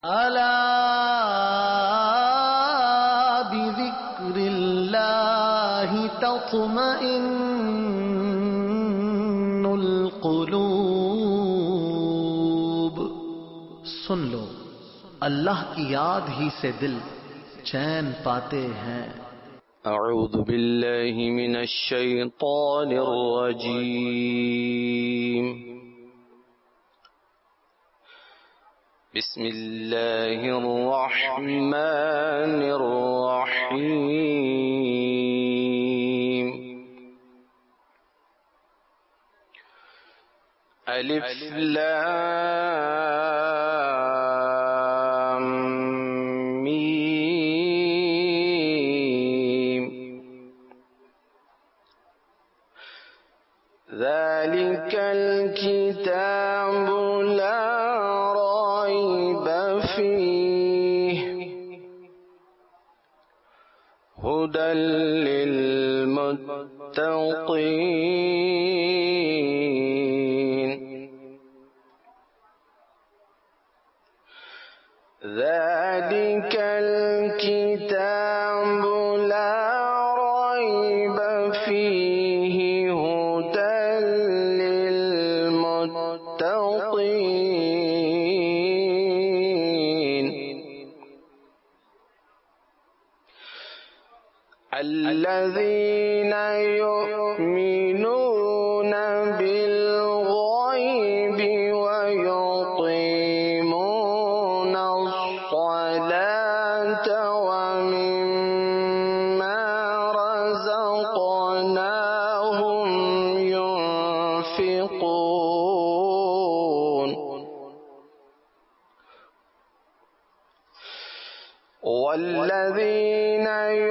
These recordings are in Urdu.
الا بذکر اللہ تطمئن القلوب، سن لو اللہ کی یاد ہی سے دل چین پاتے ہیں۔ اعوذ باللہ من الشیطان الرجیم، بسم اللہ الرحمن الرحیم۔ الف لام میم، ذلك الكتاب لا ريب فيه هدى للمتقين، ذلك الكتاب لا ريب فيه هدى للمتقين، الذين يؤمنون بالغيب ويقيمون الصلاة ومما رزقناهم ينفقون، والذين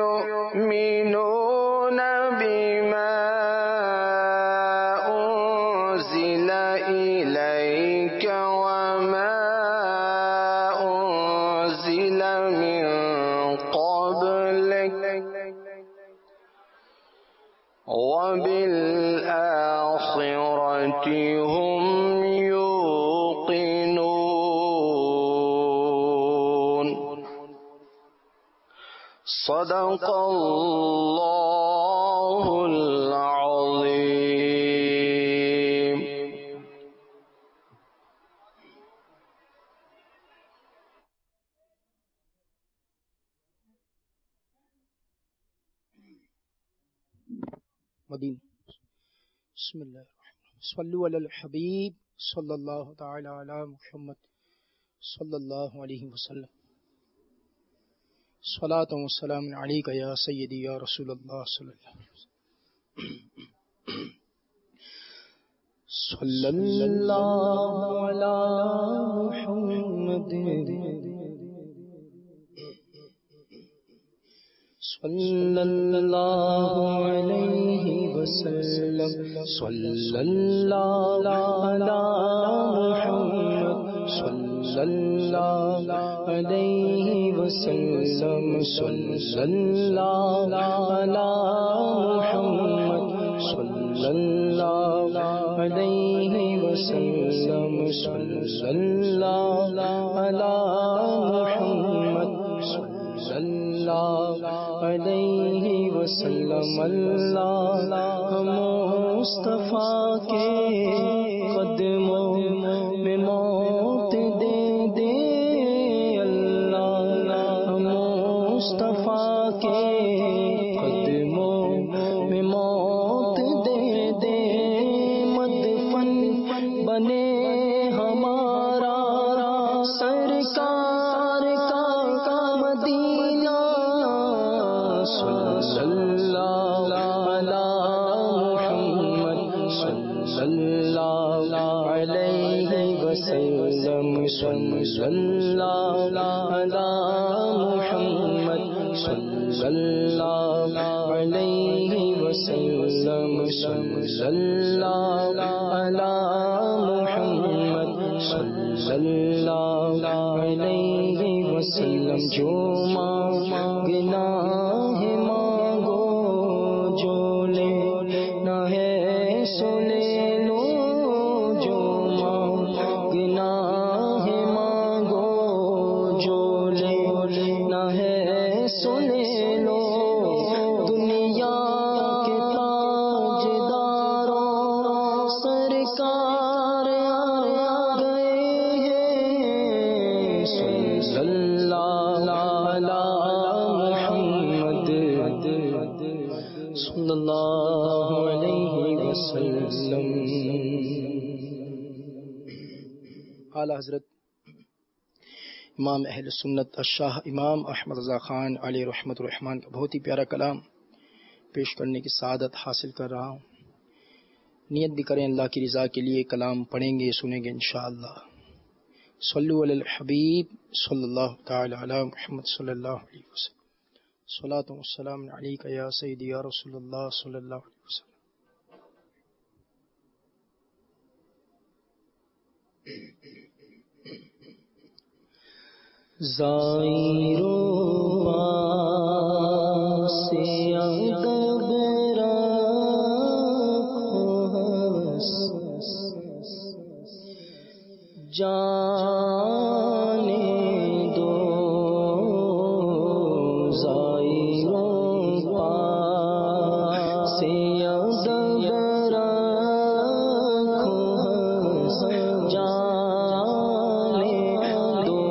يؤمنون بما أنزل إليك وما أنزل من قبلك وبالآخرة هم يوقنون، صدق اللہ العظیم۔ مدین۔ بسم اللہ الرحمن، صلو علی الحبیب صلی اللہ تعالی علی محمد صلی اللہ علیہ وسلم، صلاۃ و سلام علیک یا سیدی یا رسول اللہ صلی اللہ علیہ وسلم۔ صلی اللہ علی محمد صلی اللہ علیہ وسلم، صلی اللہ علی محمد صلی اللہ علیہ وسلم، صلی اللہ علی محمد صلی اللہ علیہ وسلم، صلی اللہ علی محمد صلی اللہ علیہ وسلم۔ اللہ مصطفیٰ کے قدموں میں موت دے دے، اللہ مصطفیٰ کے قدموں میں موت دے دے، مدفن بنے ہمارا سرکار کا مدینہ، صلی اللہ علی محمد صلی اللہ علیہ وسلم، صلی اللہ علی محمد صلی اللہ علیہ وسلم، صلی اللہ علی محمد صلی اللہ علیہ وسلم۔ جو مانگنا ہے مانگو، جو لینا ہے سو لے لو، جو مانگنا ہے مانگو، صلی اللہ علی محمد صلی اللہ علیہ وسلم۔ اعلی حضرت امام اہل سنت الشاہ امام احمد رضا خان علیہ رحمت الرحمن کا بہت ہی پیارا کلام پیش کرنے کی سعادت حاصل کر رہا ہوں۔ نیت بھی کریں اللہ کی رضا کے لیے، کلام پڑھیں گے سنیں گے انشاءاللہ۔ صلو علی الحبیب صلی اللہ تعالی علی محمد صلی اللہ علیہ وسلم۔ صلاۃ و سلام علیک یا سیدی یا رسول اللہ صلی اللہ علیہ وسلم۔ زائروں سے ادب جانے دو، زائروں سے ادب جانے دو،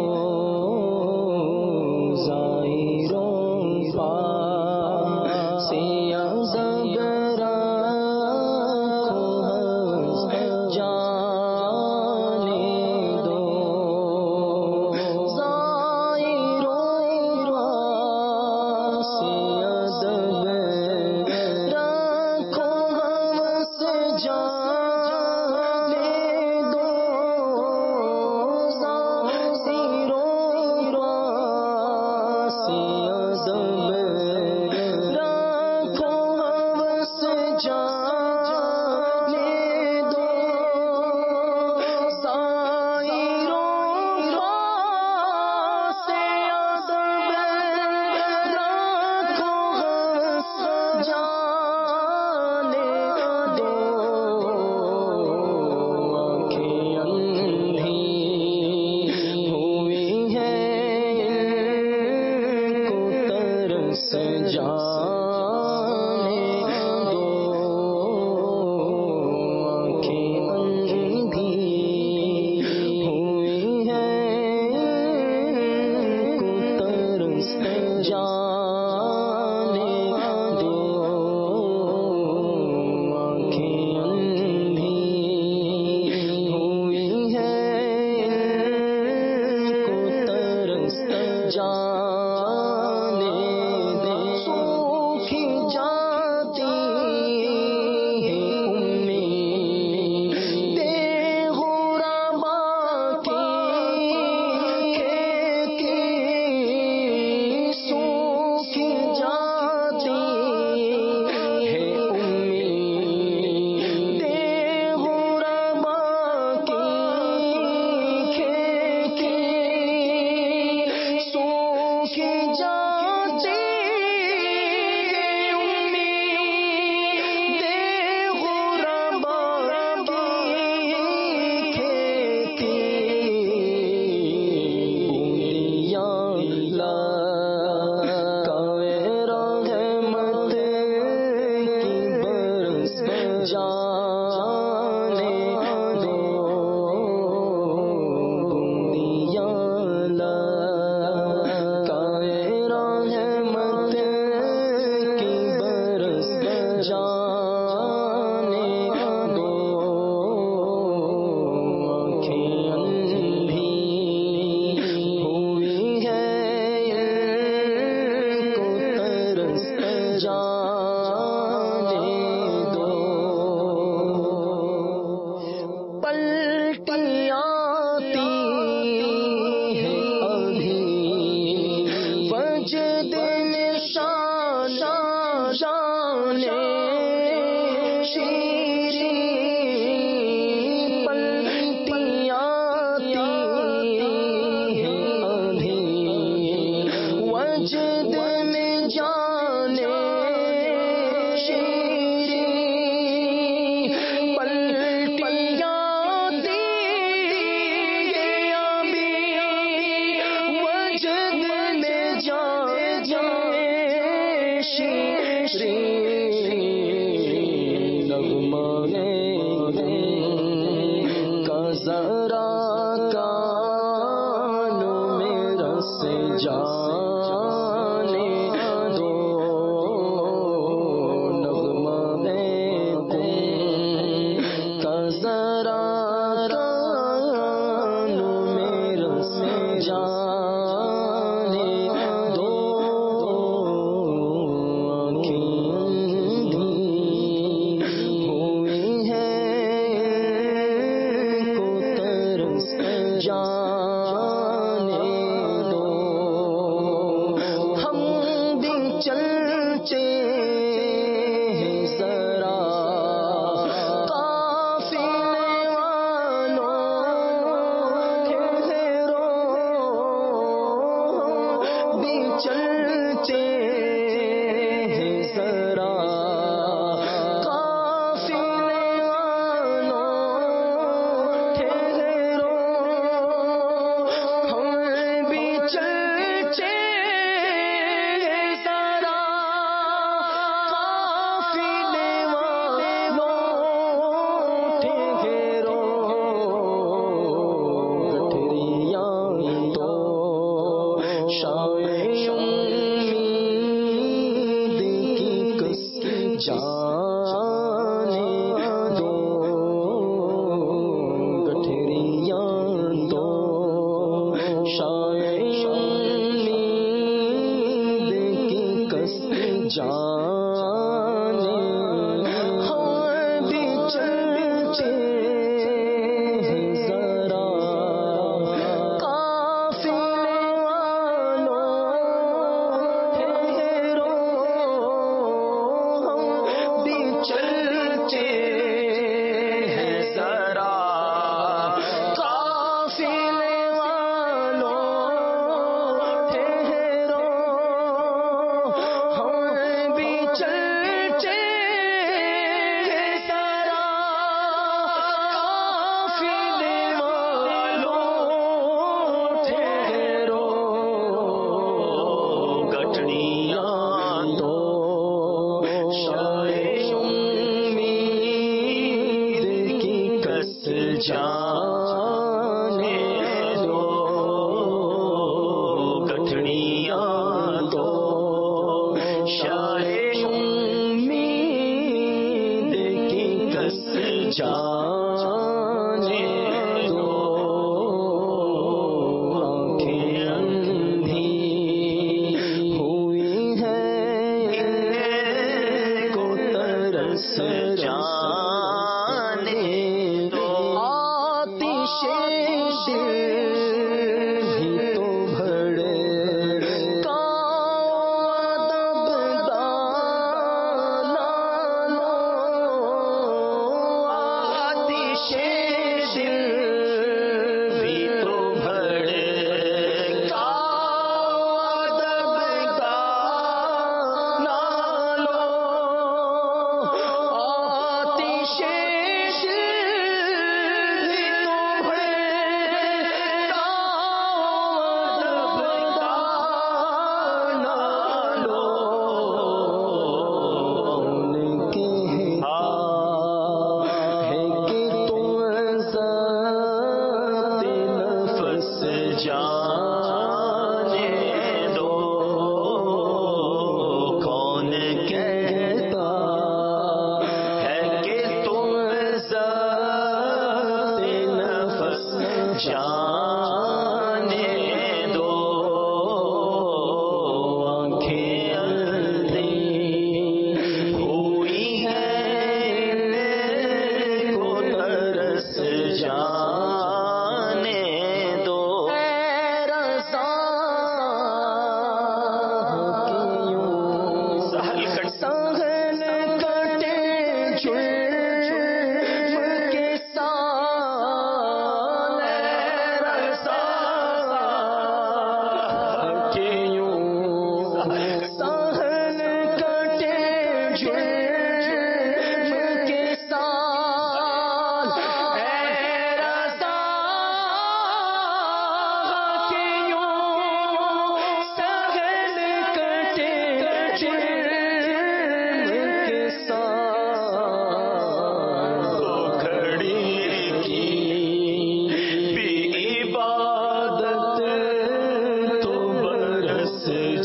ذرا کانوں جانے دو نغمہ میں تم کا ذرا کانوں میں رس جانے دو آنکھیں اندھی ہوئی ہیں کو ترس جانے دو ہم بھی چلتے ہیں ذرا قافلے والوں ٹھہرو بھی چلتے ہیں ذرا قافلے والوں ٹھہرو ہم بھی چلتے ہیں ذرا قافلے والوں ٹھہرو گٹھریاں تو شاید امید کی کس جانے دو گٹھریاں تو شاید امید کی کس جانے ہم بھی چلتے ہیں ذرا قافلے والوں ٹھہرو ہم بھی چلتے ہیں ذرا قافلے والوں ٹھہرو ہم بھی چلتے ہیں ذرا قافلے والوں ٹھہرو گٹھڑیاں تو شاید امید کی کس جانے دو گٹھڑیاں تو شاید امید کی کس جانے دو آنکھیں اندھی ہوئی ہیں کو ترس جانے دو آتش دل بھی تو بھڑے کا دبدانا لو آتش دل بھی تو بھڑے کا دبدانا لو آتش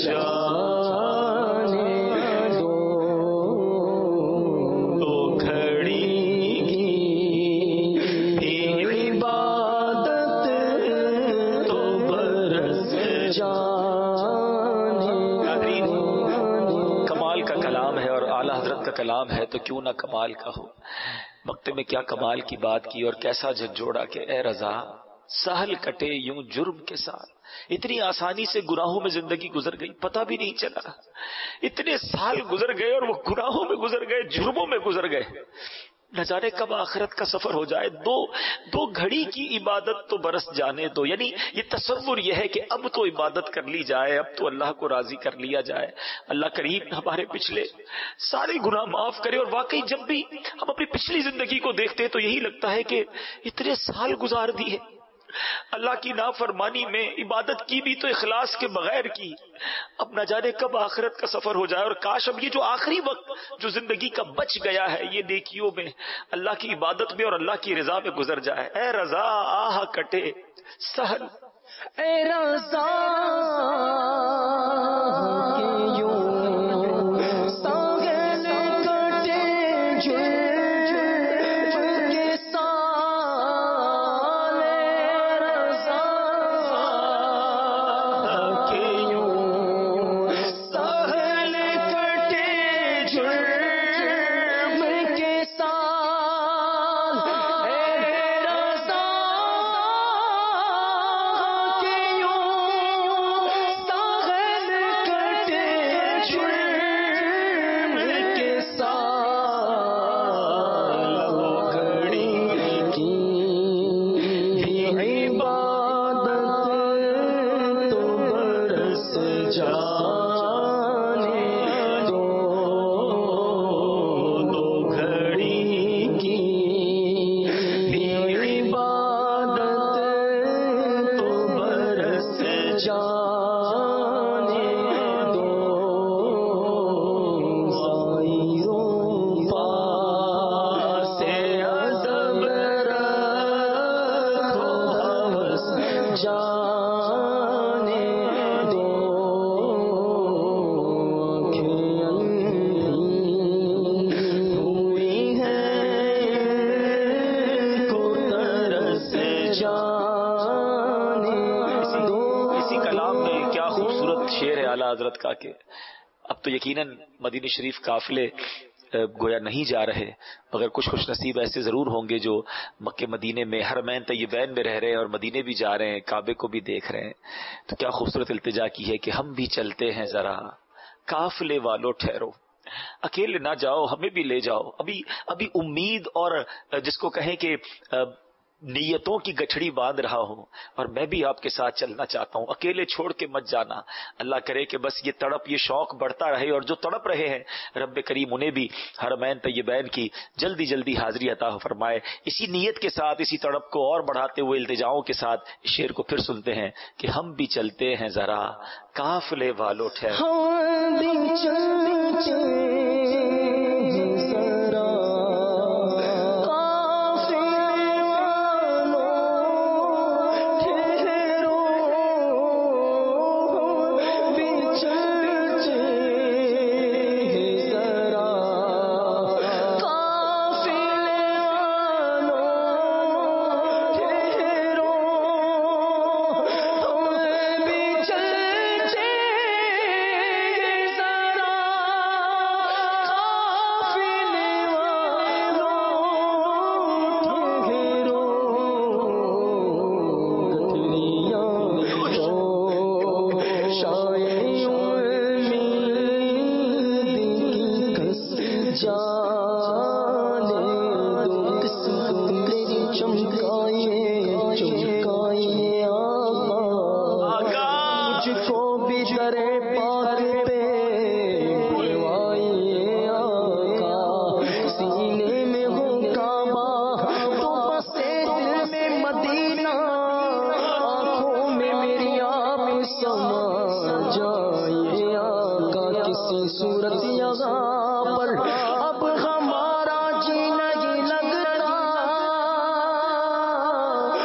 जाने दो घड़ी की इबादत तो बरस जाने। कमाल का कलाम है और आला हजरत का कलाम है तो क्यों ना कमाल का हो। वक्त में क्या कमाल की बात की और कैसा झंझोड़ा के ए रजा सहल कटे यूं जुर्म के साथ। इतनी आसानी से गुनाहों में जिंदगी गुजर गई, पता भी नहीं चला। इतने साल गुजर गए और वो गुनाहों में गुजर गए, जुर्मों में गुजर गए। न जाने कब आखिरत का सफर हो जाए। दो घड़ी की इबादत तो बरस जाने दो। यानी ये तसव्वुर ये है कि अब तो इबादत कर ली जाए, अब तो अल्लाह को राजी कर लिया जाए। अल्लाह करीम हमारे पिछले सारे गुनाह माफ करे। और वाकई जब भी हम अपनी पिछली जिंदगी को देखते हैं तो यही लगता है कि इतने साल गुजार दिए अल्लाह की नाफरमानी में, इबादत की भी तो इखलास के बगैर की। अब न जाने कब आखिरत का सफर हो जाए। और काश अब ये जो आखिरी वक्त जो जिंदगी का बच गया है ये नेकियों में, अल्लाह की इबादत में और अल्लाह की रजा में गुजर जाए। ए रजा आह कटे सहल, ए रजा के यूं सागल कटे जुर्म के साल। ए रजा के यूं सागल कटे जुर्म के साल। ए रजा के यूं सागल कटे जुर्म के साल। वो घड़ी की इबादत तो बरस जाने दो घड़ी की इबादत तो बरस जाने दो। पासे अदब रखो हवस जाने दो। आँखें हुई हैं को तरस जाने दो। इसी कलाम में क्या खूबसूरत शेर है आला हजरत का कि अब तो यकीनन मदीने शरीफ काफिले गोया नहीं जा रहे, मगर कुछ खुश नसीब ऐसे जरूर होंगे जो मक्के मदीने में हरमैन तय्यबैन में रह रहे हैं और मदीने भी जा रहे हैं, काबे को भी देख रहे हैं। तो क्या खूबसूरत इल्तिजा की है कि हम भी चलते हैं जरा, काफिले वालों ठहरो, अकेले ना जाओ, हमें भी ले जाओ। अभी उम्मीद और जिसको कहें कि नीयतों की गठड़ी बांध रहा हूं और मैं भी आपके साथ चलना चाहता हूं, अकेले छोड़ के मत जाना। अल्लाह करे कि बस ये तड़प, ये शौक बढ़ता रहे और जो तड़प रहे हैं रब्बे करीम उन्हें भी हरमैन तय्यबैन की जल्दी जल्दी हाजिरी अता फरमाए। इसी नीयत के साथ, इसी तड़प को और बढ़ाते हुए इल्तिजाओं के साथ इस शेर को फिर सुनते हैं कि हम भी चलते हैं जरा, काफिले वालों ठहरो। हम भी चलते हैं जरा, काफिले वालों ठहरो। हम भी चलते हैं जरा, काफिले वालों ठहरो। हम भी चलते मुझको भी दरे पाक पे बुलवाइए आका, सीने में हो काबा तो बसे दिल में मदीना, आंखों में मेरी आप समा जाइए आका। किसी सूरत यहाँ पर अब हमारा जी नहीं लगता,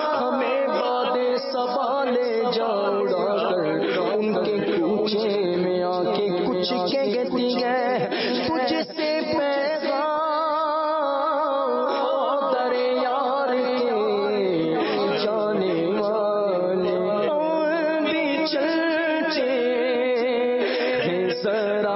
हमें बादे सबा ले जाओ उनके पूछे में کہتی ہے تجھ سے پیغام در یار کے جانے والے بھی چلتے ہیں ذرا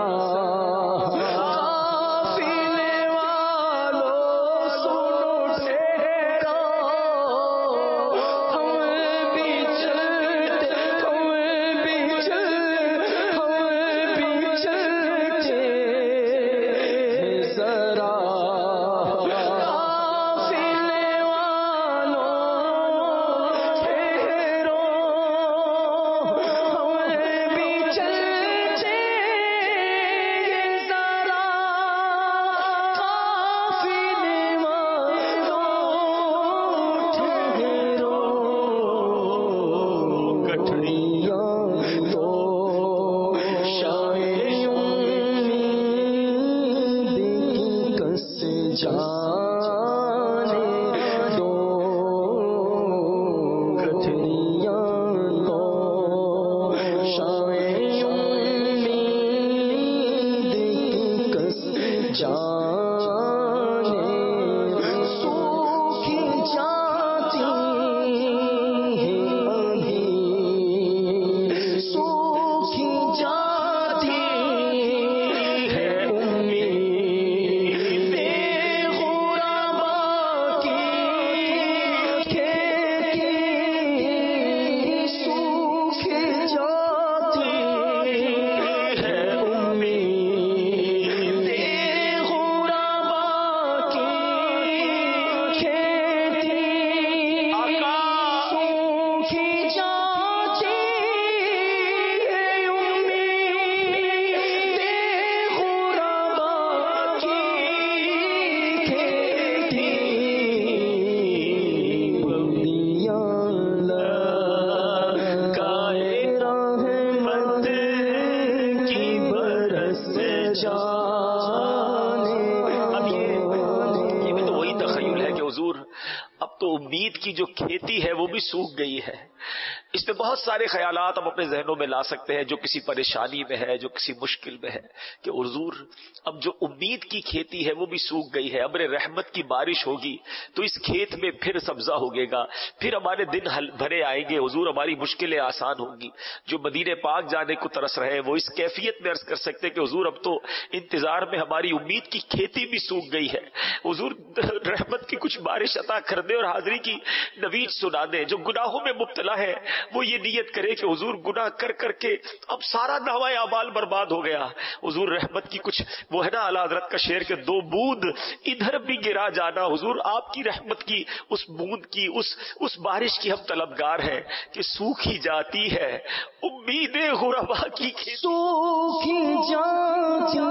امید کی جو کھیتی ہے وہ بھی سوکھ گئی ہے. اس میں بہت سارے خیالات ہم اپنے ذہنوں میں لا سکتے ہیں جو کسی پریشانی میں ہے, جو کسی مشکل میں ہے, کہ حضور اب جو امید کی کھیتی ہے وہ بھی سوکھ گئی ہے. ابر رحمت کی بارش ہوگی تو اس کھیت میں پھر سبزہ ہوگے گا, پھر ہمارے دن بھرے آئیں گے حضور, ہماری مشکلیں آسان ہوں گی. جو مدینے پاک جانے کو ترس رہے ہیں وہ اس کیفیت میں عرض کر سکتے کہ حضور اب تو انتظار میں ہماری امید کی کھیتی بھی سوکھ گئی ہے. حضور رحمت کی کچھ بارش عطا کر دے اور حاضری کی نوید سنا دے. جو گناہوں میں مبتلا ہے وہ یہ نیت کرے کہ حضور گناہ کر کر کے اب سارا نحوائے اعمال برباد ہو گیا. حضور رحمت کی کچھ وہ ہے نا اعلیٰ حضرت کا شعر کہ دو بوند ادھر بھی گرا جانا. حضور آپ کی رحمت کی اس بوند کی اس بارش کی ہم طلبگار ہیں کہ سوکھی جاتی ہے امید غربا کی کھیتی, سوکھی جاتی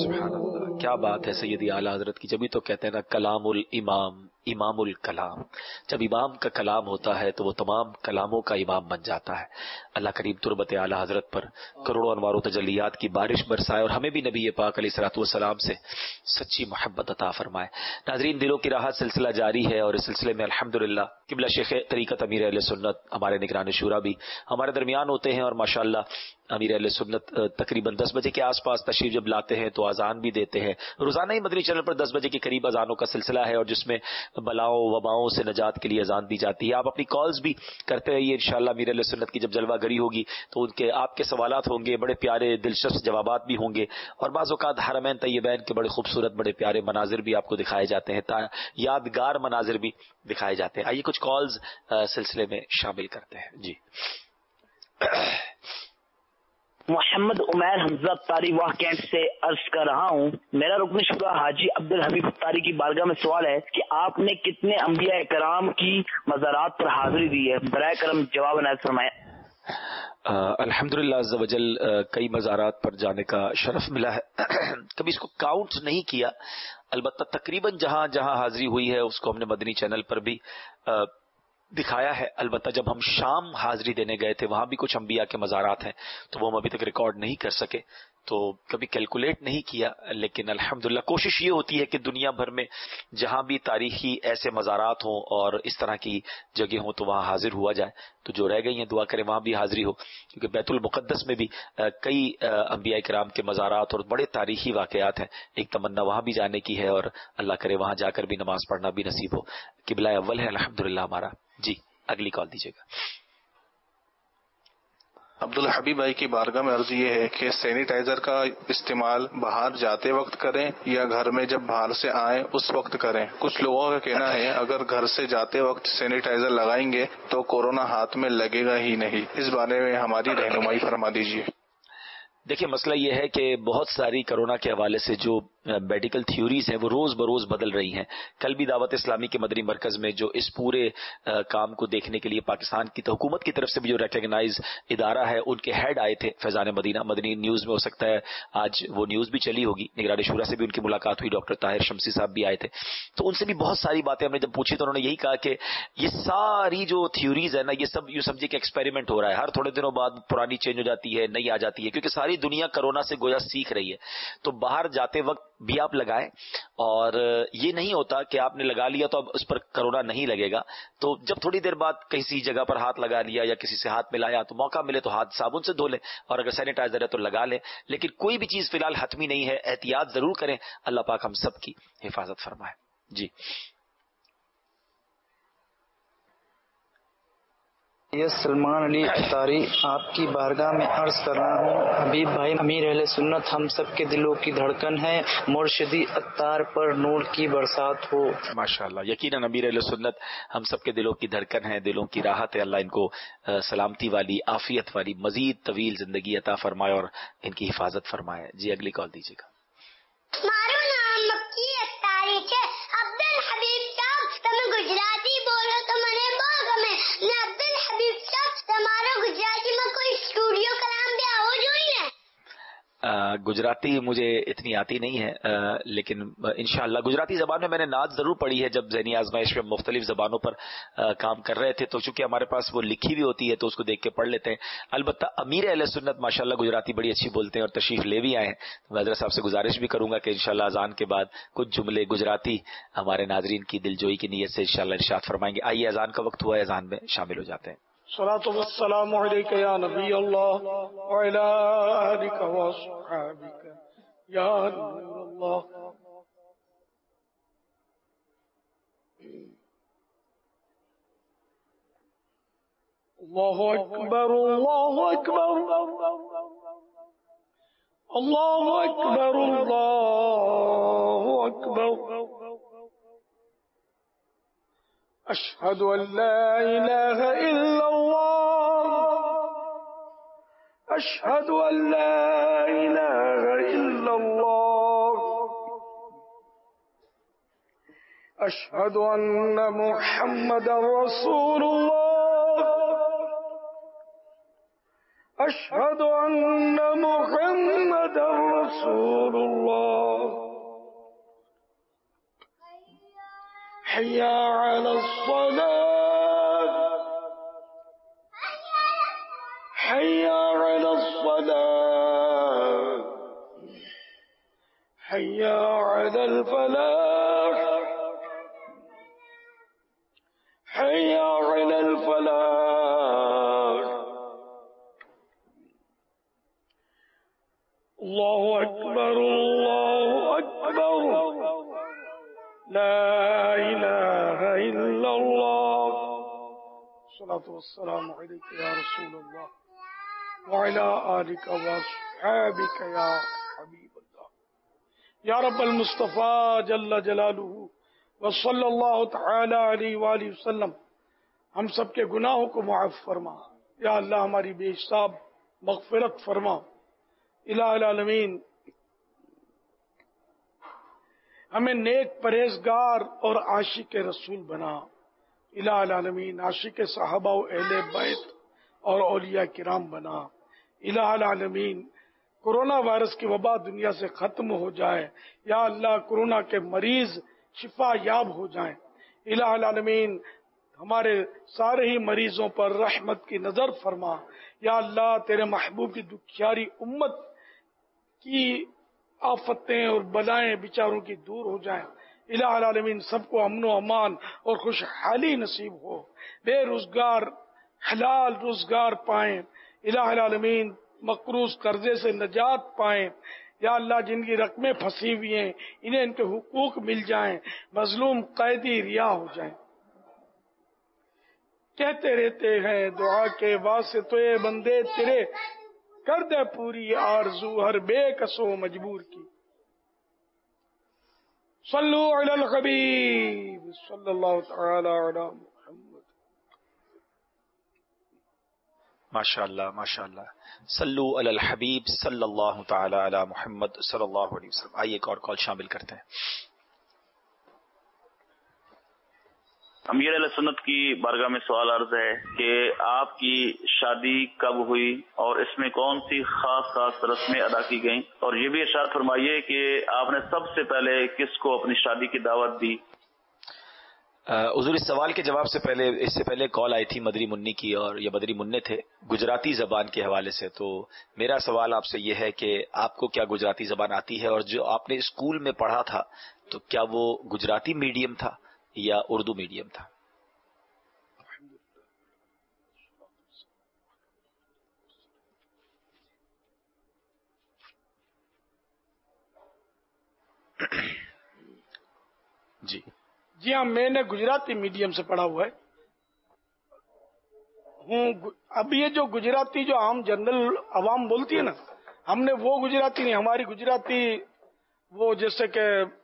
سبحان اللہ، کیا بات ہے سیدی اعلیٰ حضرت کی. جبھی تو کہتے ہیں نا کلام الامام امام الکلام. جب امام کا کلام ہوتا ہے تو وہ تمام کلاموں کا امام بن جاتا ہے. اللہ کریم تربت اعلیٰ حضرت پر کروڑوں انوار و تجلیات کی بارش برسائے اور ہمیں بھی نبی پاک علیہ الصلوۃ والسلام سے سچی محبت عطا فرمائے. ناظرین، دلوں کی راحت سلسلہ جاری ہے اور اس سلسلے میں الحمدللہ قبلہ شیخ طریقت امیر اہل سنت ہمارے نگران شورا بھی ہمارے درمیان ہوتے ہیں، اور ماشاءاللہ امیر اہل سنت تقریباً 10 بجے کے آس پاس تشریف جب لاتے ہیں تو اذان بھی دیتے ہیں. روزانہ ہی مدنی چینل پر 10 بجے کے قریب اذانوں کا سلسلہ ہے، اور جس میں بلاؤں وباؤں سے نجات کے لیے اذان دی جاتی ہے. آپ اپنی کالز بھی کرتے رہیے، انشاءاللہ امیر اہل سنت کی جب جلوہ گری ہوگی تو ان کے آپ کے سوالات ہوں گے، بڑے پیارے دلچسپ جوابات بھی ہوں گے، اور بعض اوقات حرمین طیبین کے بڑے خوبصورت بڑے پیارے مناظر بھی آپ کو دکھائے جاتے ہیں، یادگار مناظر بھی دکھائے جاتے ہیں. آئیے کچھ کالز سلسلے میں شامل کرتے ہیں. جی محمد عمیر حمزہ اتاری واہ کینٹ سے عرض کر رہا ہوں، میرا رکن شورا حاجی عبدالحبیب اتاری کی بارگاہ میں سوال ہے کہ آپ نے کتنے انبیاء کرام کی مزارات پر حاضری دی ہے؟ برائے کرم جواب عنایت فرمائیں. الحمدللہ عز وجل کئی مزارات پر جانے کا شرف ملا ہے. کبھی اس کو کاؤنٹ نہیں کیا، البتہ تقریباً جہاں جہاں حاضری ہوئی ہے اس کو ہم نے مدنی چینل پر بھی دکھایا ہے. البتہ جب ہم شام حاضری دینے گئے تھے وہاں بھی کچھ انبیاء کے مزارات ہیں تو وہ ہم ابھی تک ریکارڈ نہیں کر سکے، تو کبھی کیلکولیٹ نہیں کیا. لیکن الحمدللہ کوشش یہ ہوتی ہے کہ دنیا بھر میں جہاں بھی تاریخی ایسے مزارات ہوں اور اس طرح کی جگہ ہوں تو وہاں حاضر ہوا جائے. تو جو رہ گئی ہیں دعا کریں وہاں بھی حاضری ہو، کیونکہ بیت المقدس میں بھی کئی انبیاء کرام کے مزارات اور بڑے تاریخی واقعات ہیں. ایک تمنا وہاں بھی جانے کی ہے، اور اللہ کرے وہاں جا کر بھی نماز پڑھنا بھی نصیب ہو. قبلہ اول ہے الحمدللہ ہمارا. جی اگلی کال دیجیے گا. عبدالحبیب بھائی کی بارگاہ میں عرض یہ ہے کہ سینیٹائزر کا استعمال باہر جاتے وقت کریں یا گھر میں جب باہر سے آئیں اس وقت کریں؟ کچھ لوگوں کا کہنا ہے اگر گھر سے جاتے وقت سینیٹائزر لگائیں گے تو کورونا ہاتھ میں لگے گا ہی نہیں. اس بارے میں ہماری رہنمائی فرما دیجیے. دیکھیے مسئلہ یہ ہے کہ بہت ساری کرونا کے حوالے سے جو میڈیکل تھیوریز ہیں وہ روز بروز بدل رہی ہیں. کل بھی دعوت اسلامی کے مدنی مرکز میں جو اس پورے کام کو دیکھنے کے لیے پاکستان کی حکومت کی طرف سے بھی جو ریکگنائز ادارہ ہے ان کے ہیڈ آئے تھے فیضان مدینہ. مدنی نیوز میں ہو سکتا ہے آج وہ نیوز بھی چلی ہوگی، نگران شورا سے بھی ان کی ملاقات ہوئی، ڈاکٹر طاہر شمسی صاحب بھی آئے تھے. تو ان سے بھی بہت ساری باتیں ہم نے جب پوچھی تو انہوں نے یہی کہا کہ یہ ساری جو تھیوریز ہے نا یہ سب یوں سمجھے کہ ایکسپیریمنٹ ہو رہا ہے، ہر تھوڑے دنوں بعد پرانی چینج ہو جاتی ہے، نئی آ جاتی ہے، کیونکہ ساری دنیا کرونا سے گویا سیکھ رہی ہے. تو باہر جاتے وقت بھی آپ لگائیں، اور یہ نہیں ہوتا کہ آپ نے لگا لیا تو اب اس پر کرونا نہیں لگے گا. تو جب تھوڑی دیر بعد کسی جگہ پر ہاتھ لگا لیا یا کسی سے ہاتھ ملایا تو موقع ملے تو ہاتھ صابن سے دھو لیں، اور اگر سینیٹائزر ہے تو لگا لیں. لیکن کوئی بھی چیز فی الحال حتمی نہیں ہے، احتیاط ضرور کریں. اللہ پاک ہم سب کی حفاظت فرمائے. جی یہ سلمان علی اتاری آپ کی بارگاہ میں عرض کر رہا ہوں، حبیب بھائی امیر اہل سنت ہم سب کے دلوں کی دھڑکن ہے، مرشدی اتار پر نور کی برسات ہو. ماشاءاللہ، یقیناً امیر اہل سنت ہم سب کے دلوں کی دھڑکن ہے، دلوں کی راحت ہے. اللہ ان کو سلامتی والی، عافیت والی مزید طویل زندگی عطا فرمائے اور ان کی حفاظت فرمائے. جی اگلی کال دیجیے گا. મારું નામ મક્કી અતારી છે. અબ્દુલ હબીબ સાહેબ તમે ગુજરાતી બોલો તો મને બહુ ગમે ને અબ્દુલ હબીબ સાહેબ તમારો ગુજરાતીમાં કોઈ સ્ટુડિયો કલામ બી આવો જોઈએ ને. گجراتی مجھے اتنی آتی نہیں ہے، لیکن انشاءاللہ گجراتی زبان میں نے نعت ضرور پڑھی ہے جب ذہنی آزمائش میں مختلف زبانوں پر کام کر رہے تھے، تو چونکہ ہمارے پاس وہ لکھی ہوئی ہوتی ہے تو اس کو دیکھ کے پڑھ لیتے ہیں. البتہ امیر اہل سنت ماشاءاللہ گجراتی بڑی اچھی بولتے ہیں اور تشریف لے بھی آئے ہیں. میں حضرت صاحب سے گزارش بھی کروں گا کہ انشاءاللہ اذان کے بعد کچھ جملے گجراتی ہمارے ناظرین کی دلجوئی کی نیت سے انشاءاللہ ارشاد فرمائیں گے. آئیے اذان کا وقت ہوا ہے، اذان میں شامل ہو جاتے ہیں. صلاۃ والسلام علیک یا نبی اللہ وعلی آلک واصحابک یا نور اللہ. اللہ اکبر اللہ اکبر اللہ اکبر اللہ اکبر. أشهد أن لا إله إلا الله أشهد أن لا إله إلا الله أشهد أن محمدا رسول الله أشهد أن محمدا رسول الله حي على الصلاة حي على الصلاة حي على الفلاح حي على الفلاح الله أكبر الله أكبر لا إله إلا الله الصلاة والسلام عليك يا رسول الله وعلى آلك وأصحابك يا حبيب الله یا رب المصطفیٰ جل جلالہ وصلی اللہ تعالی علیہ وآلہ وسلم ہم سب کے گناہوں کو معاف فرما. یا اللہ ہماری بے حساب مغفرت فرما. الہ العالمین ہمیں نیک پرہیزگار اور عاشق رسول بنا. الہ العالمین عاشق صحابہ و اہل بیت اور اولیاء کرام بنا. الہ العالمین کورونا وائرس کی وبا دنیا سے ختم ہو جائے. یا اللہ کورونا کے مریض شفا یاب ہو جائیں. الہ العالمین ہمارے سارے ہی مریضوں پر رحمت کی نظر فرما. یا اللہ تیرے محبوب کی دکھیاری امت کی آفتیں اور بلائیں بیچاروں کی دور ہو جائیں. الہ العالمین سب کو امن و امان اور خوشحالی نصیب ہو. بے روزگار حلال روزگار پائیں. الہ العالمین مقروض قرضے سے نجات پائیں. یا اللہ جن کی رقمیں پھنسی ہوئی ہیں انہیں ان کے حقوق مل جائیں. مظلوم قیدی رہا ہو جائیں. کہتے رہتے ہیں دعا کے واسطے بندے تیرے کر دے پوری آرزو ہر بے کسو مجبور کی. صلو علی الحبیب صلی اللہ تعالی علی محمد. ماشاء اللہ ماشاء اللہ. صلو علی الحبیب صلی اللہ تعالی علی محمد صلی اللہ علیہ وسلم. آئیے ایک اور کال شامل کرتے ہیں. امیر علیہ سنت کی بارگاہ میں سوال عرض ہے کہ آپ کی شادی کب ہوئی اور اس میں کون سی خاص رسمیں ادا کی گئیں، اور یہ بھی ارشاد فرمائیے کہ آپ نے سب سے پہلے کس کو اپنی شادی کی دعوت دی. حضور اس سوال کے جواب سے پہلے اس سے پہلے کال آئی تھی مدری منی کی، اور یہ مدری منع تھے گجراتی زبان کے حوالے سے. تو میرا سوال آپ سے یہ ہے کہ آپ کو کیا گجراتی زبان آتی ہے، اور جو آپ نے اسکول میں پڑھا تھا تو کیا وہ گجراتی میڈیم تھا یا اردو میڈیم تھا؟ جی ہاں، میں نے گجراتی میڈیم سے پڑھا ہوا ہے. اب یہ جو گجراتی جو عام جنرل عوام بولتی ہے نا، ہم نے وہ گجراتی نہیں. ہماری گجراتی وہ جیسے کہ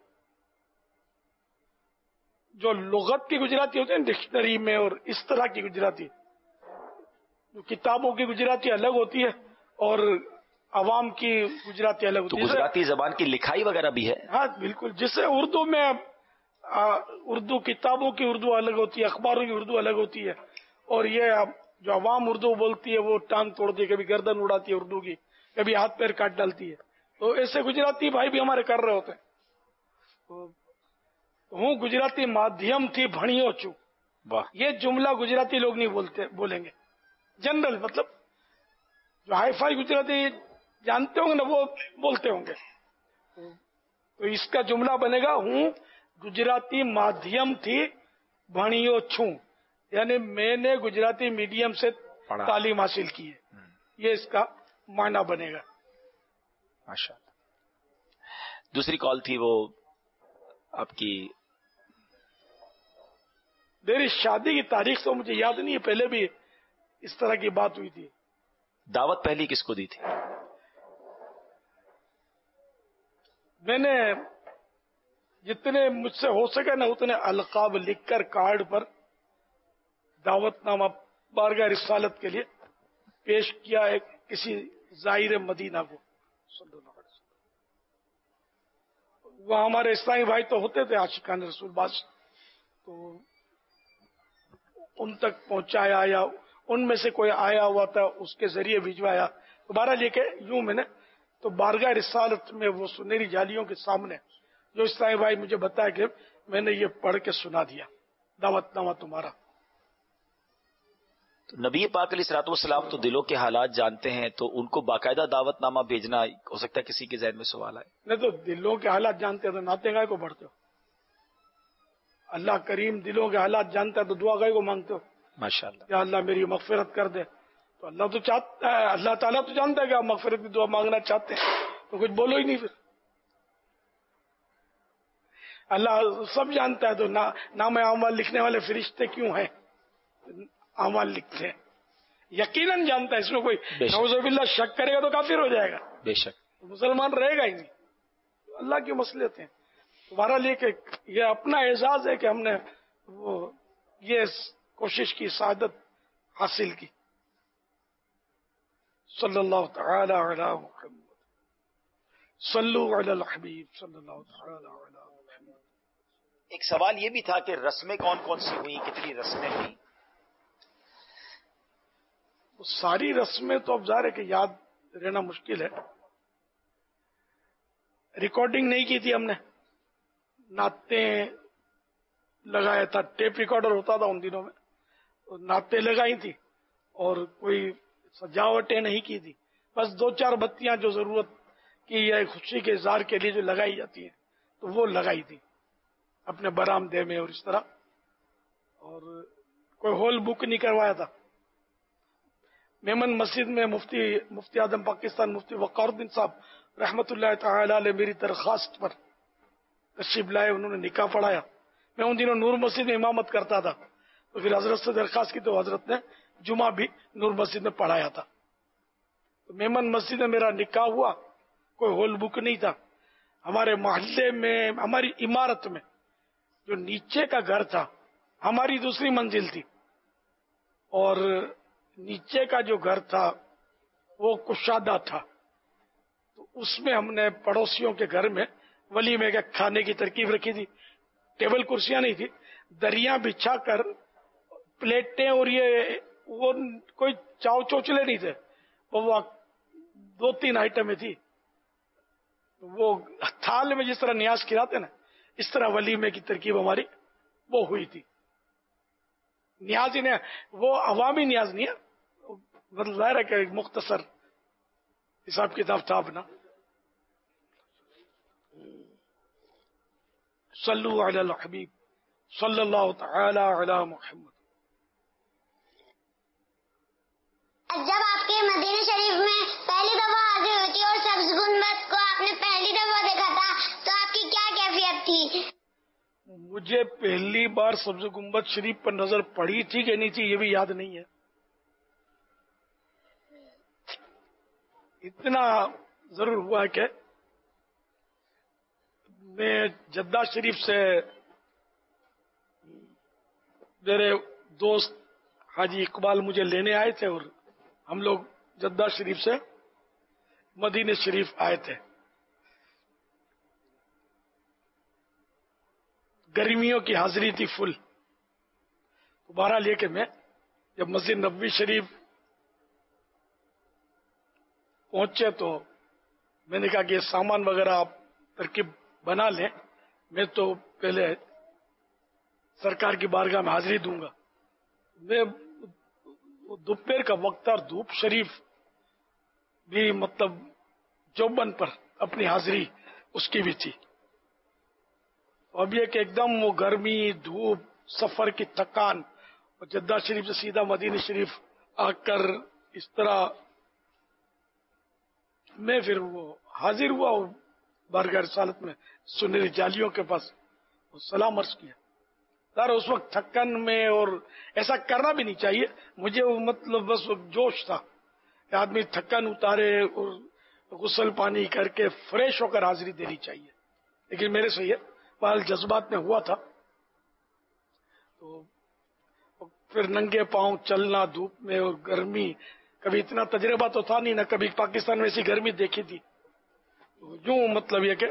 جو لغت کی گجراتی ہوتی ہے ڈکشنری میں، اور اس طرح کی گجراتی جو کتابوں کی گجراتی الگ ہوتی ہے اور عوام کی گجراتی الگ ہوتی ہے. تو گجراتی زبان کی لکھائی وغیرہ بھی ہے؟ ہاں بالکل. جسے اردو میں اردو کتابوں کی اردو الگ ہوتی ہے، اخباروں کی اردو الگ ہوتی ہے، اور یہ جو عوام اردو بولتی ہے وہ ٹانگ توڑتی ہے، کبھی گردن اڑاتی ہے اردو کی، کبھی ہاتھ پیر کاٹ ڈالتی ہے. تو ایسے گجراتی بھائی بھی ہمارے کر رہے ہوتے ہیں. ہوں گجراتی مادھیم تھی بھڑیوں چوں. یہ جملہ گجراتی لوگ نہیں بولیں گے. جنرل مطلب جو ہائی فائی گجراتی جانتے ہوں گے نا وہ بولتے ہوں گے. تو اس کا جملہ بنے گا ہوں گجراتی مادھیم تھی بھڑیوں چھوں، یعنی میں نے گجراتی میڈیم سے تعلیم حاصل کی ہے. یہ اس کا معنی بنے گا. ماشاء اللہ. دوسری کال تھی وہ آپ کی میری شادی کی تاریخ تو مجھے یاد نہیں ہے، پہلے بھی اس طرح کی بات ہوئی تھی. دعوت پہلی کس کو دی تھی؟ میں نے جتنے مجھ سے ہو سکے نا اتنے القاب لکھ کر کارڈ پر دعوت نامہ بارگاہ رسالت کے لیے پیش کیا ہے کسی زائر مدینہ کو. وہ ہمارے اسلامی بھائی تو ہوتے تھے عاشقان رسول باز، تو ان تک پہنچایا یا ان میں سے کوئی آیا ہوا تھا اس کے ذریعے بھجوایا. دوبارہ لے کے یوں میں نے تو بارگاہ رسالت میں وہ سنہری جالیوں کے سامنے جو اسلامی بھائی مجھے بتایا کہ میں نے یہ پڑھ کے سنا دیا، دعوت نامہ تمہارا. تو نبی پاک علیہ الصلوۃ والسلام تو دلوں کے حالات جانتے ہیں، تو ان کو باقاعدہ دعوت نامہ بھیجنا، ہو سکتا ہے کسی کے ذہن میں سوال آئے. نہیں تو دلوں کے حالات جانتے ہیں تو نعتیں گائے کو پڑھتے ہو؟ اللہ کریم دلوں کے حالات جانتا ہے تو دعا گائے کو مانگتے ہو؟ ماشاء اللہ. یا اللہ میری مغفرت کر دے، تو اللہ تو چاہتا ہے، اللہ تعالیٰ تو جانتا ہے کہ آپ مغفرت کی دعا مانگنا چاہتے ہیں، تو کچھ بولو ہی نہیں. پھر اللہ سب جانتا ہے تو نام اعمال لکھنے والے فرشتے کیوں ہیں؟ اعمال لکھتے ہیں، یقیناً جانتا ہے. اس میں کوئی نعوذ باللہ شک کرے گا تو کافر ہو جائے گا، بے شک مسلمان رہے گا ہی نہیں. اللہ کی مصلحت ہیں. تمہارا لیے کہ یہ اپنا اعزاز ہے کہ ہم نے وہ یہ کوشش کی، سعادت حاصل کی. صلی اللہ تعالی علی محمد، صلو علی الحبیب صلی اللہ تعالی علی محمد. ایک سوال یہ بھی تھا کہ رسمیں کون کون سی ہوئی، کتنی رسمیں ہوئی؟ ساری رسمیں تو اب ظاہر ہے کہ یاد رہنا مشکل ہے. ریکارڈنگ نہیں کی تھی ہم نے، نعتیں لگایا تھا، ٹیپ ریکارڈر ہوتا تھا ان دنوں میں، نعتیں لگائی تھی اور کوئی سجاوٹیں نہیں کی تھی. بس 2-4 بتیاں جو ضرورت کی یا خوشی کے اظہار کے لیے جو لگائی جاتی ہیں تو وہ لگائی تھی اپنے برآمدے میں اور اس طرح. اور کوئی ہال بک نہیں کروایا تھا. میمن مسجد میں مفتی اعظم پاکستان مفتی وقار الدین صاحب رحمت اللہ تعالی علیہ میری درخواست پر تشریف لائے، انہوں نے نکاح پڑھایا. میں ان دنوں نور مسجد میں امامت کرتا تھا، تو پھر حضرت سے درخواست کی تو حضرت نے جمعہ بھی نور مسجد میں پڑھایا تھا. تو میمن مسجد میں میرا نکاح ہوا، کوئی ہال بک نہیں تھا. ہمارے محلے میں، ہماری عمارت میں جو نیچے کا گھر تھا، ہماری دوسری منزل تھی، اور نیچے کا جو گھر تھا وہ کشادہ تھا. تو اس میں ہم نے پڑوسیوں کے گھر میں ولیمے کے کھانے کی ترکیب رکھی تھی. ٹیبل کرسیاں نہیں تھی، دریاں بچھا کر پلیٹیں، اور یہ وہ کوئی چاو چوچلے نہیں تھے، وہ 2-3 آئٹمیں تھی. وہ تھال میں جس طرح نیاز کھلاتے نا، اس طرح ولیمے کی ترکیب ہماری وہ ہوئی تھی. نیاز ہی نہیں، وہ عوامی نیاز نہیں ہے، مطلب ظاہر ہے کہ ایک مختصر حساب کتاب تھا اپنا. صلو علی الحبیب صلی اللہ تعالی علی محمد. جب آپ کے مدینہ شریف میں پہلی دفعہ حاضر ہوئی تھی اور سبز گنبد کو آپ نے پہلی دفعہ دیکھا تھا تو آپ کی کیا کیفیت تھی؟ مجھے پہلی بار سبز گنبد شریف پر نظر پڑی تھی کہ نہیں تھی یہ بھی یاد نہیں ہے. اتنا ضرور ہوا کہ میں جدہ شریف سے میرے دوست حاجی اقبال مجھے لینے آئے تھے، اور ہم لوگ جدہ شریف سے مدینہ شریف آئے تھے. گرمیوں کی حاضری تھی فل. دوبارہ لے کے میں جب مسجد نبوی شریف پہنچے تو میں نے کہا کہ یہ سامان وغیرہ آپ ترکیب بنا لیں، میں تو پہلے سرکار کی بارگاہ میں حاضری دوں گا. میں دوپہر کا وقت اور دھوپ شریف بھی مطلب چوبن پر اپنی حاضری اس کی بھی تھی. اب یہ کہ ایک دم وہ گرمی، دھوپ، سفر کی تھکان، اور جدہ شریف سے سیدھا مدینہ شریف آ کر اس طرح میں پھر وہ حاضر ہوا اور بارگاہ رسالت میں سنہری جالیوں کے پاس سلام عرض کیا. سر اس وقت تھکن میں، اور ایسا کرنا بھی نہیں چاہیے، مجھے وہ مطلب بس جوش تھا کہ آدمی تھکن اتارے اور غسل پانی کر کے فریش ہو کر حاضری دینی چاہیے. لیکن میرے سے یہ بال جذبات میں ہوا تھا، تو پھر ننگے پاؤں چلنا دھوپ میں اور گرمی، کبھی اتنا تجربہ تو تھا نہیں، نہ کبھی پاکستان میں ایسی گرمی دیکھی تھی. یوں مطلب یہ کہ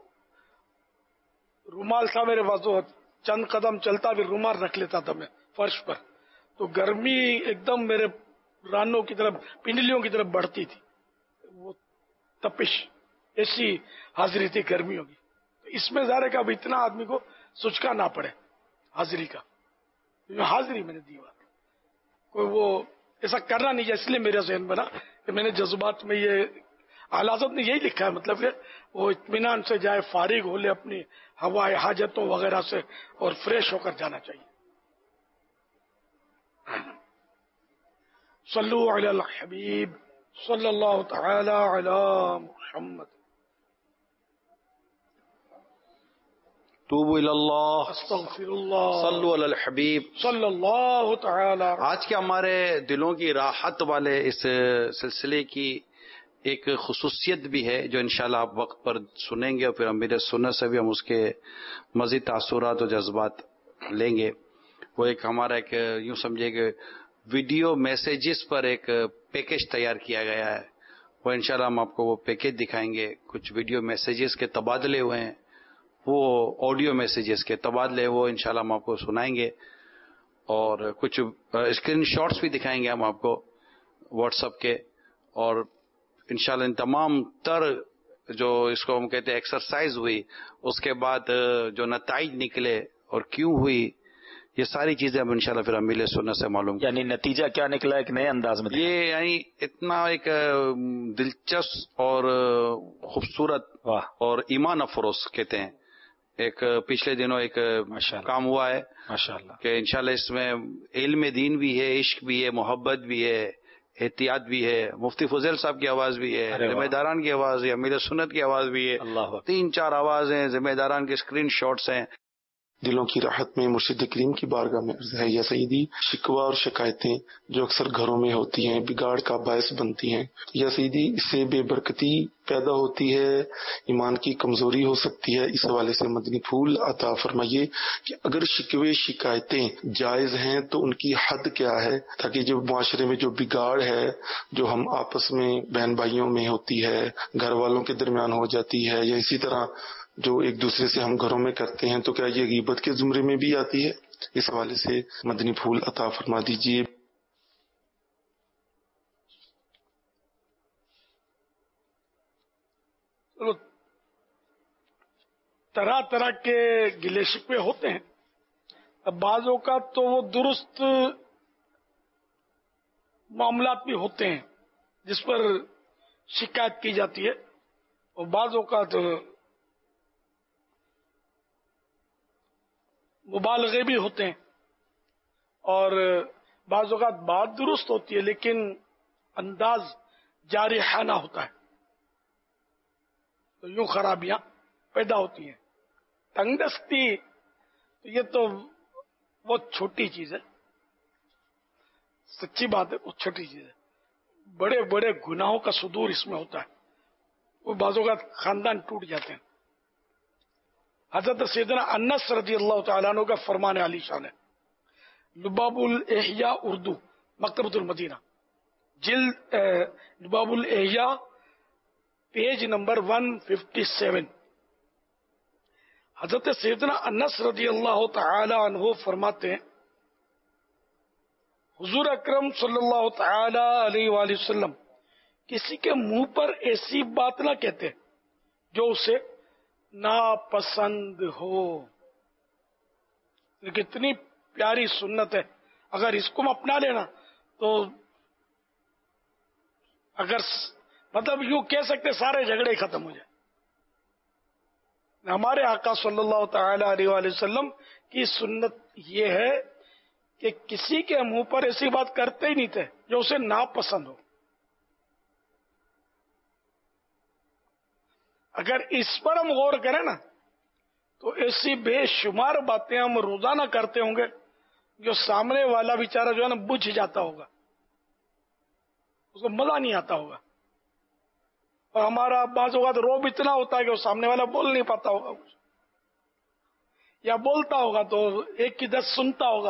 رومال تھا میرے پاس، تو چند قدم چلتا بھی رومال رکھ لیتا تھا میں فرش پر، تو گرمی ایک دم میرے رانوں کی طرف، پنڈلیوں کی طرف بڑھتی تھی. وہ تپش، ایسی حاضری تھی، گرمی ہوگی. تو اس میں ظاہر ہے کہ اب اتنا آدمی کو سچکا نہ پڑے حاضری کا. حاضری میں نے دی بات، کوئی وہ ایسا کرنا نہیں ہے. اس لیے میرا ذہن بنا کہ میں نے جذبات میں یہ اعلی حضرت نے یہی لکھا ہے، مطلب کہ وہ اطمینان سے جائے، فارغ ہو لے اپنی ہوائے حاجتوں وغیرہ سے اور فریش ہو کر جانا چاہیے. صلو علی الحبیب صلی اللہ تعالی علی محمد. توبوا الی اللہ، استغفر اللہ، صلو علی الحبیب صلی اللہ تعالی. آج کے ہمارے دلوں کی راحت والے اس سلسلے کی ایک خصوصیت بھی ہے جو انشاءاللہ آپ وقت پر سنیں گے، اور پھر امیر سنت سے بھی ہم اس کے مزید تاثرات اور جذبات لیں گے. وہ ایک ہمارا ایک یوں سمجھے کہ ویڈیو میسیجز پر ایک پیکیج تیار کیا گیا ہے. وہ انشاءاللہ ہم آپ کو وہ پیکیج دکھائیں گے. کچھ ویڈیو میسیجز کے تبادلے ہوئے ہیں، وہ آڈیو میسیجز کے تبادلے، وہ انشاءاللہ ہم آپ کو سنائیں گے. اور کچھ اسکرین شاٹس بھی دکھائیں گے ہم آپ کو واٹس ایپ کے. اور انشاءاللہ ان تمام تر جو اس کو ہم کہتے ہیں ایکسرسائز ہوئی، اس کے بعد جو نتائج نکلے اور کیوں ہوئی، یہ ساری چیزیں اب انشاءاللہ پھر ہم ملے سننے سے معلوم. یعنی نتیجہ کیا نکلا ایک نئے انداز میں. یہ یعنی اتنا ایک دلچسپ اور خوبصورت اور ایمان افروز کہتے ہیں. ایک پچھلے دنوں ایک کام ہوا ہے ماشاءاللہ کہ انشاءاللہ اس میں علم دین بھی ہے، عشق بھی ہے، محبت بھی ہے، احتیاط بھی ہے. مفتی فضیل صاحب کی آواز بھی ہے، ذمہ داران کی آواز ہے، امیر سنت کی آواز بھی ہے. 3-4 آوازیں، ذمہ داران کے اسکرین شاٹس ہیں. دلوں کی راحت میں مرشد کریم کی بارگاہ میں عرض ہے یا سیدی، شکوہ اور شکایتیں جو اکثر گھروں میں ہوتی ہیں بگاڑ کا باعث بنتی ہیں. یا سیدی، اس سے بے برکتی پیدا ہوتی ہے، ایمان کی کمزوری ہو سکتی ہے. اس حوالے سے مدنی پھول عطا فرمائیے کہ اگر شکوے شکایتیں جائز ہیں تو ان کی حد کیا ہے، تاکہ جو معاشرے میں جو بگاڑ ہے، جو ہم آپس میں بہن بھائیوں میں ہوتی ہے، گھر والوں کے درمیان ہو جاتی ہے، یا اسی طرح جو ایک دوسرے سے ہم گھروں میں کرتے ہیں، تو کیا یہ غیبت کے زمرے میں بھی آتی ہے؟ اس حوالے سے مدنی پھول عطا فرما دیجیے. طرح طرح کے گلے شکوے ہوتے ہیں. اب بعض اوقات تو وہ درست معاملات بھی ہوتے ہیں جس پر شکایت کی جاتی ہے، اور بعض اوقات مبالغے بھی ہوتے ہیں، اور بعض اوقات بات درست ہوتی ہے لیکن انداز جارحانہ ہوتا ہے، تو یوں خرابیاں پیدا ہوتی ہیں. تنگ دستی تو یہ تو بہت چھوٹی چیز ہے، سچی بات ہے، بہت چھوٹی چیز ہے. بڑے بڑے گناہوں کا صدور اس میں ہوتا ہے، وہ بعض اوقات خاندان ٹوٹ جاتے ہیں. حضرت سیدنا انس رضی اللہ تعالیٰ عنہ کا فرمان علی شان ہے. لباب الاحیاء اردو، مکتبۃ المدینہ، جلد لباب الاحیاء، پیج نمبر 157. حضرت سیدنا انس رضی اللہ تعالی عنہ فرماتے ہیں، حضور اکرم صلی اللہ تعالی علیہ وآلہ وسلم کسی کے منہ پر ایسی بات نہ کہتے جو اسے ناپسند ہو. کتنی پیاری سنت ہے، اگر اس کو اپنا لینا تو اگر مطلب یوں کہہ سکتے سارے جھگڑے ختم ہو جائیں. ہمارے آقا صلی اللہ تعالی علیہ وآلہ وسلم کی سنت یہ ہے کہ کسی کے منہ پر ایسی بات کرتے ہی نہیں تھے جو اسے ناپسند ہو. اگر اس پر ہم غور کریں نا تو ایسی بے شمار باتیں ہم روزانہ کرتے ہوں گے جو سامنے والا بیچارہ جو ہے نا بجھ جاتا ہوگا، اس کو مزہ نہیں آتا ہوگا. اور ہمارا بعض اوقات روب اتنا ہوتا ہے کہ وہ سامنے والا بول نہیں پاتا ہوگا، یا بولتا ہوگا تو 1 کی 10 سنتا ہوگا.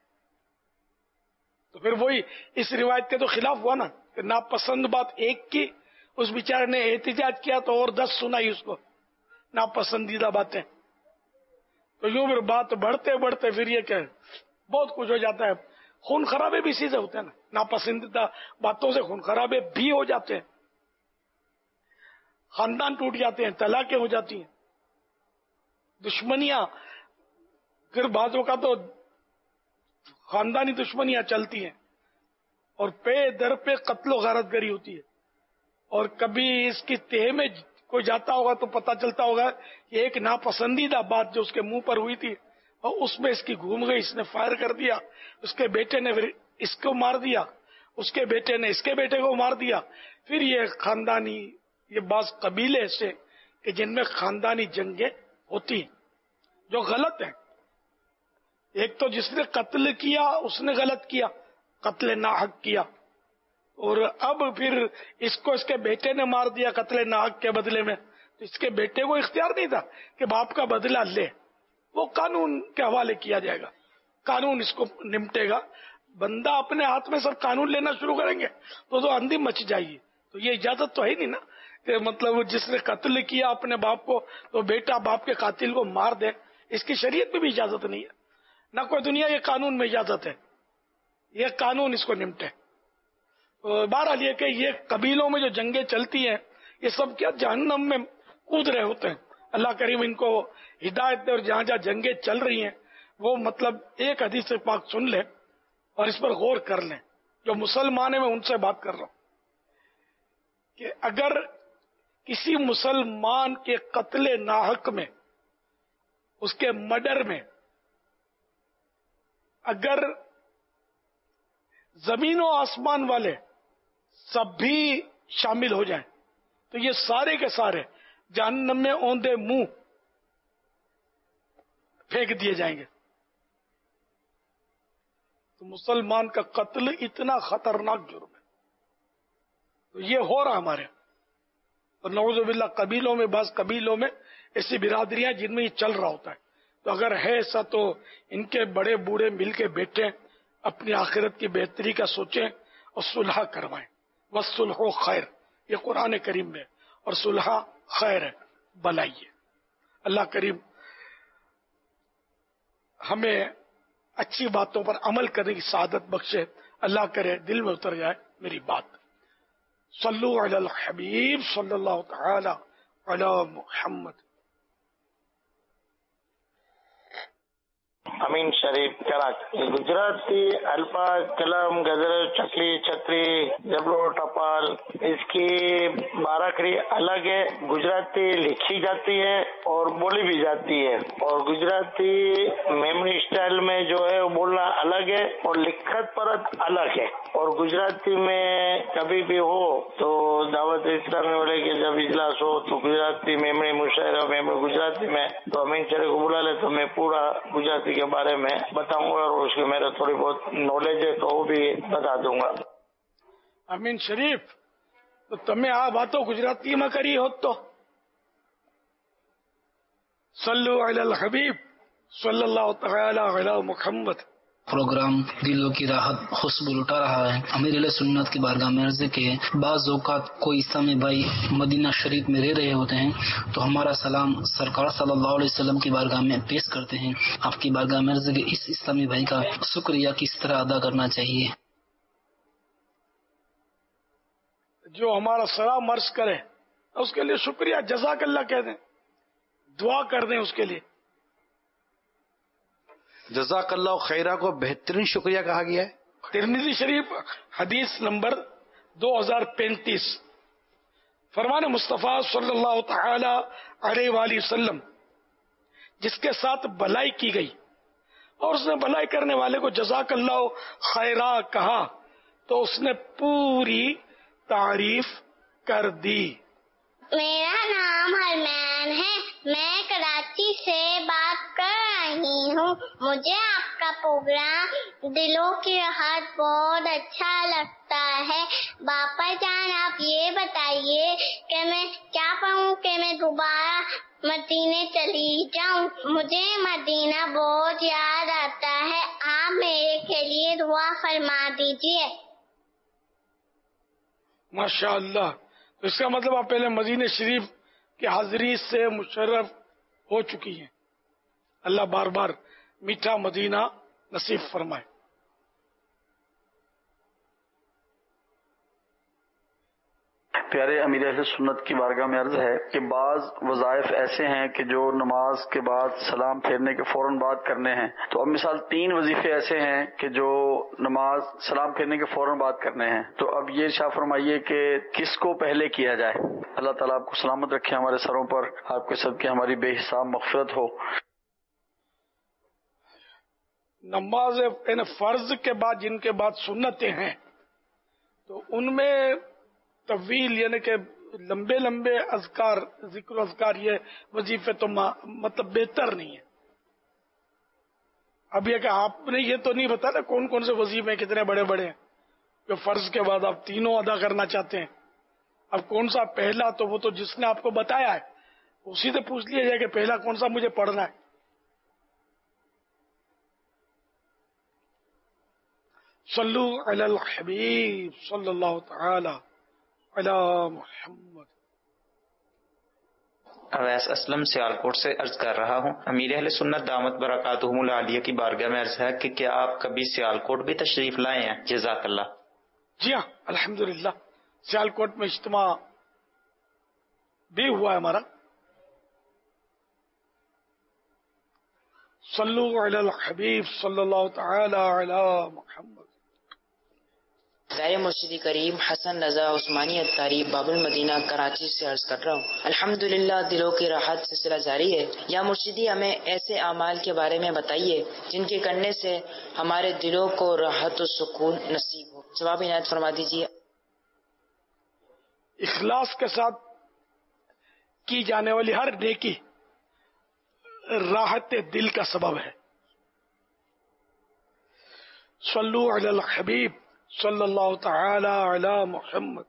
تو پھر وہی اس روایت کے تو خلاف ہوا نا کہ ناپسند بات 1 کی، اس بیچارے نے احتجاج کیا تو اور 10 سنائی اس کو ناپسندیدہ باتیں. تو یوں پھر بات بڑھتے بڑھتے پھر یہ کہ بہت کچھ ہو جاتا ہے. خون خرابے بھی اسی سے ہوتے ہیں نا، ناپسندیدہ باتوں سے خون خرابے بھی ہو جاتے ہیں. خاندان ٹوٹ جاتے ہیں، طلاقیں ہو جاتی ہیں، دشمنیاں، پھر بعضوں کا تو خاندانی دشمنیاں چلتی ہیں، اور پے در پہ قتل و غارت گری ہوتی ہے. اور کبھی اس کی تہ میں کوئی جاتا ہوگا تو پتہ چلتا ہوگا کہ ایک ناپسندیدہ بات جو اس کے منہ پر ہوئی تھی اور اس میں اس کی گھوم گئی، اس نے فائر کر دیا، اس کے بیٹے نے پھر اس کو مار دیا، اس کے بیٹے نے اس کے بیٹے کو مار دیا. پھر یہ خاندانی، یہ بعض قبیلے ایسے کہ جن میں خاندانی جنگیں ہوتی ہیں جو غلط ہیں. ایک تو جس نے قتل کیا اس نے غلط کیا، قتل ناحق کیا، اور اب پھر اس کو اس کے بیٹے نے مار دیا قتل ناحق کے بدلے میں. تو اس کے بیٹے کو اختیار نہیں تھا کہ باپ کا بدلہ لے، وہ قانون کے حوالے کیا جائے گا، قانون اس کو نمٹے گا. بندہ اپنے ہاتھ میں سب قانون لینا شروع کریں گے تو اندھی مچ جائے گی. تو یہ اجازت تو ہے نہیں نا کہ مطلب جس نے قتل کیا اپنے باپ کو تو بیٹا باپ کے قاتل کو مار دے. اس کی شریعت میں بھی اجازت نہیں ہے، نہ کوئی دنیا یہ قانون میں اجازت ہے. یہ قانون اس کو نمٹے. بہرحال یہ کہ یہ قبیلوں میں جو جنگیں چلتی ہیں یہ سب کیا جہنم میں کود رہے ہوتے ہیں. اللہ کریم ان کو ہدایت دے، اور جہاں جہاں جنگیں چل رہی ہیں وہ مطلب ایک حدیث پاک سن لیں اور اس پر غور کر لیں. جو مسلمان ہیں میں ان سے بات کر رہا ہوں کہ اگر کسی مسلمان کے قتل ناحق میں، اس کے مرڈر میں اگر زمین و آسمان والے سب بھی شامل ہو جائیں تو یہ سارے کے سارے جہنم میں اوندے منہ پھینک دیے جائیں گے. تو مسلمان کا قتل اتنا خطرناک جرم ہے. تو یہ ہو رہا ہمارے، اور نعوذ باللہ قبیلوں میں، بعض قبیلوں میں ایسی برادریاں جن میں یہ چل رہا ہوتا ہے. تو اگر ہے ایسا تو ان کے بڑے بوڑھے مل کے بیٹھیں، اپنی آخرت کی بہتری کا سوچیں اور صلح کروائیں. والصلح خیر، یہ قرآن کریم میں، اور صلح خیر ہے، بلائی ہے. اللہ کریم ہمیں اچھی باتوں پر عمل کرنے کی سعادت بخشے. اللہ کرے دل میں اتر جائے میری بات. صلو علی الحبیب صلی اللہ تعالی علی محمد. امین شریف کراچی. گجراتی الفا قلم گزر چکلی چھتری جبلو ٹپال اس کی باراکری الگ ہے. گجراتی لکھی جاتی ہے اور بولی بھی جاتی ہے، اور گجراتی میموری اسٹائل میں جو ہے وہ بولنا الگ ہے اور لکھت پرت الگ ہے. اور گجراتی میں کبھی بھی ہو تو دعوت اسلامی والے کے جب اجلاس ہو تو گجراتی میموری مشاعرہ میموری گجراتی میں تو امین شریف کو بلا لے تو میں پورا گجراتی کے بارے میں بتاؤں گا، اور اس کی میرا تھوڑی بہت نالج ہے تو وہ بھی بتا دوں گا. امین شریف تو تمہیں આ વાતો ગુજરાતીમાં કરી હોત તો صلو علی الحبیب صلی اللہ تعالی علی محمد. پروگرام دلوں کی راحت خوشبو لٹا رہا ہے. امیر علیہ سنت کی بارگاہ میں عرض ہے کہ بعض اوقات کوئی اسلامی بھائی مدینہ شریف میں رہ رہے ہوتے ہیں تو ہمارا سلام سرکار صلی اللہ علیہ وسلم کی بارگاہ میں پیش کرتے ہیں. آپ کی بارگاہ میں عرض ہے کہ اس اسلامی بھائی کا شکریہ کس طرح ادا کرنا چاہیے؟ جو ہمارا سلام عرض کرے اس کے لیے شکریہ، جزاک اللہ کہہ دیں، دعا کر دیں اس کے لیے. جزاک اللہ خیرہ کو بہترین شکریہ کہا گیا ہے. ترمذی شریف حدیث نمبر 2035 فرمان مصطفیٰ صلی اللہ تعالی علیہ وآلہ وسلم جس کے ساتھ بھلائی کی گئی اور اس نے بھلائی کرنے والے کو جزاک اللہ خیرہ کہا تو اس نے پوری تعریف کر دی. میرا نام حرمین ہے، میں کراچی سے بات کر رہی ہوں. مجھے آپ کا پروگرام دلوں کی راحت بہت اچھا لگتا ہے. باپا جان آپ یہ بتائیے کہ میں کیا پڑھوں کہ میں دوبارہ مدینے چلی جاؤں. مجھے مدینہ بہت یاد آتا ہے، آپ میرے کے لیے دعا فرما دیجیے. ماشاء اللہ. تو اس کا مطلب آپ پہلے مدینہ شریف کی حاضری سے مشرف ہو چکی ہیں. اللہ بار بار میٹھا مدینہ نصیب فرمائے. پیارے امیر اہل سنت کی بارگاہ میں عرض ہے کہ بعض وظائف ایسے ہیں کہ جو نماز کے بعد سلام پھیرنے کے فوراً بعد کرنے ہیں، تو اب مثال 3 وظیفے ایسے ہیں کہ جو نماز سلام پھیرنے کے فوراً بعد کرنے ہیں، تو اب یہ ارشاد فرمائیے کہ کس کو پہلے کیا جائے؟ اللہ تعالیٰ آپ کو سلامت رکھے، ہمارے سروں پر آپ کے صدقے ہماری بے حساب مغفرت ہو۔ نماز یعنی فرض کے بعد جن کے بعد سنتیں ہیں تو ان میں طویل یعنی کہ لمبے لمبے اذکار، ذکر و اذکار، یہ وظیفے تو مطلب بہتر نہیں ہے۔ اب یہ کہ آپ نے یہ تو نہیں بتایا کون کون سے وظیفے کتنے بڑے بڑے ہیں جو فرض کے بعد آپ تینوں ادا کرنا چاہتے ہیں۔ اب کون سا پہلا، تو وہ تو جس نے آپ کو بتایا ہے اسی سے پوچھ لیا جائے کہ پہلا کون سا مجھے پڑھنا ہے۔ صلو علی الحبیب صلی اللہ تعالی علی محمد۔ اویس اسلم سیالکوٹ سے عرض کر رہا ہوں، امیر اہل سنت دامت برکاتہم العالیہ کی بارگاہ میں عرض ہے کہ کیا آپ کبھی سیالکوٹ بھی تشریف لائے ہیں؟ جزاک اللہ۔ جی ہاں، الحمدللہ سیالکوٹ میں اجتماع بھی ہوا ہے ہمارا۔ صلو علی الحبیب صلی اللہ تعالی علی محمد۔ دائر مرشدی کریم حسن رضا عثمانی اتاری باب المدینہ کراچی سے عرض کر رہا ہوں، الحمدللہ دلوں کی راحت سلسلہ جاری ہے۔ یا مرشدی ہمیں ایسے اعمال کے بارے میں بتائیے جن کے کرنے سے ہمارے دلوں کو راحت و سکون نصیب ہو۔ جواب عنایت فرما دیجیے۔ اخلاص کے ساتھ کی جانے والی ہر نیکی راحت دل کا سبب ہے۔ صلو علی الحبیب صلی اللہ تعالی علی محمد۔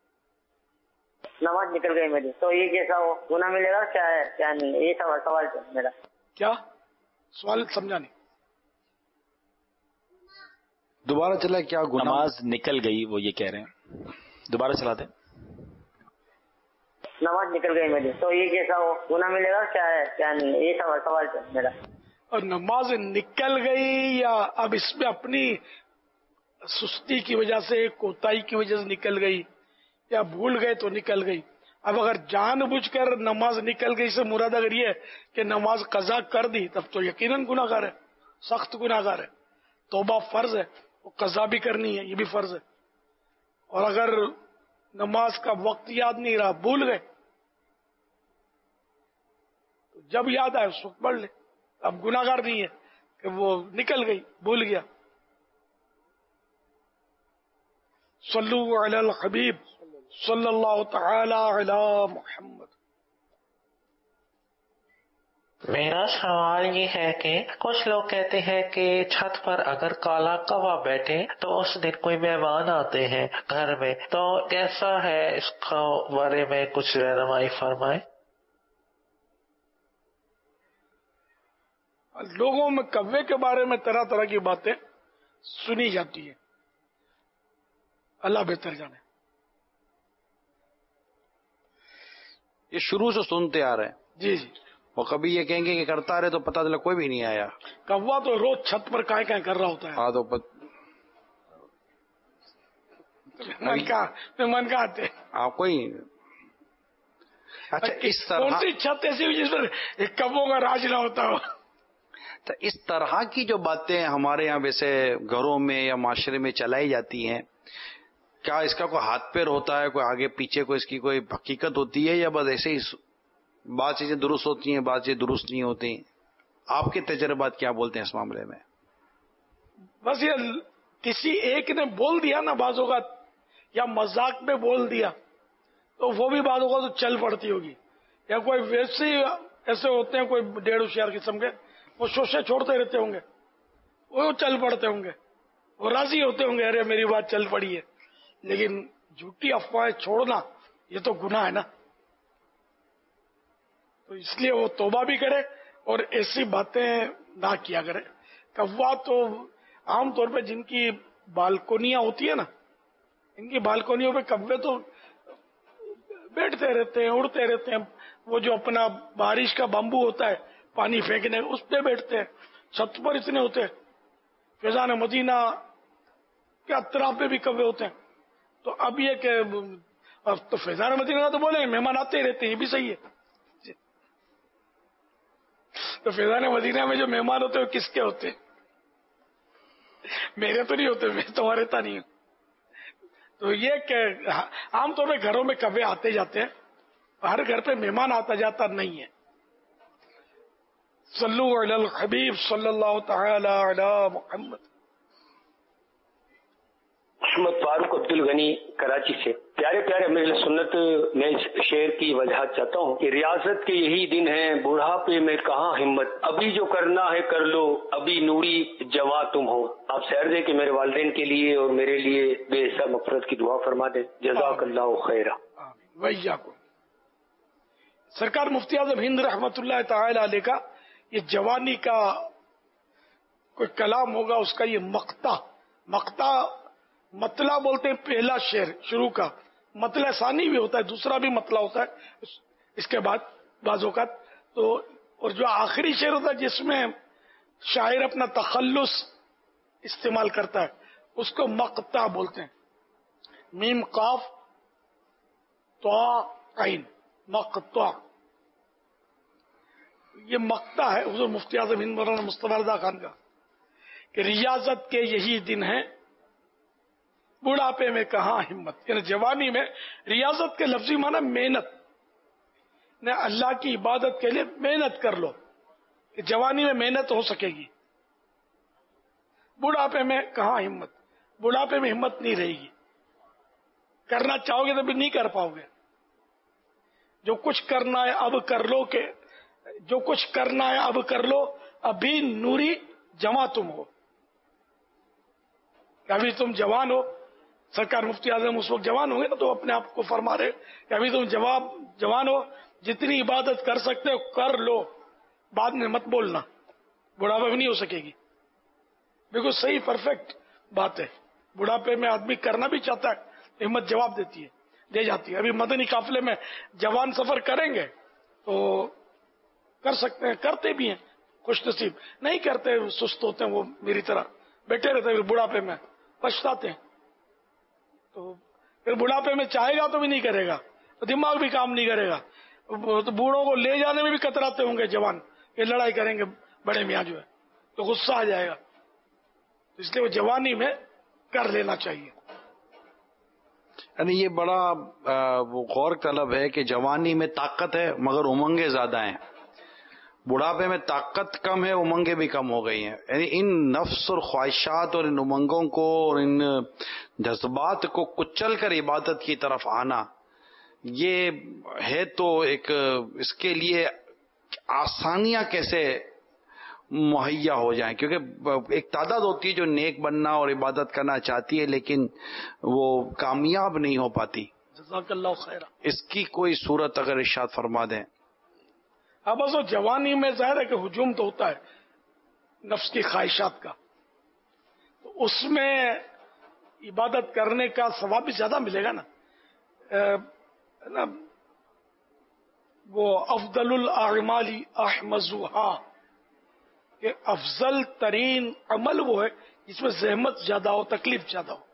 نماز نکل گئی میری تو یہ کیسا ہو، گناہ ملے گا کیا ہے کیا نہیں؟ یہ سوال ہے میرا۔ کیا سوال سمجھا نہیں؟ دوبارہ چلا کیا گناہ؟ نماز نکل گئی وہ یہ کہہ رہے ہیں، دوبارہ چلا دیں۔ نماز نکل گئی میری تو یہ کیسا ہو، گناہ ملے گا کیا ہے کیا نہیں؟ یہ سوال ہے میرا۔ اور نماز نکل گئی یا اب اس میں اپنی سستی کی وجہ سے، کوتاہی کی وجہ سے نکل گئی، یا بھول گئے تو نکل گئی۔ اب اگر جان بوجھ کر نماز نکل گئی سے مراد اگر یہ کہ نماز قضا کر دی تب تو یقیناً گناہ گار ہے، سخت گناہ گار ہے۔ توبہ فرض ہے، وہ قضا بھی کرنی ہے، یہ بھی فرض ہے۔ اور اگر نماز کا وقت یاد نہیں رہا، بھول گئے، تو جب یاد آئے اس وقت پڑھ لے، اب گناہ گار نہیں ہے کہ وہ نکل گئی، بھول گیا۔ صلو علی الحبیب صلی اللہ تعالی علی محمد۔ میرا سوال یہ ہے کہ کچھ لوگ کہتے ہیں کہ چھت پر اگر کالا کوا بیٹھے تو اس دن کوئی مہمان آتے ہیں گھر میں، تو کیسا ہے اس کا بارے میں کچھ رہنمائی فرمائے۔ لوگوں میں کوے کے بارے میں طرح طرح کی باتیں سنی جاتی ہیں، اللہ بہتر جانے۔ یہ شروع سے سنتے آ رہے ہیں۔ جی جی، وہ کبھی یہ کہیں گے کہ کرتا رہے تو پتہ چلا کوئی بھی نہیں آیا۔ کوا تو روز چھت پر کائیں کائیں کر رہا ہوتا ہے۔ ہاں تو مہمان کا آتے آپ کوئی اچھا اس طرح کون سی چھت ایسی ہوئی جس پر ایک کبوں کا راج نہ ہوتا ہو؟ تو اس طرح کی جو باتیں ہمارے یہاں ویسے گھروں میں یا معاشرے میں چلائی جاتی ہیں، کیا اس کا کوئی ہاتھ پیر ہوتا ہے، کوئی آگے پیچھے کوئی اس کی کوئی حقیقت ہوتی ہے، یا بس ایسے ہی بعض چیزیں درست ہوتی ہیں بعض چیزیں درست نہیں ہوتی؟ آپ کے تجربات کیا بولتے ہیں اس معاملے میں؟ بس یہ کسی ایک نے بول دیا نا بعض اوقات، یا مذاق میں بول دیا تو وہ بھی بعض اوقات تو چل پڑتی ہوگی، یا کوئی ویسے ایسے ہوتے ہیں کوئی 1.5 ہوشیار قسم کے، وہ شوشے چھوڑتے رہتے ہوں گے، وہ چل پڑتے ہوں گے، وہ راضی ہوتے ہوں گے ارے میری بات چل پڑی ہے، لیکن جھوٹی افواہیں چھوڑنا یہ تو گناہ ہے نا۔ تو اس لیے وہ توبہ بھی کرے اور ایسی باتیں نہ کیا کرے۔ کوا تو عام طور پہ جن کی بالکونیاں ہوتی ہیں نا، ان کی بالکونیوں پہ کوے تو بیٹھتے رہتے ہیں، اڑتے رہتے ہیں۔ وہ جو اپنا بارش کا بامبو ہوتا ہے پانی پھینکنے، اس پہ بیٹھتے ہیں، چھت پر اتنے ہوتے ہیں، فیضان مدینہ کے اطراف پہ بھی کوے ہوتے ہیں۔ تو اب یہ کہ اب تو فیضان مدینہ کا تو بولے مہمان آتے ہی رہتے ہیں، یہ بھی صحیح ہے. تو فیضان مدینہ میں جو مہمان ہوتے ہیں وہ کس کے ہوتے ہیں؟ میرے تو نہیں ہوتے، میں تو رہتا نہیں ہوں. تو یہ کہ عام طور پہ گھروں میں کبے آتے جاتے ہیں، ہر گھر پہ مہمان آتا جاتا نہیں ہے. صلو علی الحبیب صلی اللہ تعالی علی محمد. محمد فاروق عبد الغنی کراچی سے. پیارے پیارے امیر سنت، میں اس شعر کی وضاحت چاہتا ہوں کہ ریاضت کے یہی دن ہیں، بڑھاپے میں کہاں ہمت، ابھی جو کرنا ہے کر لو، ابھی نوری جواں تم ہو. آپ سے عرض ہے کہ میرے والدین کے لیے اور میرے لیے بے حساب مغفرت کی دعا فرما دیں. جزاک اللہ خیرہ. ویاکم. سرکار مفتی اعظم ہند رحمت اللہ تعالی علیہ کا یہ جوانی کا کوئی کلام ہوگا، اس کا یہ مقطع مطلع بولتے ہیں، پہلا شعر شروع کا. مطلع ثانی بھی ہوتا ہے، دوسرا بھی مطلع ہوتا ہے اس کے بعد بعض اوقات. تو اور جو آخری شعر ہوتا ہے جس میں شاعر اپنا تخلص استعمال کرتا ہے اس کو مقطع بولتے ہیں. میم قاف طا عین، مقطع. یہ مقطع ہے حضور مفتی اعظم ہند مولانا مصطفی رضا خان کا کہ ریاضت کے یہی دن ہیں، بڑھاپے میں کہاں ہمت. یعنی جوانی میں ریاضت کے لفظی معنی محنت، نہ اللہ کی عبادت کے لیے محنت کر لو کہ جوانی میں محنت ہو سکے گی. بڑھاپے میں کہاں ہمت، بڑھاپے میں ہمت نہیں رہے گی. کرنا چاہو گے تو بھی نہیں کر پاؤ گے. جو کچھ کرنا ہے اب کر لو، کہ جو کچھ کرنا ہے اب کر لو، ابھی نوری جواں تم ہو. ابھی تم جوان ہو. سرکار مفتی اعظم اس وقت جوان ہوں گے نا تو اپنے آپ کو فرما رہے کہ ابھی تم جوان ہو، جتنی عبادت کر سکتے ہو کر لو، بعد میں مت بولنا، بڑھاپے میں نہیں ہو سکے گی. بالکل صحیح پرفیکٹ بات ہے. بڑھاپے میں آدمی کرنا بھی چاہتا ہے، ہمت جواب دیتی ہے، دے جاتی ہے. ابھی مدنی قافلے میں جوان سفر کریں گے تو کر سکتے ہیں، کرتے بھی ہیں. خوش نصیب نہیں کرتے، سست ہوتے ہیں، وہ میری طرح بیٹھے رہتے ہیں، بڑھاپے میں پچھتاتے ہیں. تو پھر بڑھاپے میں چاہے گا تو بھی نہیں کرے گا، دماغ بھی کام نہیں کرے گا. تو بوڑھوں کو لے جانے میں بھی کتراتے ہوں گے جوان، یہ لڑائی کریں گے بڑے میاں جو ہے تو غصہ آ جائے گا. اس لیے وہ جوانی میں کر لینا چاہیے. یعنی یہ بڑا غور طلب ہے کہ جوانی میں طاقت ہے مگر امنگیں زیادہ ہیں، بڑھاپے میں طاقت کم ہے، امنگیں بھی کم ہو گئی ہیں. یعنی ان نفس اور خواہشات اور ان امنگوں کو اور ان جذبات کو کچل کر عبادت کی طرف آنا، یہ ہے تو ایک اس کے لیے آسانیاں کیسے مہیا ہو جائیں، کیونکہ ایک تعداد ہوتی ہے جو نیک بننا اور عبادت کرنا چاہتی ہے لیکن وہ کامیاب نہیں ہو پاتی. جزاک اللہ خیر. اس کی کوئی صورت اگر ارشاد فرما دیں. اب بس وہ جوانی میں ظاہر ہے کہ ہجوم تو ہوتا ہے نفس کی خواہشات کا، تو اس میں عبادت کرنے کا ثواب بھی زیادہ ملے گا نا. وہ افضل الاعمال احمزها، کہ افضل ترین عمل وہ ہے جس میں زحمت زیادہ ہو، تکلیف زیادہ ہو.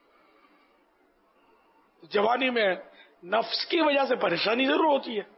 جوانی میں نفس کی وجہ سے پریشانی ضرور ہوتی ہے.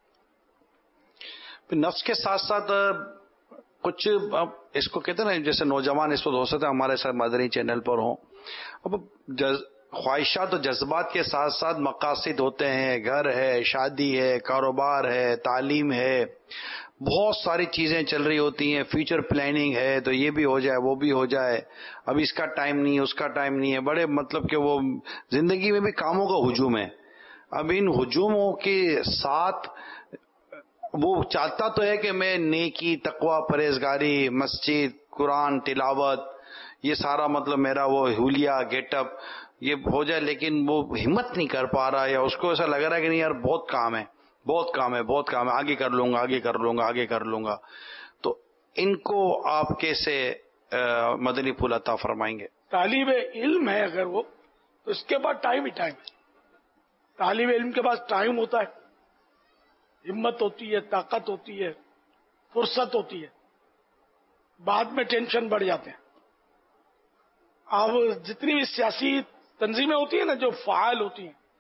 نفس کے ساتھ ساتھ کچھ اس کو کہتے ہیں نا، جیسے نوجوان اس وقت ہو سکتا ہے ہمارے ساتھ مدنی چینل پر ہوں، اب خواہشات و جذبات کے ساتھ ساتھ مقاصد ہوتے ہیں، گھر ہے، شادی ہے، کاروبار ہے، تعلیم ہے، بہت ساری چیزیں چل رہی ہوتی ہیں، فیوچر پلاننگ ہے، تو یہ بھی ہو جائے وہ بھی ہو جائے، اب اس کا ٹائم نہیں ہے اس کا ٹائم نہیں ہے. بڑے مطلب کہ وہ زندگی میں بھی کاموں کا ہجوم ہے. اب ان ہجوموں کے ساتھ وہ چاہتا تو ہے کہ میں نیکی، تقوی، پرہیزگاری، مسجد، قرآن تلاوت، یہ سارا مطلب میرا وہ حلیہ گیٹ اپ یہ ہو جائے، لیکن وہ ہمت نہیں کر پا رہا، یا اس کو ایسا لگ رہا ہے کہ نہیں یار بہت کام ہے، بہت کام ہے، بہت کام ہے، آگے کر لوں گا، آگے کر لوں گا، آگے کر لوں گا. تو ان کو آپ کیسے مدنی پھول عطا فرمائیں گے؟ طالب علم ہے اگر وہ، تو اس کے بعد ٹائم ہی ٹائم ہے. طالب علم کے پاس ٹائم ہوتا ہے، ہمت ہوتی ہے، طاقت ہوتی ہے، فرصت ہوتی ہے. بعد میں ٹینشن بڑھ جاتے ہیں. اب جتنی بھی سیاسی تنظیمیں ہوتی ہیں نا جو فعال ہوتی ہیں،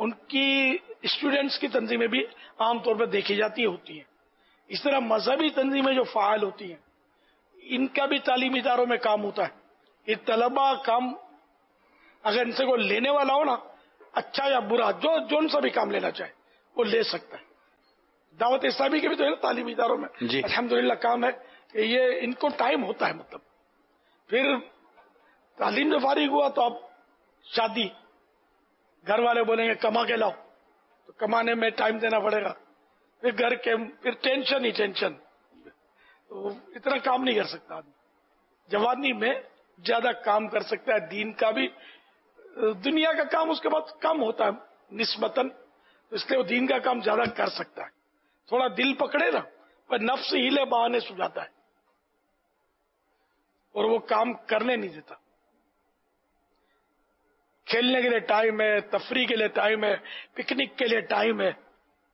ان کی اسٹوڈنٹس کی تنظیمیں بھی عام طور پر دیکھی جاتی ہوتی ہیں. اس طرح مذہبی تنظیمیں جو فعال ہوتی ہیں ان کا بھی تعلیمی اداروں میں کام ہوتا ہے. یہ طلباء کام اگر ان سے کوئی لینے والا ہو نا، اچھا یا برا، جو سا بھی کام لینا چاہے وہ لے سکتا ہے. دعوت اسلامی کے بھی تو ہے نا تعلیمی اداروں میں الحمدللہ کام ہے کہ یہ ان کو ٹائم ہوتا ہے. مطلب پھر تعلیم سے فارغ ہوا تو اب شادی، گھر والے بولیں گے کما کے لاؤ، تو کمانے میں ٹائم دینا پڑے گا. پھر گھر کے پھر ٹینشن ہی ٹینشن، تو اتنا کام نہیں کر سکتا آدمی. جوانی میں زیادہ کام کر سکتا ہے، دین کا بھی، دنیا کا کام اس کے بعد کم ہوتا ہے نسبتاً، اس لیے وہ دین کا کام زیادہ کر سکتا ہے. تھوڑا دل پکڑے نا، پر نفس ہیلے بہانے سو جاتا ہے اور وہ کام کرنے نہیں دیتا. کھیلنے کے لیے ٹائم ہے، تفریح کے لیے ٹائم ہے، پکنک کے لیے ٹائم ہے،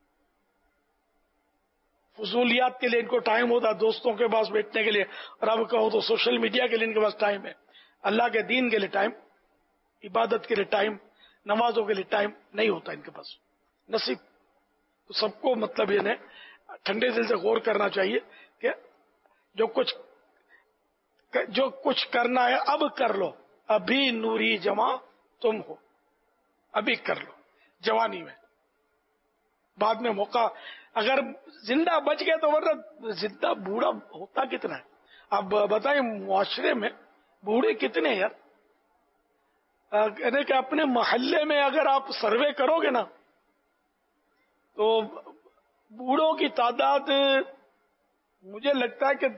فضولیات کے لیے ان کو ٹائم ہوتا ہے، دوستوں کے پاس بیٹھنے کے لیے، اور اب کہو تو سوشل میڈیا کے لیے ان کے پاس ٹائم ہے. اللہ کے دین کے لیے ٹائم، عبادت کے لیے ٹائم، نمازوں کے لیے ٹائم نہیں ہوتا ان کے پاس. نصیب تو سب کو مطلب یہ ٹھنڈے دل سے غور کرنا چاہیے کہ جو کچھ کرنا ہے اب کر لو. ابھی نوری جمع تم ہو، ابھی کر لو جوانی میں، بعد میں موقع اگر زندہ بچ گئے تو، ورنہ زندہ بوڑھا ہوتا کتنا ہے. اب بتائیں معاشرے میں بوڑھے کتنے ہیں یار؟ یعنی کہ اپنے محلے میں اگر آپ سروے کرو گے نا تو بوڑھوں کی تعداد مجھے لگتا ہے کہ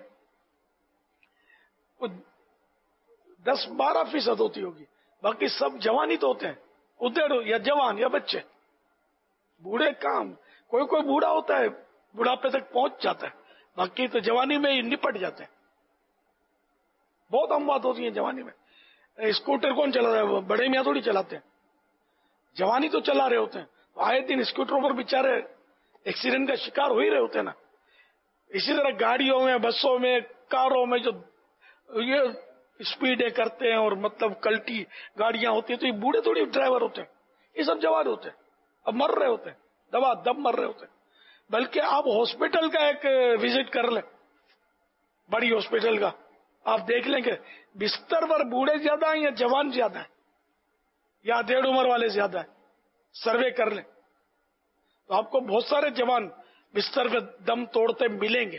10-12% ہوتی ہوگی، باقی سب جوان ہی تو ہوتے ہیں، ادھر یا جوان یا بچے. بوڑھے کام کوئی بوڑھا ہوتا ہے بڑھاپے تک پہنچ جاتا ہے، باقی تو جوانی میں ہی نپٹ جاتے ہیں. بہت اموات ہوتی ہیں جوانی میں. اسکوٹر کون چلا رہا ہے؟ بڑے میاں تھوڑی چلاتے ہیں، جوانی تو چلا رہے ہوتے ہیں. آئے دن اسکوٹروں پر بیچارے ایکسیڈنٹ کا شکار ہو ہی رہے ہوتے ہیں نا. اسی طرح گاڑیوں میں، بسوں میں، کاروں میں جو یہ اسپیڈیں کرتے ہیں اور مطلب کلٹی گاڑیاں ہوتی ہیں، تو یہ بوڑھے تھوڑی ڈرائیور ہوتے ہیں، یہ سب جوان ہوتے ہیں، اب مر رہے ہوتے ہیں، دبا دب مر رہے ہوتے ہیں. بلکہ آپ ہاسپٹل کا ایک وزٹ کر لیں، بڑی ہاسپٹل کا، آپ دیکھ لیں کہ بستر پر بوڑھے زیادہ ہیں یا جوان زیادہ ہیں یا ڈیڑھ عمر والے زیادہ ہیں. سروے کر لیں تو آپ کو بہت سارے جوان بستر پہ دم توڑتے ملیں گے.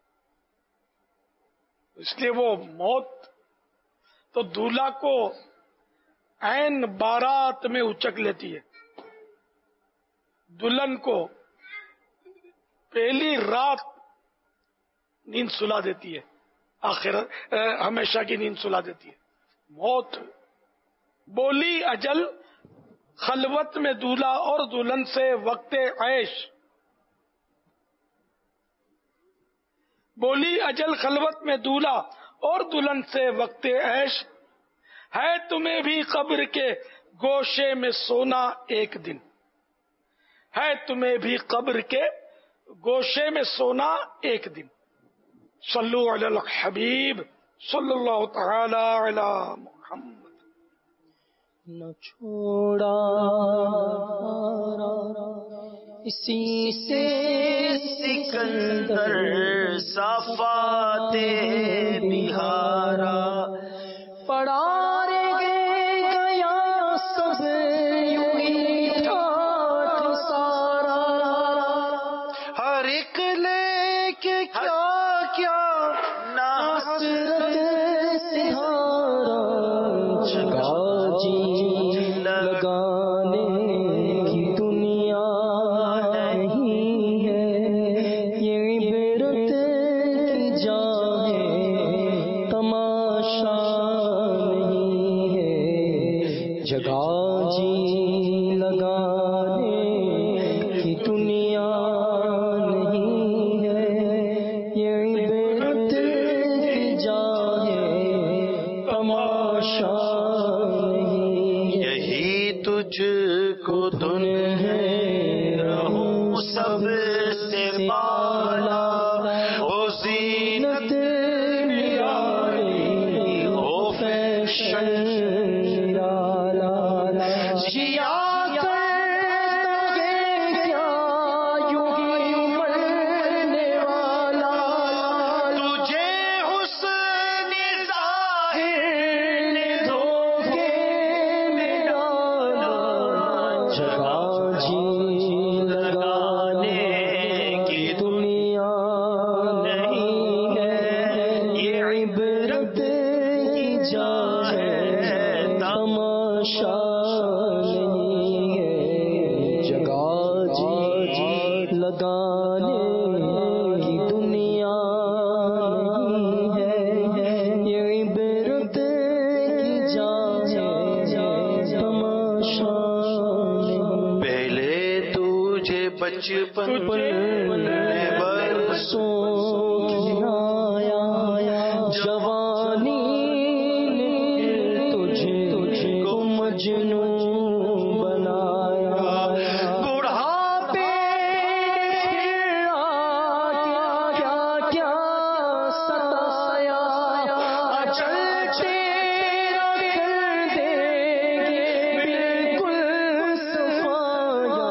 اس لیے وہ موت تو دولہا کو عین بارات میں اچک لیتی ہے، دلہن کو پہلی رات نیند سلا دیتی ہے، آخرت ہمیشہ کی نیند سلا دیتی ہے. موت بولی اجل خلوت میں دولہا اور دلہن سے وقت عیش، بولی اجل خلوت میں دولہا اور دلہن سے وقت عیش، ہے تمہیں بھی قبر کے گوشے میں سونا ایک دن، ہے تمہیں بھی قبر کے گوشے میں سونا ایک دن. صلو علی الحبیب صلی اللہ تعالی علی محمد. نہ چھوڑا اسی سے سکندر صفات بہارا، پڑا گیا سب یوں ہی ٹھاٹ سارا، ہر ایک لے کے کیا کیا حسرت سے ہارا، جگہ جی لگانے کی دنیا نہیں ہے، یہ عبرت کی جا ہے تماشا نہیں ہے، جگہ جی لگانے کی دنیا نہیں ہے، یہ عبرت کی جا ہے تماشا نہیں. یہی تجھ کو دن ہے رہوں سب سے بالا، او زینت نرالی او فیشن نرالا، جیا کر بچپن میں برسوں جوانی تجھے کو مجنوں بنایا، بڑھاپے کیا کیا ستایا، اجل تیرا کر دے گے بالکل صفایا،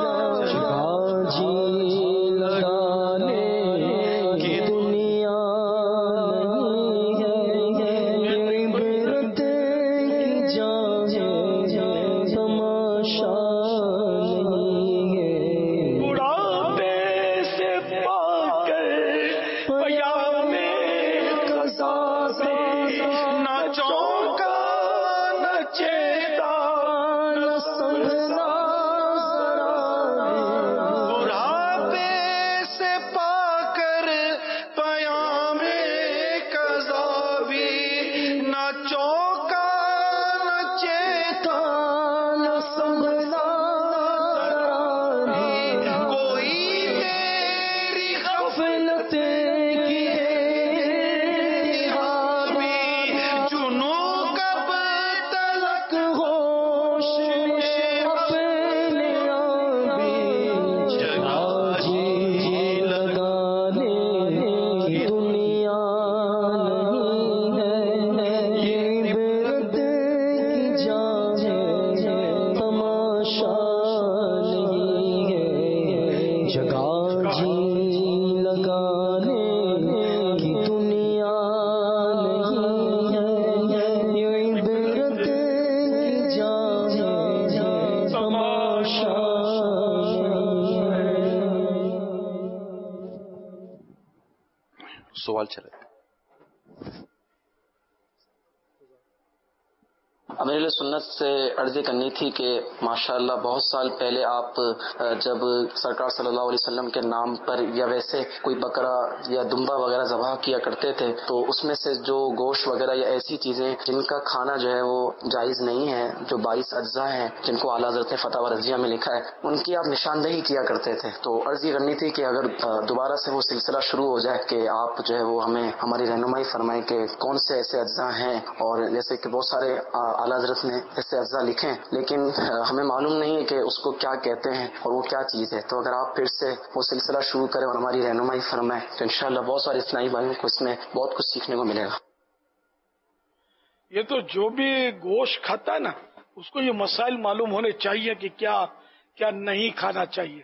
جی لگانے کی دنیا سوال چلے. امیر سنت سے عرض کرنی تھی کہ ماشاءاللہ بہت سال پہلے آپ جب سرکار صلی اللہ علیہ وسلم کے نام پر یا ویسے کوئی بکرا یا دمبا وغیرہ ذبح کیا کرتے تھے تو اس میں سے جو گوشت وغیرہ یا ایسی چیزیں جن کا کھانا جو ہے وہ جائز نہیں ہے، جو 22 اجزاء ہیں جن کو اعلیٰ حضرت نے فتاوی رضیہ میں لکھا ہے، ان کی آپ نشاندہی کیا کرتے تھے. تو عرض یہ کرنی تھی کہ اگر دوبارہ سے وہ سلسلہ شروع ہو جائے کہ آپ جو ہے وہ ہمیں ہماری رہنمائی فرمائیں کہ کون سے ایسے اجزاء ہیں، اور جیسے کہ بہت سارے اعلیٰ حضرت نے ایسے اجزاء لکھیں لیکن ہمیں معلوم نہیں ہے کہ اس کو کیا کہتے ہیں اور وہ کیا چیز ہے. تو اگر آپ پھر سے وہ سلسلہ شروع کریں اور ہماری رہنمائی فرمائیں تو انشاءاللہ بہت سارے اسلامی بھائیوں کو اس میں بہت کچھ سیکھنے کو ملے گا. یہ تو جو بھی گوشت کھاتا ہے نا اس کو یہ مسائل معلوم ہونے چاہیے کہ کیا کیا نہیں کھانا چاہیے.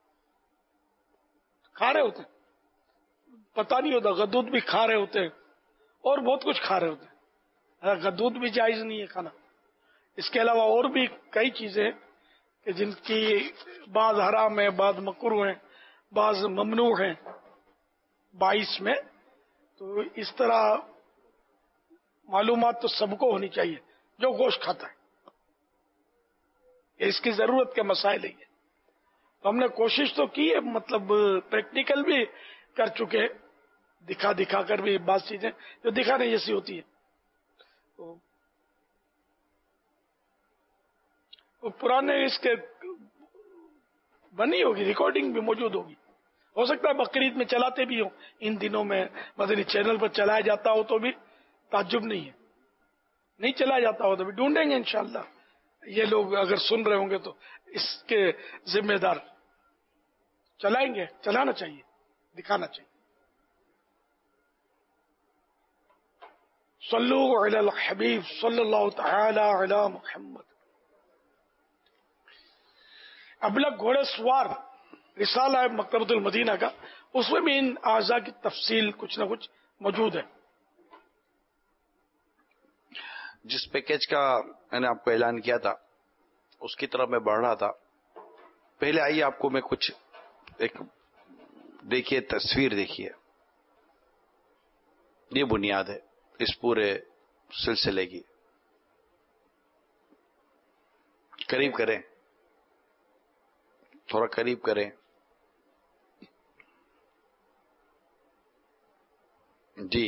کھا رہے ہوتے پتہ نہیں ہوتا، غدود بھی کھا رہے ہوتے اور بہت کچھ کھا رہے ہوتے. غدود بھی جائز نہیں ہے کھانا. اس کے علاوہ اور بھی کئی چیزیں کہ جن کی بعض حرام ہیں، بعض مکروہ ہیں، بعض ممنوع ہیں 22 میں. تو اس طرح معلومات تو سب کو ہونی چاہیے جو گوشت کھاتا ہے. اس کی ضرورت کے مسائل ہیں. تو ہم نے کوشش تو کی ہے، مطلب پریکٹیکل بھی کر چکے، دکھا دکھا کر بھی بعض چیزیں جو دکھانے جیسی ہوتی ہے. تو پرانے اس کے بنی ہوگی، ریکارڈنگ بھی موجود ہوگی. ہو سکتا ہے بقرعید میں چلاتے بھی ہوں، ان دنوں میں مدنی چینل پر چلایا جاتا ہو تو بھی تعجب نہیں ہے. نہیں چلایا جاتا ہو تو بھی ڈھونڈیں گے انشاءاللہ. یہ لوگ اگر سن رہے ہوں گے تو اس کے ذمہ دار چلائیں گے. چلانا چاہیے، دکھانا چاہیے. صلو علی الحبیب صلی اللہ تعالی علی محمد. ابلغ گھوڑے سوار رسالہ ہے مکتبۃ المدینہ کا، اس میں بھی ان اعضاء کی تفصیل کچھ نہ کچھ موجود ہے. جس پیکیج کا میں نے آپ کو اعلان کیا تھا اس کی طرف میں بڑھ رہا تھا. پہلے آئیے آپ کو میں کچھ ایک دیکھیے، تصویر دیکھیے. یہ بنیاد ہے اس پورے سلسلے کی. قریب کریں، تھوڑا قریب کریں. جی،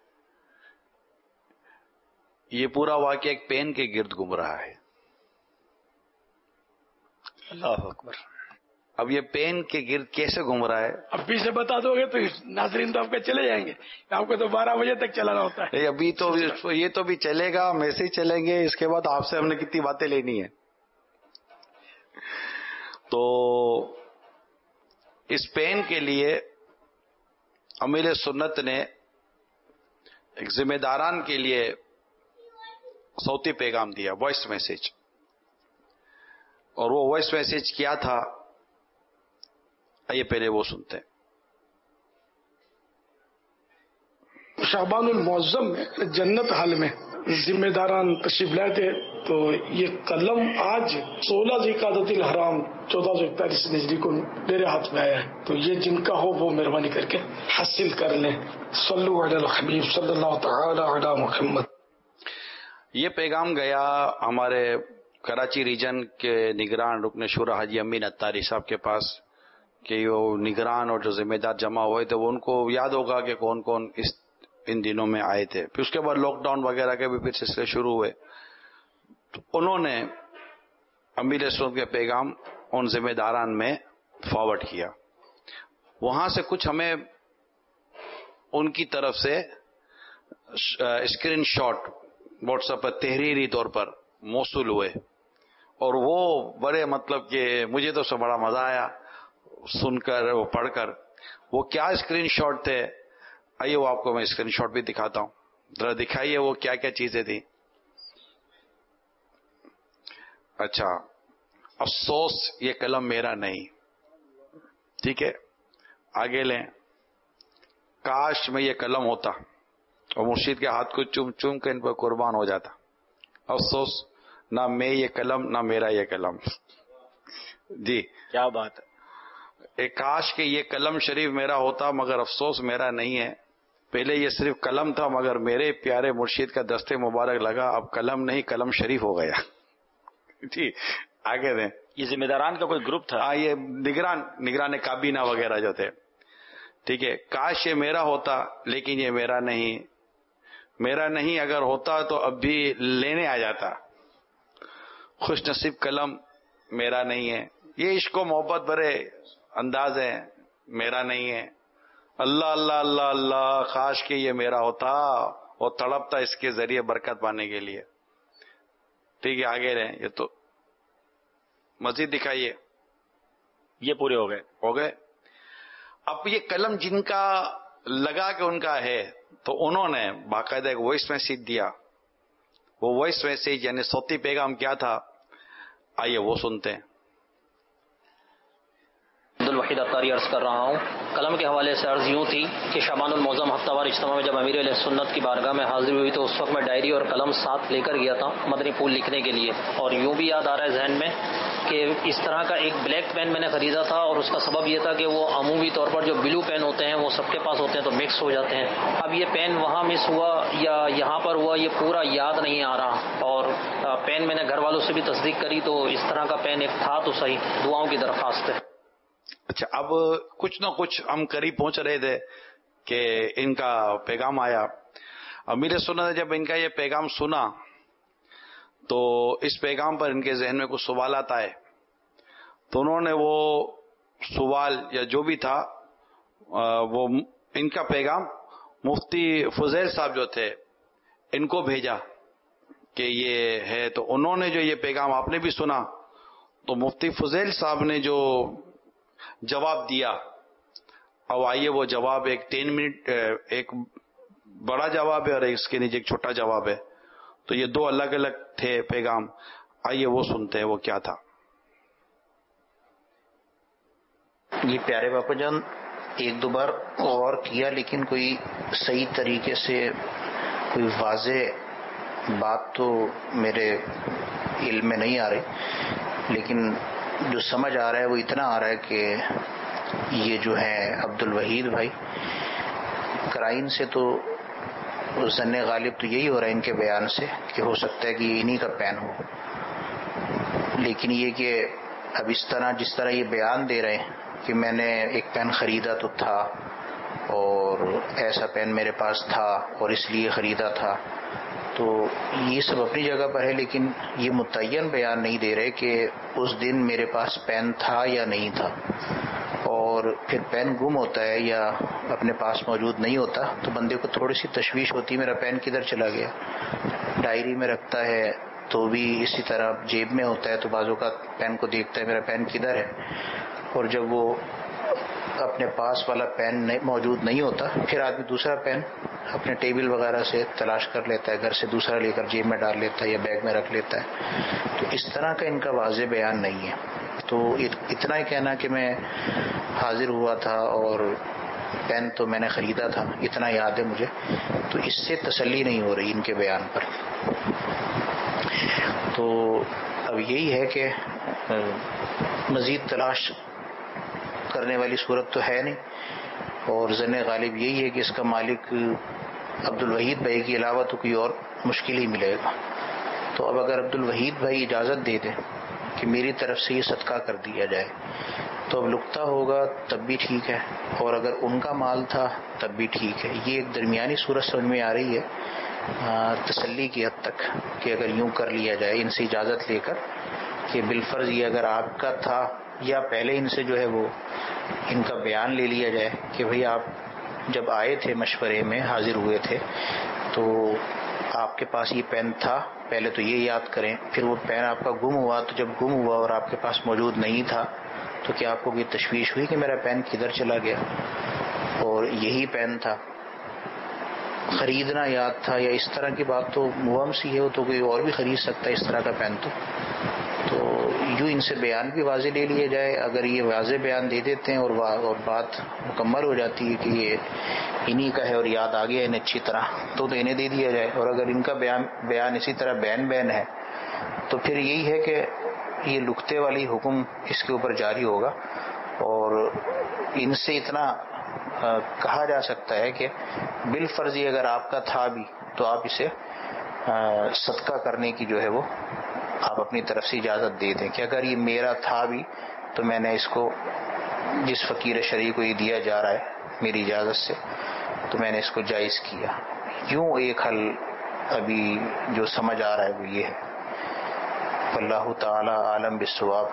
یہ پورا واقعہ ایک پین کے گرد گھوم رہا ہے. اللہ اکبر. اب یہ پین کے گرد کیسے گھوم رہا ہے؟ اب بھی سے بتا دو گے تو ناظرین تو آپ کے چلے جائیں گے. آپ کو تو 12 بجے تک چلانا ہوتا ہے. ابھی تو یہ تو بھی چلے گا، ہم ایسے ہی چلیں گے. اس کے بعد آپ سے ہم نے کتنی باتیں لینی ہے. تو اس پین کے لیے امیر سنت نے ایک ذمہ داران کے لیے صوتی پیغام دیا، وائس میسج. اور وہ وائس میسج کیا تھا، آئیے پہلے وہ سنتے ہیں. شعبان المعظم میں جنت حال میں ذمہ داران تشریف لائے تھے، تو یہ قلم آج 16 ذی الحرام 1441 ہجری کو میرے ہاتھ میں آیا ہے. تو یہ جن کا ہو وہ مہربانی کر کے حاصل کر لیں. صلو علی الحبیب صلی اللہ تعالی علی محمد. یہ پیغام گیا ہمارے کراچی ریجن کے نگران رکن شورا حاجی امین اتاری صاحب کے پاس، کہ وہ نگران اور جو ذمہ دار جمع ہوئے تھے وہ ان کو یاد ہوگا کہ کون کون ان دنوں میں آئے تھے. پھر اس کے بعد لاک ڈاؤن وغیرہ کے بھی پھر سلسلے شروع ہوئے. تو انہوں نے امیر سنت کے پیغام ان ذمہ داران میں فارورڈ کیا. وہاں سے کچھ ہمیں ان کی طرف سے اسکرین شاٹ واٹس ایپ پر تحریری طور پر موصول ہوئے، اور وہ بڑے مطلب کہ مجھے تو سب بڑا مزہ آیا سن کر، وہ پڑھ کر. وہ کیا اسکرین شاٹ تھے، آئیے وہ آپ کو میں اسکرین شاٹ بھی دکھاتا ہوں. ذرا دکھائیے وہ کیا کیا چیزیں تھیں. اچھا، افسوس یہ قلم میرا نہیں. ٹھیک ہے، آگے لیں. کاش میں یہ قلم ہوتا اور مرشید کے ہاتھ کو چوم چوم کے ان پر قربان ہو جاتا. افسوس، نہ میں یہ قلم نہ میرا یہ قلم. جی کیا بات ہے. ایک کاش کہ یہ قلم شریف میرا ہوتا، مگر افسوس میرا نہیں ہے. پہلے یہ صرف قلم تھا، مگر میرے پیارے مرشید کا دستے مبارک لگا، اب قلم نہیں قلم شریف ہو گیا. جی آگے دیں. یہ ذمہ داران کا کوئی گروپ تھا؟ یہ نگران کابینہ وغیرہ جو تھے. ٹھیک ہے، کاش یہ میرا ہوتا لیکن یہ میرا نہیں. میرا نہیں اگر ہوتا تو اب بھی لینے آ جاتا. خوش نصیب قلم میرا نہیں ہے. یہ عشق و محبت بھرے انداز ہے. میرا نہیں ہے. اللہ اللہ اللہ اللہ، کاش کہ یہ میرا ہوتا اور تڑپتا اس کے ذریعے برکت پانے کے لیے. ٹھیک ہے، آگے رہیں. یہ تو مزید دکھائیے. یہ پورے ہو گئے. اب یہ قلم جن کا لگا کہ ان کا ہے، تو انہوں نے باقاعدہ ایک وائس میسج دیا. وہ وائس میسج یعنی صوتی پیغام کیا تھا، آئیے وہ سنتے ہیں. عبدالوحید اتاری عرض کر رہا ہوں. قلم کے حوالے سے عرض یوں تھی کہ شعبان المعظم ہفتہ وار اجتماع میں جب امیر علیہ سنت کی بارگاہ میں حاضری ہوئی تو اس وقت میں ڈائری اور قلم ساتھ لے کر گیا تھا مدنی پھول لکھنے کے لیے. اور یوں بھی یاد آ رہا ہے ذہن میں کہ اس طرح کا ایک بلیک پین میں نے خریدا تھا، اور اس کا سبب یہ تھا کہ وہ عمومی طور پر جو بلو پین ہوتے ہیں وہ سب کے پاس ہوتے ہیں تو مکس ہو جاتے ہیں. اب یہ پین وہاں مس ہوا یا یہاں پر ہوا یہ پورا یاد نہیں آ رہا. اور پین میں نے گھر والوں سے بھی تصدیق کری تو اس طرح کا پین ایک تھا تو صحیح. دعاؤں کی درخواست ہے. اچھا، اب کچھ نہ کچھ ہم قریب پہنچ رہے تھے کہ ان کا پیغام آیا. امیر سنت نے جب ان کا یہ پیغام سنا تو اس پیغام پر ان کے ذہن میں کچھ سوالات آئے. تو انہوں نے وہ سوال یا جو بھی تھا وہ ان کا پیغام مفتی فضیل صاحب جو تھے ان کو بھیجا کہ یہ ہے. تو انہوں نے جو یہ پیغام آپ نے بھی سنا تو مفتی فضیل صاحب نے جو جواب دیا، اب آئیے وہ جواب ایک 10 منٹ، ایک بڑا جواب ہے اور اس کے نیچے ایک چھوٹا جواب ہے. تو یہ دو الگ الگ تھے پیغام. آئیے وہ سنتے ہیں وہ کیا تھا. یہ پیارے باپا جان ایک دو بار غور کیا لیکن کوئی صحیح طریقے سے کوئی واضح بات تو میرے علم میں نہیں آ رہی، لیکن جو سمجھ آ رہا ہے وہ اتنا آ رہا ہے کہ یہ جو ہے عبدالوحید بھائی کرائن سے تو ظن غالب تو یہی ہو رہا ہے ان کے بیان سے کہ ہو سکتا ہے کہ یہ انہی کا پین ہو. لیکن یہ کہ اب اس طرح جس طرح یہ بیان دے رہے ہیں کہ میں نے ایک پین خریدا تو تھا اور ایسا پین میرے پاس تھا اور اس لیے خریدا تھا، تو یہ سب اپنی جگہ پر ہے، لیکن یہ متعین بیان نہیں دے رہے کہ اس دن میرے پاس پین تھا یا نہیں تھا، اور پھر پین گم ہوتا ہے یا اپنے پاس موجود نہیں ہوتا تو بندے کو تھوڑی سی تشویش ہوتی ہے، میرا پین کدھر چلا گیا۔ ڈائری میں رکھتا ہے تو بھی اسی طرح، جیب میں ہوتا ہے تو بعض اوقات پین کو دیکھتا ہے میرا پین کدھر ہے، اور جب وہ اپنے پاس والا پین موجود نہیں ہوتا پھر آدمی دوسرا پین اپنے ٹیبل وغیرہ سے تلاش کر لیتا ہے، گھر سے دوسرا لے کر جیب میں ڈال لیتا ہے یا بیگ میں رکھ لیتا ہے۔ تو اس طرح کا ان کا واضح بیان نہیں ہے۔ تو اتنا ہی کہنا کہ میں حاضر ہوا تھا اور پین تو میں نے خریدا تھا، اتنا یاد ہے مجھے، تو اس سے تسلی نہیں ہو رہی ان کے بیان پر۔ تو اب یہی ہے کہ مزید تلاش کرنے والی صورت تو ہے نہیں، اور ظن غالب یہی ہے کہ اس کا مالک عبد الوحید بھائی کے علاوہ تو کوئی اور مشکل ہی ملے گا۔ تو اب اگر عبد الوحید بھائی اجازت دے دیں کہ میری طرف سے یہ صدقہ کر دیا جائے تو اب لقطہ ہوگا تب بھی ٹھیک ہے، اور اگر ان کا مال تھا تب بھی ٹھیک ہے۔ یہ ایک درمیانی صورت سمجھ میں آ رہی ہے تسلی کی حد تک، کہ اگر یوں کر لیا جائے ان سے اجازت لے کر کہ بالفرض یہ اگر آپ کا تھا، یا پہلے ان سے جو ہے وہ ان کا بیان لے لیا جائے کہ بھئی آپ جب آئے تھے مشورے میں حاضر ہوئے تھے تو آپ کے پاس یہ پین تھا، پہلے تو یہ یاد کریں، پھر وہ پین آپ کا گم ہوا تو جب گم ہوا اور آپ کے پاس موجود نہیں تھا تو کیا آپ کو کوئی تشویش ہوئی کہ میرا پین کدھر چلا گیا، اور یہی پین تھا، خریدنا یاد تھا، یا اس طرح کی بات تو مبہم سی ہے، وہ تو کوئی اور بھی خرید سکتا ہے اس طرح کا پین۔ تو یوں ان سے بیان بھی واضح لے لیا جائے، اگر یہ واضح بیان دے دیتے ہیں اور بات مکمل ہو جاتی ہے کہ یہ انہی کا ہے اور یاد آ گیا انہیں اچھی طرح، تو انہیں دے دیا جائے، اور اگر ان کا بیان اسی طرح بین ہے تو پھر یہی ہے کہ یہ لقطے والی حکم اس کے اوپر جاری ہوگا، اور ان سے اتنا کہا جا سکتا ہے کہ بالفرض اگر آپ کا تھا بھی تو آپ اسے صدقہ کرنے کی جو ہے وہ آپ اپنی طرف سے اجازت دے دیں، کہ اگر یہ میرا تھا بھی تو میں نے اس کو جس فقیر شرعی کو یہ دیا جا رہا ہے میری اجازت سے تو میں نے اس کو جائز کیا۔ یوں ایک حل ابھی جو سمجھ آ رہا ہے وہ یہ ہے، اللہ تعالی عالم بالصواب۔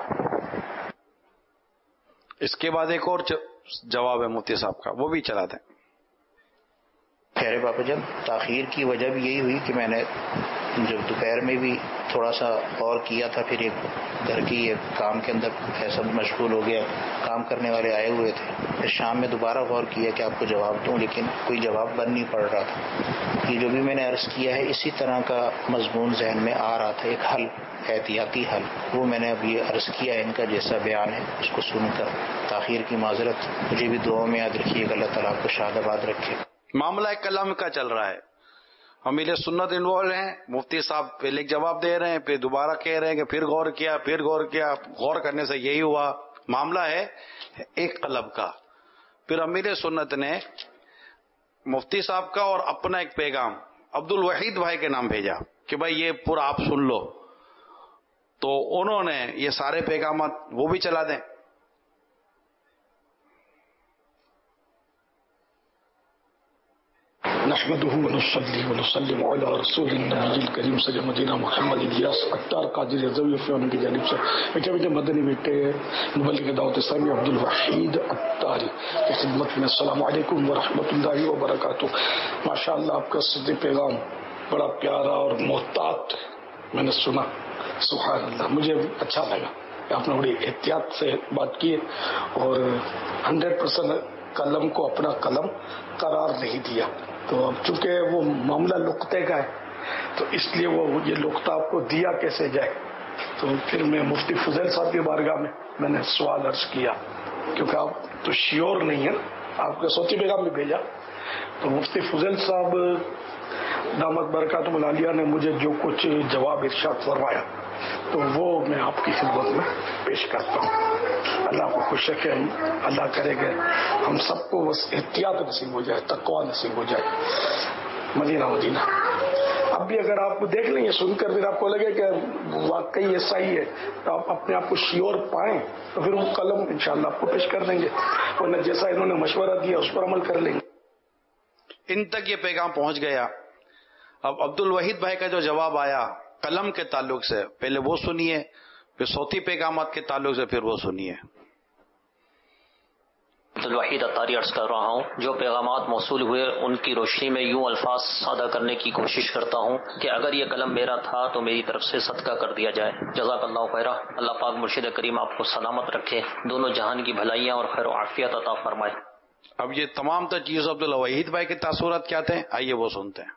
اس کے بعد ایک اور جواب ہے مفتی صاحب کا، وہ بھی چلا دیں۔ خیر باپا جان، تاخیر کی وجہ بھی یہی ہوئی کہ میں نے جب دوپہر میں بھی تھوڑا سا اور کیا تھا، پھر ایک گھر کی ایک کام کے اندر ایسا مشغول ہو گیا، کام کرنے والے آئے ہوئے تھے، پھر شام میں دوبارہ غور کیا کہ آپ کو جواب دوں، لیکن کوئی جواب بن نہیں پڑ رہا تھا۔ یہ جو بھی میں نے عرض کیا ہے اسی طرح کا مضمون ذہن میں آ رہا تھا، ایک حل، احتیاطی حل، وہ میں نے ابھی عرض کیا ہے، ان کا جیسا بیان ہے اس کو سن کر تاخیر کی معذرت، مجھے بھی دعاؤں میں یاد رکھیے گا، اللہ تعالیٰ آپ کو شاد آباد رکھے۔ معاملہ کلام کا چل رہا ہے، امیر سنت انوالو ہیں، مفتی صاحب پہلے ایک جواب دے رہے ہیں، پھر دوبارہ کہہ رہے ہیں کہ پھر غور کیا، پھر غور کیا، غور کرنے سے یہی ہوا۔ معاملہ ہے ایک قلب کا۔ پھر امیر سنت نے مفتی صاحب کا اور اپنا ایک پیغام عبد الوحید بھائی کے نام بھیجا کہ بھائی یہ پورا آپ سن لو، تو انہوں نے یہ سارے پیغامات وہ بھی چلا دیں۔ نحمده ونصلي ونسلم على رسول النبی الکریم سید مدینہ محمد الیاس اختار قادری رضوی فیون کی جانب سے میٹھے مدنی بیٹے مبلغ دعوت اسلامی عبد الوحید اتاری کی خدمت میں السلام علیکم ورحمۃ اللہ وبرکاتہ۔ ماشاء اللہ آپ کا صدی پیغام بڑا پیارا اور محتاط میں نے سنا، سبحان اللہ، مجھے اچھا لگا کہ آپ نے بڑی احتیاط سے بات کی اور 100% قلم کو اپنا قلم قرار نہیں دیا۔ تو اب چونکہ وہ معاملہ لقطے کا ہے تو اس لیے وہ یہ لقطہ آپ کو دیا کیسے جائے، تو پھر میں مفتی فضیل صاحب کی بارگاہ میں نے سوال عرض کیا، کیونکہ آپ تو شیور نہیں ہیں، آپ کا صوتی پیغام بھی بھیجا، تو مفتی فضیل صاحب دامت برکاتہم العالیہ نے مجھے جو کچھ جواب ارشاد فرمایا تو وہ میں آپ کی خدمت میں پیش کرتا ہوں۔ اللہ کو خوش رکھے، اللہ کرے گا ہم سب کو بس احتیاط نصیب ہو جائے، تقویٰ نصیب ہو جائے۔ مدینہ مدینہ اب بھی اگر آپ دیکھ لیں، یہ سن کر پھر آپ کو لگے کہ واقعی ایسا ہی ہے تو آپ اپنے آپ کو شیور پائیں تو پھر وہ قلم انشاءاللہ آپ کو پیش کر دیں گے، ورنہ جیسا انہوں نے مشورہ دیا اس پر عمل کر لیں گے۔ ان تک یہ پیغام پہنچ گیا۔ اب عبد الوحید بھائی کا جو جواب آیا قلم کے تعلق سے، پہلے وہ سنیے، پھر صوتی پیغامات کے تعلق سے پھر وہ سنیے۔ عبد الوحید اتاری عرض کر رہا ہوں، جو پیغامات موصول ہوئے ان کی روشنی میں یوں الفاظ ادا کرنے کی کوشش کرتا ہوں کہ اگر یہ قلم میرا تھا تو میری طرف سے صدقہ کر دیا جائے۔ جزاک اللہ خیرہ۔ اللہ پاک مرشد کریم آپ کو سلامت رکھے، دونوں جہان کی بھلائیاں اور خیر و عافیت عطا فرمائے۔ اب یہ تمام تر چیز عبد الوحید بھائی کے تاثرات کیا تھے، آئیے وہ سنتے ہیں۔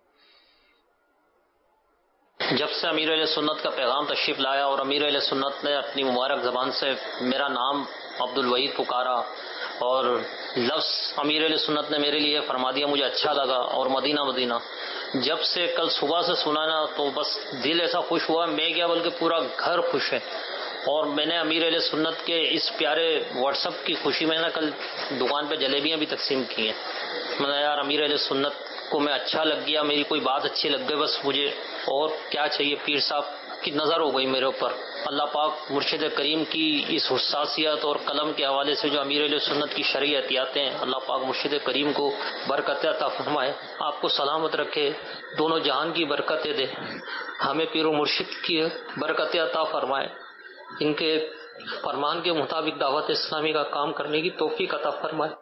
جب سے امیر اہل سنت کا پیغام تشریف لایا اور امیر اہل سنت نے اپنی مبارک زبان سے میرا نام عبد الوحید پکارا اور لفظ امیر اہل سنت نے میرے لیے فرما دیا، مجھے اچھا لگا، اور مدینہ مدینہ جب سے کل صبح سے سنا نا تو بس دل ایسا خوش ہوا، میں کیا بلکہ پورا گھر خوش ہے۔ اور میں نے امیر اہل سنت کے اس پیارے واٹس ایپ کی خوشی میں نا کل دکان پہ جلیبیاں بھی تقسیم کی ہیں۔ میں نے یار امیر اہل سنت کو میں اچھا لگ گیا، میری کوئی بات اچھی لگ گئی، بس مجھے اور کیا چاہیے۔ پیر صاحب کی نظر ہو گئی میرے اوپر۔ اللہ پاک مرشد کریم کی اس حساسیت اور قلم کے حوالے سے جو امیر اہل سنت کی شرعی احتیاطیں ہیں، اللہ پاک مرشد کریم کو برکت عطا فرمائے، آپ کو سلامت رکھے، دونوں جہان کی برکتیں دے، ہمیں پیر و مرشد کی برکت عطا فرمائے، ان کے فرمان کے مطابق دعوت اسلامی کا کام کرنے کی توفیق عطا فرمائے۔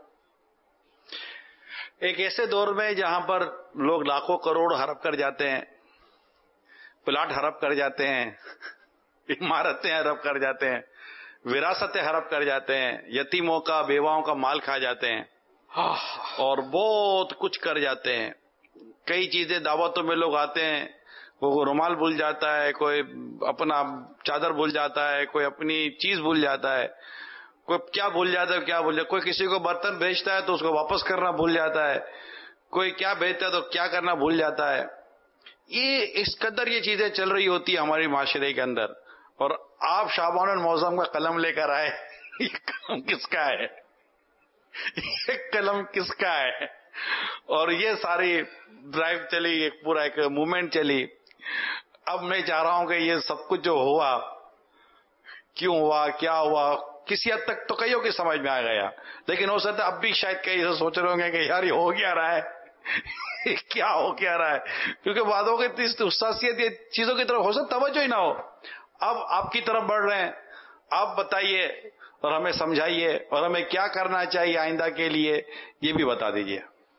ایک ایسے دور میں جہاں پر لوگ لاکھوں کروڑ ہڑپ کر جاتے ہیں، پلاٹ ہڑپ کر جاتے ہیں، عمارتیں ہڑپ کر جاتے ہیں، وراثتیں ہڑپ کر جاتے ہیں، یتیموں کا بیواؤں کا مال کھا جاتے ہیں اور بہت کچھ کر جاتے ہیں۔ کئی چیزیں دعوتوں میں لوگ آتے ہیں، وہ رومال بھول جاتا ہے، کوئی اپنا چادر بھول جاتا ہے، کوئی اپنی چیز بھول جاتا ہے، کوئی کیا بھول جاتا ہے، کوئی کسی کو برتن بھیجتا ہے تو اس کو واپس کرنا بھول جاتا ہے، کوئی کیا بھیجتا ہے تو کیا کرنا بھول جاتا ہے۔ یہ اس قدر یہ چیزیں چل رہی ہوتی ہیں ہماری معاشرے کے اندر، اور آپ شعبان المعظم کا قلم لے کر آئے، یہ قلم کس کا ہے؟ یہ قلم کس کا ہے؟ اور یہ ساری ڈرائیو چلی، ایک پورا ایک موومنٹ چلی۔ اب میں چاہ رہا ہوں کہ یہ سب کچھ جو ہوا، کیوں ہوا، کیا ہوا، کسی حد تک تو کئیوں کی سمجھ میں آ گیا، لیکن ہو سکتا ہے اب بھی شاید کئی سے سوچ رہے ہوں گے کہ یار یہ ہو کیا رہا ہے، کیا ہو کیا رہا ہے، کیونکہ باتوں کی حساسیت یہ چیزوں کی طرف ہو سکتا توجہ ہی نہ ہو۔ اب آپ کی طرف بڑھ رہے ہیں، آپ بتائیے اور ہمیں سمجھائیے اور ہمیں کیا کرنا چاہیے آئندہ کے لیے، یہ بھی بتا دیجیے۔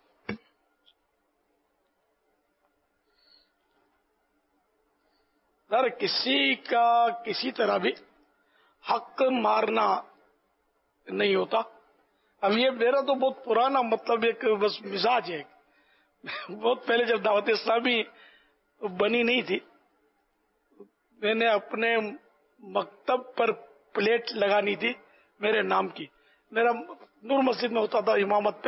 سر کسی کا کسی طرح بھی حق مارنا نہیں ہوتا۔ اب یہ میرا تو بہت پرانا مطلب ایک بس مزاج ہے، بہت پہلے جب دعوت اسلامی بنی نہیں تھی، میں نے اپنے مکتب پر پلیٹ لگانی تھی میرے نام کی، میرا نور مسجد میں ہوتا تھا امامت پہ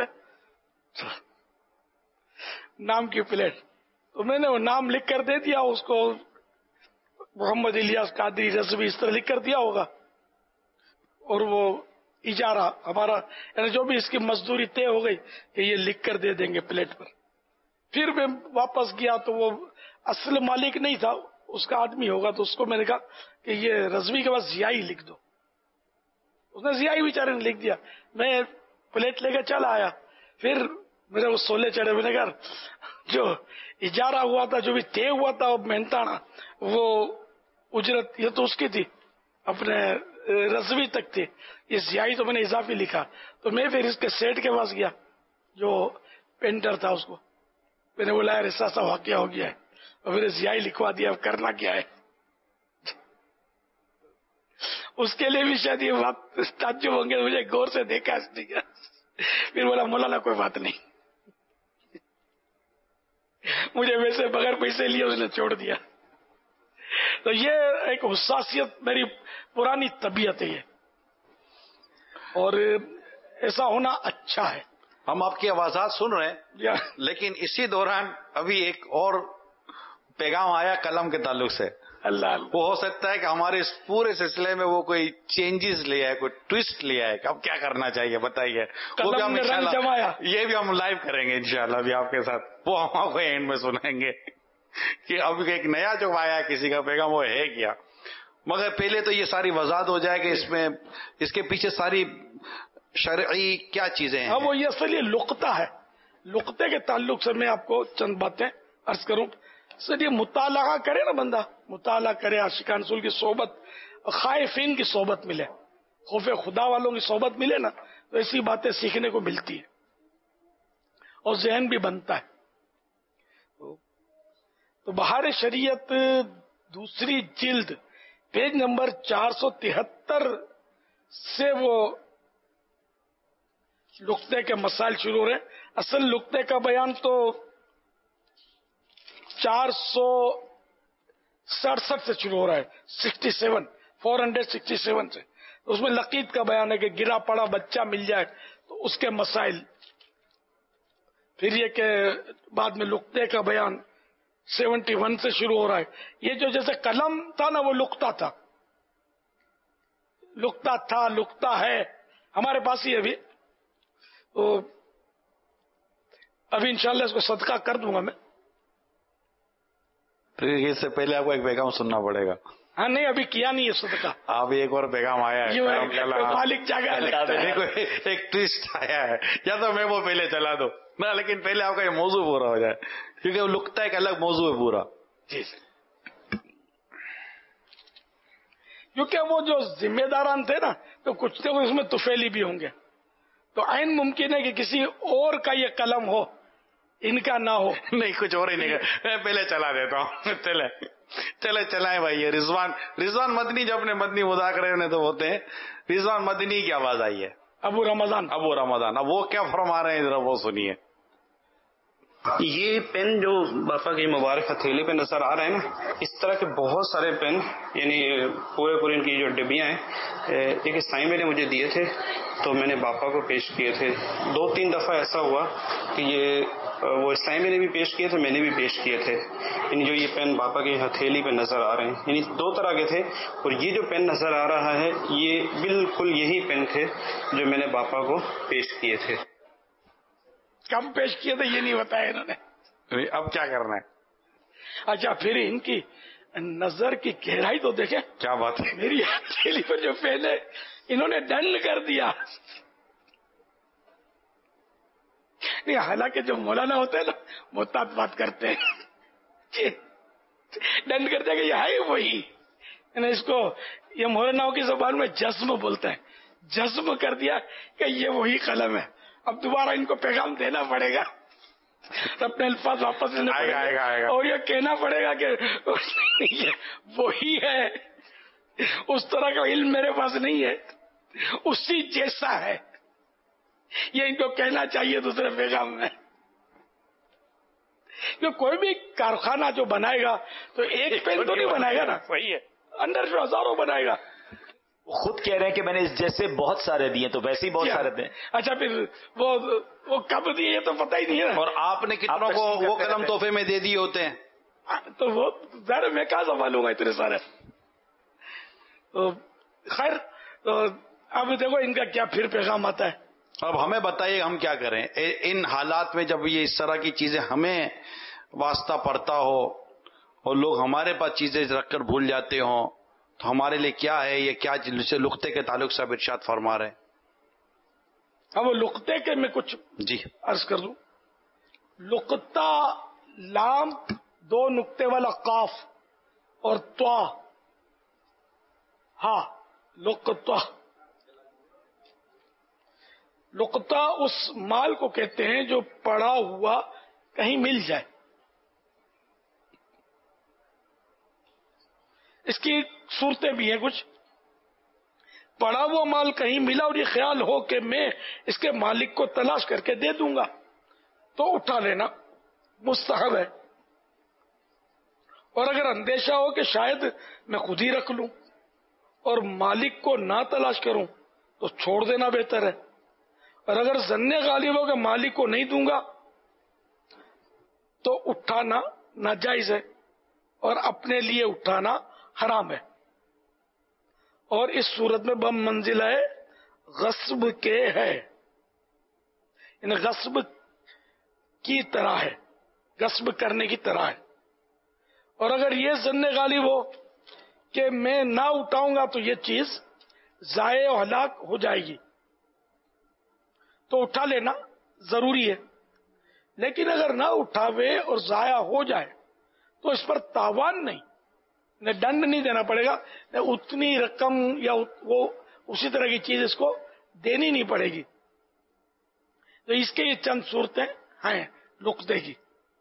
نام کی پلیٹ، تو میں نے وہ نام لکھ کر دے دیا اس کو، محمد الیاس قادری رضوی اس طرح لکھ کر دیا ہوگا، اور وہ اجارہ ہمارا یعنی جو بھی اس کی مزدوری طے ہو گئی کہ یہ لکھ کر دے دیں گے پلیٹ پر۔ پھر میں واپس گیا تو وہ اصل مالک نہیں تھا، اس کا آدمی ہوگا، تو اس کو میں نے کہا کہ یہ رضوی کے بعد ضیائی لکھ دو، اس نے ضیائی بیچارے نے لکھ دیا۔ میں پلیٹ لے کے چلا آیا، پھر میرے وہ سولے چڑھے، میں نے کہا جو اجارہ ہوا تھا، جو بھی طے ہوا تھا محنتانا، وہ اجرت یہ تو اس کی تھی، اپنے رضوی تک تھی، یہ ضیائی تو میں نے اضافی لکھا۔ تو میں پھر اس کے سیٹ کے پاس گیا جو پینٹر تھا، اس کو میں نے بولا یار ایسا واقعہ ہو گیا ہے، اور پھر ضیائی لکھوا دیا، اب کرنا کیا ہے؟ اس کے لیے بھی شاید یہ بات تعجب ہوں گے، مجھے غور سے دیکھا اس نے کیا، پھر بولا مولانا کوئی بات نہیں، مجھے ویسے بغیر پیسے لیے اس نے چھوڑ دیا۔ تو یہ ایک حساسیت میری پرانی طبیعت ہے یہ، اور ایسا ہونا اچھا ہے۔ ہم آپ کی آوازات سن رہے ہیں، لیکن اسی دوران ابھی ایک اور پیغام آیا قلم کے تعلق سے، اللہ وہ ہو سکتا ہے کہ ہمارے اس پورے سلسلے میں وہ کوئی چینجز لے آئے، کوئی ٹویسٹ لے آئے کہ اب کیا کرنا چاہیے بتائیے، وہ بھی ہم انشاءاللہ یہ بھی ہم لائیو کریں گے انشاءاللہ ابھی آپ کے ساتھ، وہ ہم آپ کو اینڈ میں سنائیں گے کہ اب ایک نیا جو آیا ہے کسی کا پیغام وہ ہے کیا۔ مگر پہلے تو یہ ساری وضاحت ہو جائے کہ اس میں اس کے پیچھے ساری شرعی کیا چیزیں ہیں۔ وہ یہ اصل یہ لقطہ ہے، لقطے کے تعلق سے میں آپ کو چند باتیں عرض کروں سر، یہ مطالعہ کرے نا بندہ، مطالعہ کرے، عاشقان رسول کی صحبت، خائفین کی صحبت ملے، خوف خدا والوں کی صحبت ملے نا، تو ایسی باتیں سیکھنے کو ملتی ہے اور ذہن بھی بنتا ہے. تو بہار شریعت دوسری جلد پیج نمبر 473 سے وہ لقطے کے مسائل شروع ہو رہے ہیں. اصل لقطے کا بیان تو 467 سے شروع ہو رہا ہے، 467 سے. اس میں لقیط کا بیان ہے کہ گرا پڑا بچہ مل جائے تو اس کے مسائل. پھر یہ کہ بعد میں لقطے کا بیان 71 سے شروع ہو رہا ہے. یہ جو جیسے قلم تھا نا، وہ لقطہ تھا، لقطہ ہے ہمارے پاس ہی ابھی. تو ابھی انشاءاللہ اس کو صدقہ کر دوں گا میں. تو اس سے پہلے آپ کو ایک پیغام سننا پڑے گا. ہاں نہیں، ابھی کیا نہیں ہے صدقہ. آپ ایک اور پیغام آیا ہے، مالک جگہ ایک ٹویسٹ آیا ہے، یا تو میں وہ پہلے چلا دوں نا، لیکن پہلے آپ کا یہ موضوع پورا ہو جائے، کیونکہ وہ لقطہ ایک الگ موضوع ہے پورا. جی سر، کیونکہ وہ جو ذمہ داران تھے نا، تو کچھ تو اس میں طفیلی بھی ہوں گے، تو عین ممکن ہے کہ کسی اور کا یہ قلم ہو، ان کا نہ ہو. نہیں، کچھ اور ہی نہیں، میں پہلے چلا دیتا ہوں. چلائیں بھائی. یہ رضوان مدنی جو اپنے مدنی مذاکرے میں تو ہوتے ہیں، رضوان مدنی کی آواز آئی ہے، ابو رمضان. اب وہ کیا فرما رہے ہیں ذرا وہ سنیے. یہ پین جو باپا کی مبارک ہتھیلی پہ نظر آ رہے ہیں نا، اس طرح کے بہت سارے پین، یعنی پورے ان کی جو ڈبیاں ہیں، ایک سائیں میں نے مجھے دیے تھے تو میں نے باپا کو پیش کیے تھے. 2-3 دفعہ ایسا ہوا کہ یہ وہ اسلائی میں نے بھی پیش کیے تھے، میں نے بھی پیش کیے تھے. یعنی جو یہ پین باپا کی ہتھیلی پہ نظر آ رہے ہیں، یعنی 2 طرح کے تھے، اور یہ جو پین نظر آ رہا ہے یہ بالکل یہی پین تھے جو میں نے باپا کو پیش کیے تھے. کم پیش کیے تھے یہ نہیں بتایا انہوں نے. اب کیا کرنا ہے؟ اچھا، پھر ان کی نظر کی گہرائی تو دیکھیں. کیا بات ہے، میری ہتھیلی پر جو پین ہے انہوں نے ڈنڈ کر دیا. نہیں، حالانکہ جو مولانا ہوتے ہیں نا، محتاط بات کرتے ہیں، ڈنڈ کرتے ہیں کہ یہ ہے وہی. اس کو یہ مولاناؤں کی زبان میں جزم بولتے ہیں، جزم کر دیا کہ یہ وہی قلم ہے. اب دوبارہ ان کو پیغام دینا پڑے گا، اپنے الفاظ واپس لینے پڑے گا اور یہ کہنا پڑے گا کہ وہی ہے. اس طرح کا علم میرے پاس نہیں ہے، اسی جیسا ہے. یہ ان کو کہنا چاہیے دوسرے پیغام میں. کوئی بھی کارخانہ جو بنائے گا تو ایک پین تو نہیں بنائے گا نا، صحیح ہے، اندر جو ہزاروں بنائے گا. خود کہہ رہے ہیں کہ میں نے اس جیسے بہت سارے دیے، تو ویسے ہی بہت سارے دیں. اچھا، پھر وہ کب دیے یہ تو پتہ ہی نہیں ہے. اور آپ نے کتنوں کو وہ قلم تحفے میں دے دیے ہوتے ہیں؟ تو وہ ظاہر میں کہاں سنبھالوں گا اتنے سارے. خیر، اب دیکھو ان کا کیا پھر پیغام آتا ہے. اب ہمیں بتائیے ہم کیا کریں ان حالات میں، جب یہ اس طرح کی چیزیں ہمیں واسطہ پڑتا ہو اور لوگ ہمارے پاس چیزیں رکھ کر بھول جاتے ہوں، تو ہمارے لیے کیا ہے یہ؟ کیا لقطے کے تعلق سے ارشاد فرما رہے ہیں؟ اب وہ لقطے کے میں کچھ جی عرض کر دوں. لقطہ لام 2 نقطے والا قاف اور طا، ہاں لقطہ. لقطہ اس مال کو کہتے ہیں جو پڑا ہوا کہیں مل جائے. اس کی صورتیں بھی ہیں کچھ. پڑا ہوا مال کہیں ملا اور یہ خیال ہو کہ میں اس کے مالک کو تلاش کر کے دے دوں گا تو اٹھا لینا مستحب ہے. اور اگر اندیشہ ہو کہ شاید میں خود ہی رکھ لوں اور مالک کو نہ تلاش کروں تو چھوڑ دینا بہتر ہے. اور اگر ظن غالب ہو کہ مالک کو نہیں دوں گا تو اٹھانا ناجائز ہے اور اپنے لیے اٹھانا حرام ہے. اور اس صورت میں بم منزل ہے غصب کے ہے، یعنی غصب کی طرح ہے، غصب کرنے کی طرح ہے. اور اگر یہ ظن غالب ہو کہ میں نہ اٹھاؤں گا تو یہ چیز ضائع و ہلاک ہو جائے گی تو اٹھا لینا ضروری ہے. لیکن اگر نہ اٹھاوے اور ضائع ہو جائے تو اس پر تاوان نہیں، نہ دنڈ نہیں دینا پڑے گا، نہ اتنی رقم یا وہ اسی طرح کی چیز اس کو دینی نہیں پڑے گی. تو اس کے یہ چند صورتیں ہیں لقطے کی.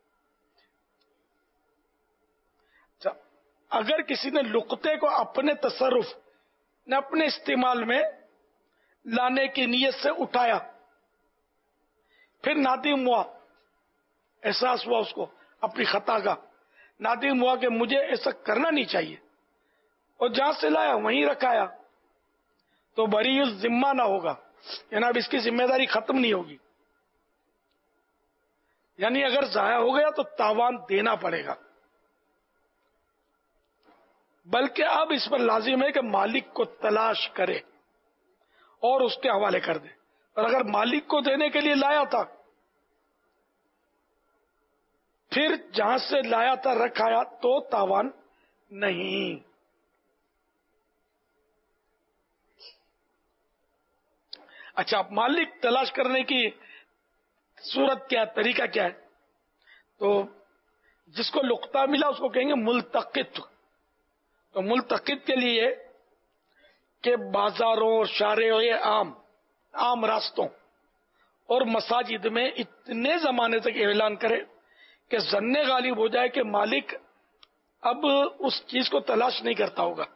اگر کسی نے لقطے کو اپنے تصرف نہ اپنے استعمال میں لانے کی نیت سے اٹھایا، پھر نادم ہوا، احساس ہوا اس کو اپنی خطا کا، نادم ہوا کہ مجھے ایسا کرنا نہیں چاہیے، اور جہاں سے لایا وہیں رکھایا، تو بری الذمہ نہ ہوگا، یعنی اب اس کی ذمہ داری ختم نہیں ہوگی. یعنی اگر ضائع ہو گیا تو تاوان دینا پڑے گا، بلکہ اب اس پر لازم ہے کہ مالک کو تلاش کرے اور اس کے حوالے کر دے. اور اگر مالک کو دینے کے لیے لایا تھا، پھر جہاں سے لایا تھا رکھایا تو تاوان نہیں. اچھا، مالک تلاش کرنے کی صورت کیا، طریقہ کیا ہے؟ تو جس کو لقطہ ملا اس کو کہیں گے ملتقط. تو ملتقط کے لیے کہ بازاروں اور شارع عام راستوں اور مساجد میں اتنے زمانے تک اعلان کرے کہ ظن غالب ہو جائے کہ مالک اب اس چیز کو تلاش نہیں کرتا ہوگا.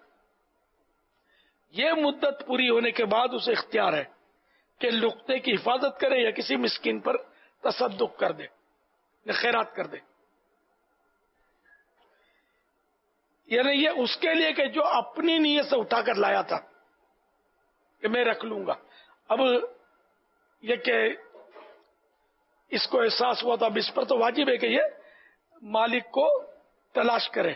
یہ مدت پوری ہونے کے بعد اسے اختیار ہے کہ لقطے کی حفاظت کرے یا کسی مسکین پر تصدق کر دے یا خیرات کر دے. یعنی یہ اس کے لیے کہ جو اپنی نیت سے اٹھا کر لایا تھا کہ میں رکھ لوں گا، اب یہ کہ اس کو احساس ہوا تھا، اب اس پر تو واجب ہے کہ یہ مالک کو تلاش کرے.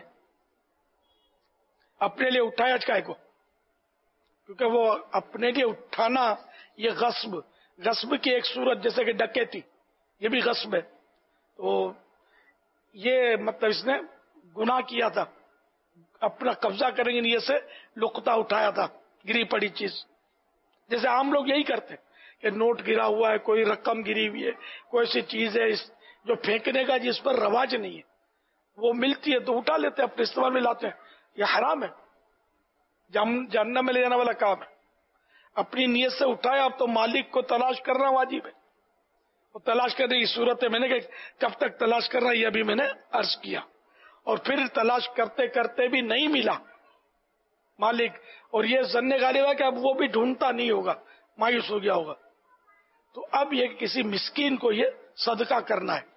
اپنے لیے اٹھایا چکائے کو، کیونکہ وہ اپنے لیے اٹھانا یہ غصب کی ایک صورت جیسے کہ ڈکیتی، یہ بھی غصب ہے. تو یہ مطلب اس نے گناہ کیا تھا، اپنا قبضہ کریں گے نیت سے لقطہ اٹھایا تھا، گری پڑی چیز. جیسے عام لوگ یہی کرتے کہ نوٹ گرا ہوا ہے، کوئی رقم گری ہوئی ہے، کوئی ایسی چیز ہے جو پھینکنے کا جس پر رواج نہیں ہے، وہ ملتی ہے تو اٹھا لیتے ہیں، اپنے استعمال میں لاتے ہیں. یہ حرام ہے، جہنم میں لے جانے والا کام ہے. اپنی نیت سے اٹھایا، اب تو مالک کو تلاش کرنا واجب ہے. وہ تلاش کرنے کی صورت ہے، میں نے کہ کب تک تلاش کرنا یہ ابھی میں نے عرض کیا. اور پھر تلاش کرتے کرتے بھی نہیں ملا مالک، اور یہ ظن غالب ہے کہ اب وہ بھی ڈھونڈتا نہیں ہوگا، مایوس ہو گیا ہوگا، تو اب یہ کسی مسکین کو یہ صدقہ کرنا ہے.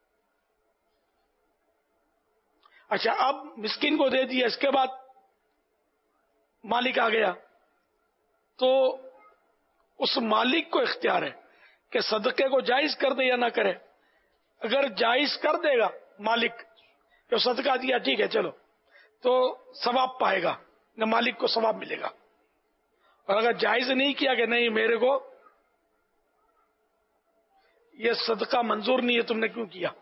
اچھا، اب مسکین کو دے دیا، اس کے بعد مالک آ گیا تو اس مالک کو اختیار ہے کہ صدقے کو جائز کر دے یا نہ کرے. اگر جائز کر دے گا مالک کہ صدقہ دیا، ٹھیک ہے چلو، تو ثواب پائے گا، نہ مالک کو ثواب ملے گا. اور اگر جائز نہیں کیا کہ نہیں میرے کو یہ صدقہ منظور نہیں ہے، تم نے کیوں کیا،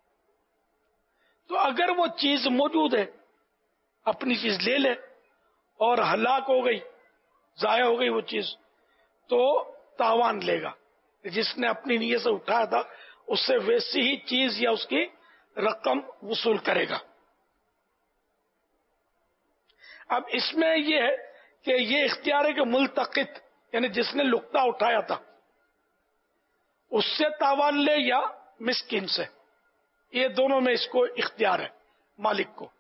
تو اگر وہ چیز موجود ہے اپنی چیز لے لے اور ہلاک ہو گئی، ضائع ہو گئی وہ چیز، تو تاوان لے گا. جس نے اپنی نیت سے اٹھایا تھا اس سے ویسی ہی چیز یا اس کی رقم وصول کرے گا. اب اس میں یہ ہے کہ یہ اختیار ہے کہ ملتقط یعنی جس نے لقطہ اٹھایا تھا اس سے تاوان لے یا مسکین سے، یہ دونوں میں اس کو اختیار ہے مالک کو.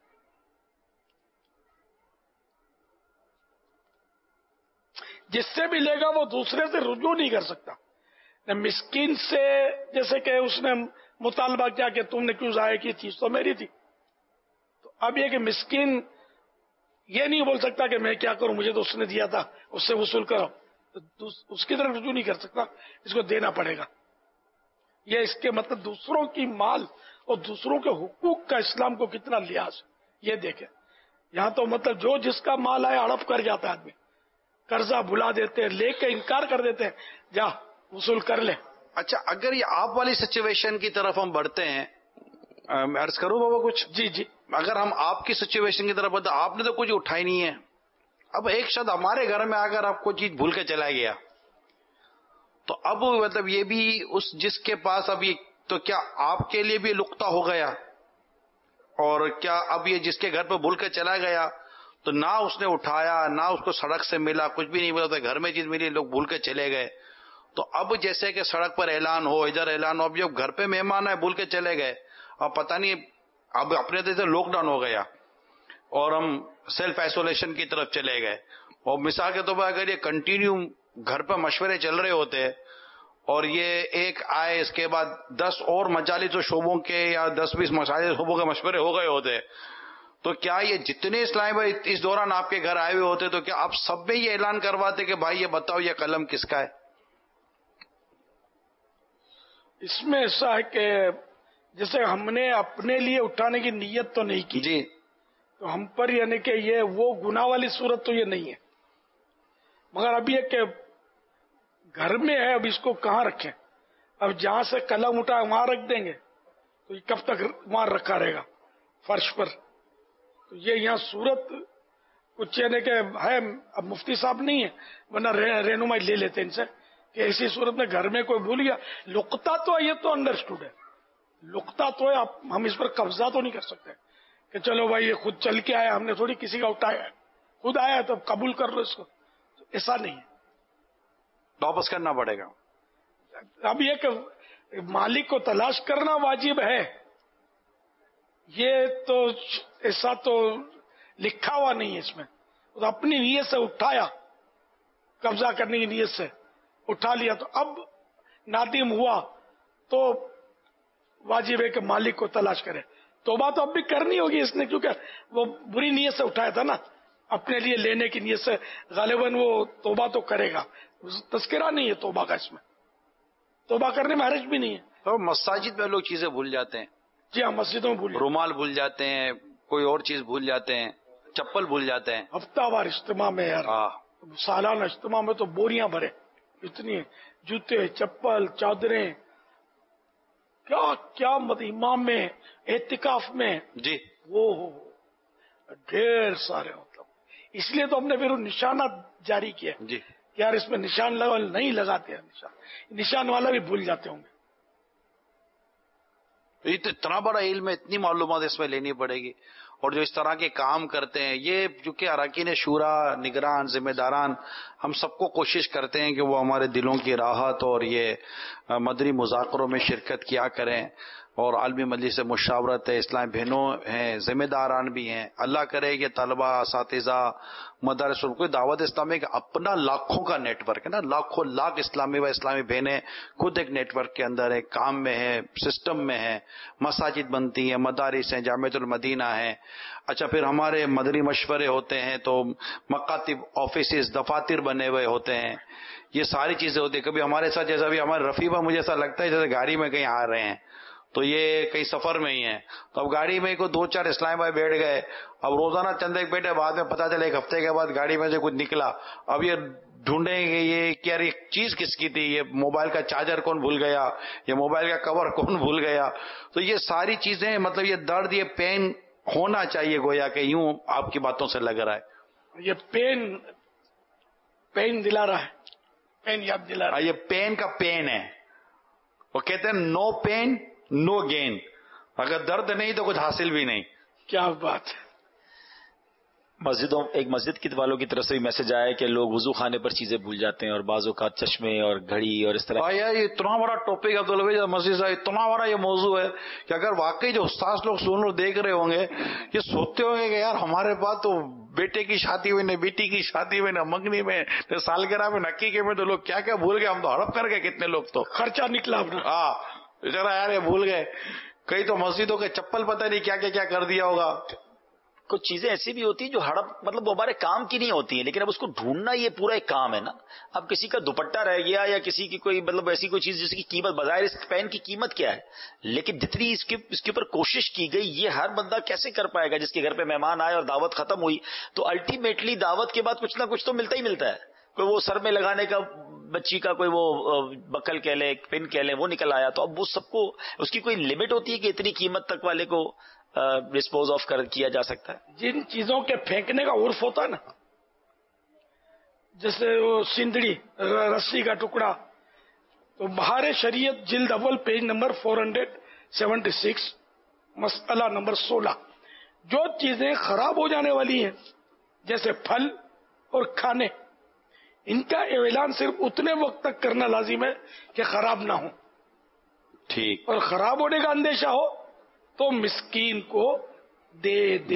جس سے بھی لے گا وہ دوسرے سے رجوع نہیں کر سکتا. مسکین سے جیسے کہ اس نے مطالبہ کیا کہ تم نے کیوں ضائع کی، چیز تو میری تھی، تو اب یہ کہ مسکین یہ نہیں بول سکتا کہ میں کیا کروں، مجھے تو اس نے دیا تھا، اس سے وصول کرو، تو اس کی طرف رجوع نہیں کر سکتا، اس کو دینا پڑے گا. یہ اس کے مطلب دوسروں کی مال اور دوسروں کے حقوق کا اسلام کو کتنا لحاظ ہے یہ دیکھیں. یہاں تو مطلب جو جس کا مال ہے ہڑپ کر جاتا ہے، آدمی قرضہ بھلا دیتے ہیں، لے کے انکار کر دیتے ہیں، جا وصول کر لے. اچھا، اگر یہ آپ والی سچویشن کی طرف ہم بڑھتے ہیں، عرض کروں بابا کچھ؟ جی. اگر ہم آپ کی سچویشن کی طرف بڑھتے، آپ نے تو کچھ اٹھائی نہیں ہے، اب ایک شخص ہمارے گھر میں اگر آپ کو چیز بھول کے چلا گیا، تو اب مطلب یہ بھی اس جس کے پاس اب یہ تو کیا آپ کے لیے بھی لقطہ ہو گیا؟ اور کیا اب یہ جس کے گھر پہ بھول کے چلا گیا تو نہ اس نے اٹھایا، نہ اس کو سڑک سے ملا، کچھ بھی نہیں ملا، تو گھر میں چیز ملی، لوگ بھول کے چلے گئے. تو اب جیسے کہ سڑک پر اعلان ہو، ادھر اعلان ہو، اب جب گھر پہ مہمان آئے بھول کے چلے گئے، اب پتہ نہیں، اب اپنے طرح سے لاک ڈاؤن ہو گیا اور ہم سیلف آئسولیشن کی طرف چلے گئے. اور مثال کے طور پر اگر یہ کنٹینیو گھر پہ مشورے چل رہے ہوتے اور یہ ایک آئے اس کے بعد 10 اور مجالس و شعبوں کے یا 10-20 مجالس شعبوں کے مشورے ہو گئے ہوتے، تو کیا یہ جتنے اسلامی بھائی اس دوران آپ کے گھر آئے ہوئے ہوتے تو کیا آپ سب میں یہ اعلان کرواتے کہ بھائی یہ بتاؤ یہ قلم کس کا ہے؟ اس میں ایسا ہے کہ جیسے ہم نے اپنے لیے اٹھانے کی نیت تو نہیں کی جی، تو ہم پر یعنی کہ یہ وہ گناہ والی صورت تو یہ نہیں ہے، مگر اب یہ کہ گھر میں ہے، اب اس کو کہاں رکھیں؟ اب جہاں سے قلم اٹھا وہاں رکھ دیں گے تو یہ کب تک وہاں رکھا رہے گا فرش پر؟ تو یہ یہاں صورت کچھ یعنی کہ ہے، اب مفتی صاحب نہیں ہے ورنہ رہنمائی لے لیتے ان سے کہ ایسی صورت میں گھر میں کوئی بھول گیا. لقطہ تو یہ تو انڈرسٹوڈ ہے، لقطہ تو ہے، ہم اس پر قبضہ تو نہیں کر سکتے کہ چلو بھائی یہ خود چل کے آیا، ہم نے تھوڑی کسی کا اٹھایا ہے، خود آیا تو قبول کر لو اس کو، تو ایسا نہیں ہے، واپس کرنا پڑے گا. اب یہ کہ مالک کو تلاش کرنا واجب ہے، یہ تو ایسا تو لکھا ہوا نہیں ہے اس میں. تو اپنی نیت سے اٹھایا، قبضہ کرنے کی نیت سے اٹھا لیا، تو اب نادم ہوا تو واجب ہے کہ مالک کو تلاش کرے. توبہ تو اب بھی کرنی ہوگی اس نے، کیونکہ وہ بری نیت سے اٹھایا تھا نا، اپنے لیے لینے کی نیت سے، غالباً وہ توبہ تو کرے گا. تذکرہ نہیں ہے توبہ کا، اس میں توبہ کرنے میں حرج بھی نہیں ہے. تو مساجد میں لوگ چیزیں بھول جاتے ہیں. جی ہاں، مسجدوں میں بھول، رومال بھول جاتے ہیں، کوئی اور چیز بھول جاتے ہیں، چپل بھول جاتے ہیں. ہفتہ وار اجتماع میں یار، سالانہ اجتماع میں تو بوریاں بھرے، اتنی جوتے، چپل، چادریں، کیا کیا امام میں، اعتکاف میں، جی وہ ڈھیر سارے، مطلب اس لیے تو ہم نے پھر نشانات جاری کیا جی، یار اس میں نشان لگا، نہیں لگاتے ہیں نشان والا بھی بھول جاتے ہوں گے. اتنا بڑا علم ہے، اتنی معلومات اس میں لینی پڑے گی. اور جو اس طرح کے کام کرتے ہیں، یہ جو کہ اراکین شورا، نگران، ذمہ داران، ہم سب کو کوشش کرتے ہیں کہ وہ ہمارے دلوں کی راحت اور یہ مدنی مذاکروں میں شرکت کیا کریں. اور عالمی مجلس سے مشاورت ہے، اسلامی بہنوں ہیں، ذمہ داران بھی ہیں. اللہ کرے کہ طلبہ، اساتذہ، مدارس، کوئی دعوت اسلامی کا اپنا لاکھوں کا نیٹ ورک ہے نا، لاکھوں لاکھ اسلامی و اسلامی بہنیں خود ایک نیٹ ورک کے اندر ہے، کام میں ہے، سسٹم میں ہے، مساجد بنتی ہیں، مدارس ہیں، جامعۃ المدینہ ہیں. اچھا، پھر ہمارے مدنی مشورے ہوتے ہیں تو مکاتب، آفیسز، دفاتر بنے ہوئے ہوتے ہیں. یہ ساری چیزیں ہوتی ہیں. کبھی ہمارے ساتھ جیسا بھی ہمارے رفیقہ، مجھے ایسا لگتا ہے جیسے گاڑی میں کہیں آ رہے ہیں تو یہ کئی سفر میں ہی ہیں، تو اب گاڑی میں کوئی 2-4 اسلام بھائی بیٹھ گئے، اب روزانہ چند ایک بیٹھے، بعد میں پتا چلا 1 ہفتے کے بعد گاڑی میں سے کچھ نکلا، اب یہ ڈھونڈیں گے یہ کیا چیز کس کی تھی، یہ موبائل کا چارجر کون بھول گیا، یہ موبائل کا کور کون بھول گیا. تو یہ ساری چیزیں، مطلب یہ درد، یہ پین ہونا چاہیے گویا کہ یوں آپ کی باتوں سے لگ رہا ہے. یہ پین دلا رہا ہے، پین یاد دلا رہا ہے. یہ پین کا پین ہے. وہ کہتے ہیں نو پین نو گین، اگر درد نہیں تو کچھ حاصل بھی نہیں. کیا بات ہے. ایک مسجد کی والوں کی طرف سے بھی میسج آیا ہے کہ لوگ وضو خانے پر چیزیں بھول جاتے ہیں اور بعض اوقات چشمے اور گھڑی اور اس طرح. یہ اتنا بڑا ٹاپک عبداللہ بھائی، مسجد صاحب اتنا بڑا یہ موضوع ہے کہ اگر واقعی جو استاذ لوگ سن اور دیکھ رہے ہوں گے، یہ سوچتے ہوں گے کہ یار ہمارے پاس تو بیٹے کی شادی میں، نہ بیٹی کی شادی میں، نہ منگنی میں، نہ سالگرہ میں، نہ عقیقے میں، تو لوگ کیا کیا بھول گئے. ہم تو ہڑپ کر گئے کتنے لوگ، تو خرچہ نکلا اپنا. ہاں ذرا یار یہ بھول گئے. کئی تو مسجدوں کے چپل پتہ نہیں کیا کیا کر دیا ہوگا. کچھ چیزیں ایسی بھی ہوتی ہیں جو ہڑپ، مطلب وہ ہمارے کام کی نہیں ہوتی ہیں، لیکن اب اس کو ڈھونڈنا یہ پورا ایک کام ہے نا. اب کسی کا دوپٹہ رہ گیا یا کسی کی کوئی مطلب ایسی کوئی چیز جس کی قیمت، بظاہر اس پین کی قیمت کیا ہے، لیکن جتنی اس کے اوپر کوشش کی گئی، یہ ہر بندہ کیسے کر پائے گا جس کے گھر پہ مہمان آئے اور دعوت ختم ہوئی. تو الٹیمیٹلی دعوت کے بعد کچھ نہ کچھ تو ملتا ہی ملتا ہے. کوئی وہ سر میں لگانے کا بچی کا کوئی وہ بکل کہہ لیں، پن کہہ لیں، وہ نکل آیا. تو اب وہ سب کو، اس کی کوئی لمٹ ہوتی ہے کہ اتنی قیمت تک والے کو ڈسپوز آف کیا جا سکتا ہے. جن چیزوں کے پھینکنے کا عرف ہوتا ہے نا، جیسے وہ سندڑی، رسی کا ٹکڑا، تو بہار شریعت جلد اول پیج نمبر 476 مسئلہ نمبر 16، جو چیزیں خراب ہو جانے والی ہیں جیسے پھل اور کھانے، ان کا اعلان صرف اتنے وقت تک کرنا لازم ہے کہ خراب نہ ہو، ٹھیک، اور خراب ہونے کا اندیشہ ہو تو مسکین کو دے دے۔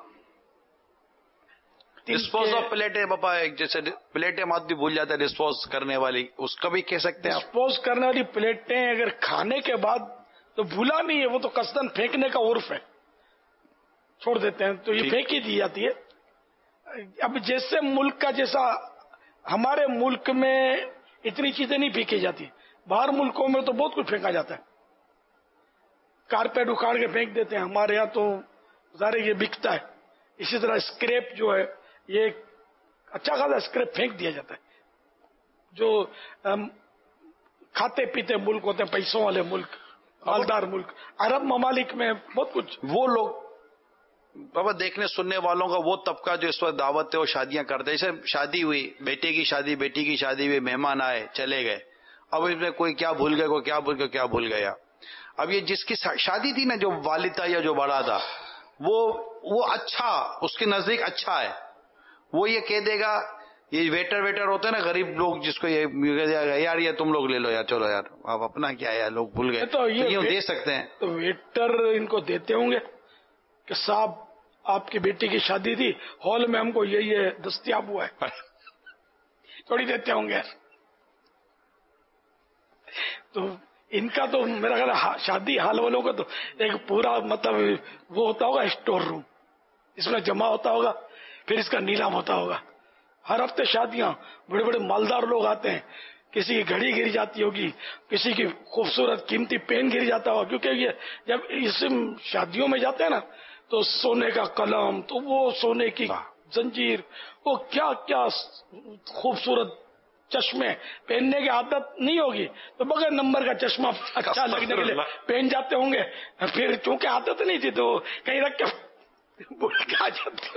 ڈسپوز آف پلیٹیں باپا، جیسے پلیٹیں آدمی بھول جاتا ہے ڈسپوز کرنے والی، اس کا بھی کہہ سکتے ہیں آپ؟ ڈسپوز کرنے والی پلیٹیں اگر کھانے کے بعد تو بھولا نہیں ہے، وہ تو قصدن پھینکنے کا عرف ہے، چھوڑ دیتے ہیں تو یہ پھینک ہی دی جاتی ہے۔ اب جیسے ملک کا جیسا ہمارے ملک میں اتنی چیزیں نہیں پھینکی جاتی، باہر ملکوں میں تو بہت کچھ پھینکا جاتا ہے، کارپیٹ اکھاڑ کے پھینک دیتے ہیں، ہمارے یہاں تو ظاہر یہ بکتا ہے۔ اسی طرح اسکریپ جو ہے، یہ اچھا خاصا اسکریپ پھینک دیا جاتا ہے۔ جو کھاتے پیتے ملک ہوتے ہیں، پیسوں والے ملک، مالدار ملک، عرب ممالک میں بہت کچھ، وہ لوگ بابا دیکھنے سننے والوں کا وہ طبقہ جو اس وقت دعوت ہے وہ شادیاں کرتے ہیں، جیسے شادی ہوئی، بیٹے کی شادی، بیٹی کی شادی ہوئی، مہمان آئے چلے گئے، اب اس میں کوئی کیا بھول گئے، کوئی کیا بھول گیا۔ اب یہ جس کی شادی تھی نا، جو والد تھا یا جو بڑا تھا، وہ اچھا، اس کے نزدیک اچھا ہے، وہ یہ کہہ دے گا، یہ ویٹر ہوتے ہیں نا غریب لوگ، جس کو یہ یار یہ تم لوگ لے لو یار، چلو یار آپ اپنا کیا ہے، لوگ بھول گئے تو یہ دے سکتے ہیں۔ تو ویٹر ان کو دیتے ہوں گے کہ صاحب آپ کی بیٹی کی شادی تھی، ہال میں ہم کو یہ دستیاب ہوا ہے، تھوڑی دیتے ہوں گے۔ تو ان کا تو میرا خیال ہے شادی ہال والوں کا تو ایک پورا مطلب وہ ہوتا ہوگا اسٹور روم، اس میں جمع ہوتا ہوگا، پھر اس کا نیلام ہوتا ہوگا۔ ہر ہفتے شادیاں، بڑے بڑے مالدار لوگ آتے ہیں، کسی کی گھڑی گر جاتی ہوگی، کسی کی خوبصورت قیمتی پین گر جاتا ہوگا، کیونکہ یہ جب اس شادیوں میں جاتے ہیں نا تو سونے کا قلم، تو وہ سونے کی زنجیر، وہ کیا کیا خوبصورت چشمے پہننے کی عادت نہیں ہوگی تو بغیر نمبر کا چشمہ اچھا لگنے کے لیے پہن جاتے ہوں گے، پھر چونکہ عادت نہیں تھی تو کہیں رکھ کے بول کے آ جاتے،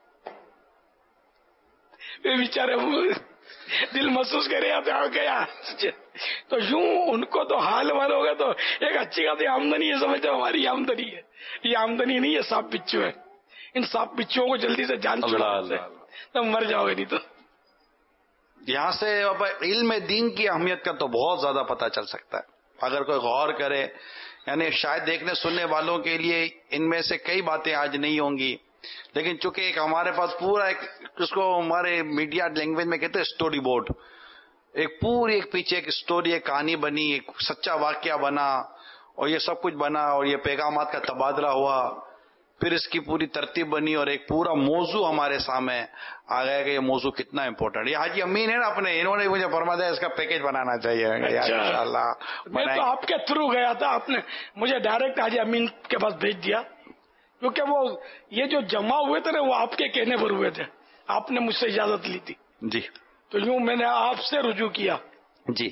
بیچارے دل محسوس کرے آتے ہو گیا۔ تو یوں ان کو تو حال والوں گا تو ایک اچھی خاصی آمدنی ہے، سمجھتے ہماری آمدنی ہے، یہ آمدنی نہیں ہے، سانپ بچھو ہے۔ ان سانپ بچھوؤں کو جلدی سے جان چھڑا تو مر جاؤ گے، نہیں تو یہاں سے علم دین کی اہمیت کا تو بہت زیادہ پتہ چل سکتا ہے اگر کوئی غور کرے۔ یعنی شاید دیکھنے سننے والوں کے لیے ان میں سے کئی باتیں آج نہیں ہوں گی، لیکن چونکہ ایک ہمارے پاس پورا ایک، جس کو ہمارے میڈیا لینگویج میں کہتے ہیں اسٹوری بورڈ، ایک پوری ایک پیچھے ایک اسٹوری، ایک کہانی بنی، ایک سچا واقعہ بنا، اور یہ سب کچھ بنا، اور یہ پیغامات کا تبادلہ ہوا، پھر اس کی پوری ترتیب بنی، اور ایک پورا موضوع ہمارے سامنے آ گیا کہ یہ موضوع کتنا امپورٹنٹ۔ یہ حاجی امین ہے نا اپنے، انہوں نے مجھے فرما دیا اس کا پیکج بنانا چاہیے۔ انشاءاللہ میں تو آپ کے تھرو گیا تھا، آپ نے مجھے ڈائریکٹ حاجی امین کے پاس بھیج دیا، کیونکہ وہ یہ جو جمع ہوئے تھے نا وہ آپ کے کہنے پر ہوئے تھے، آپ نے مجھ سے اجازت لی تھی جی، تو یوں میں نے آپ سے رجوع کیا جی۔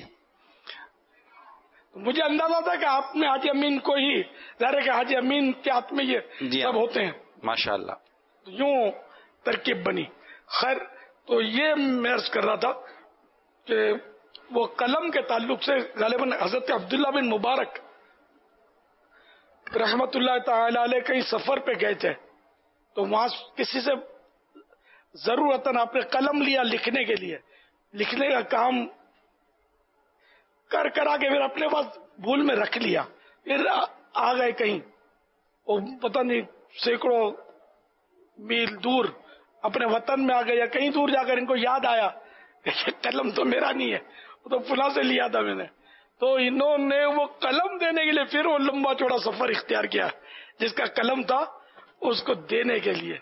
مجھے اندازہ تھا کہ آپ نے حاجی امین کو ہی، ظاہر ہے کہ حاجی امین کے ہاتھ میں یہ سب ہوتے ہیں ماشاءاللہ، تو یوں ترکیب بنی۔ خیر، تو یہ میں عرض کر رہا تھا کہ وہ قلم کے تعلق سے غالباً حضرت عبداللہ بن مبارک رحمت اللہ تعالی علیہ کہیں سفر پہ گئے تھے، تو وہاں کسی سے ضرورتاً آپ نے قلم لیا لکھنے کے لیے، لکھنے کا کام کر کرا کے پھر اپنے پاس بھول میں رکھ لیا، پھر آ گئے کہیں، وہ پتہ نہیں سینکڑوں میل دور اپنے وطن میں آ گئے، یا کہیں دور جا کر ان کو یاد آیا یہ قلم تو میرا نہیں ہے، وہ تو فلاں سے لیا تھا میں نے، تو انہوں نے وہ قلم دینے کے لیے پھر وہ لمبا چوڑا سفر اختیار کیا، جس کا قلم تھا اس کو دینے کے لیے۔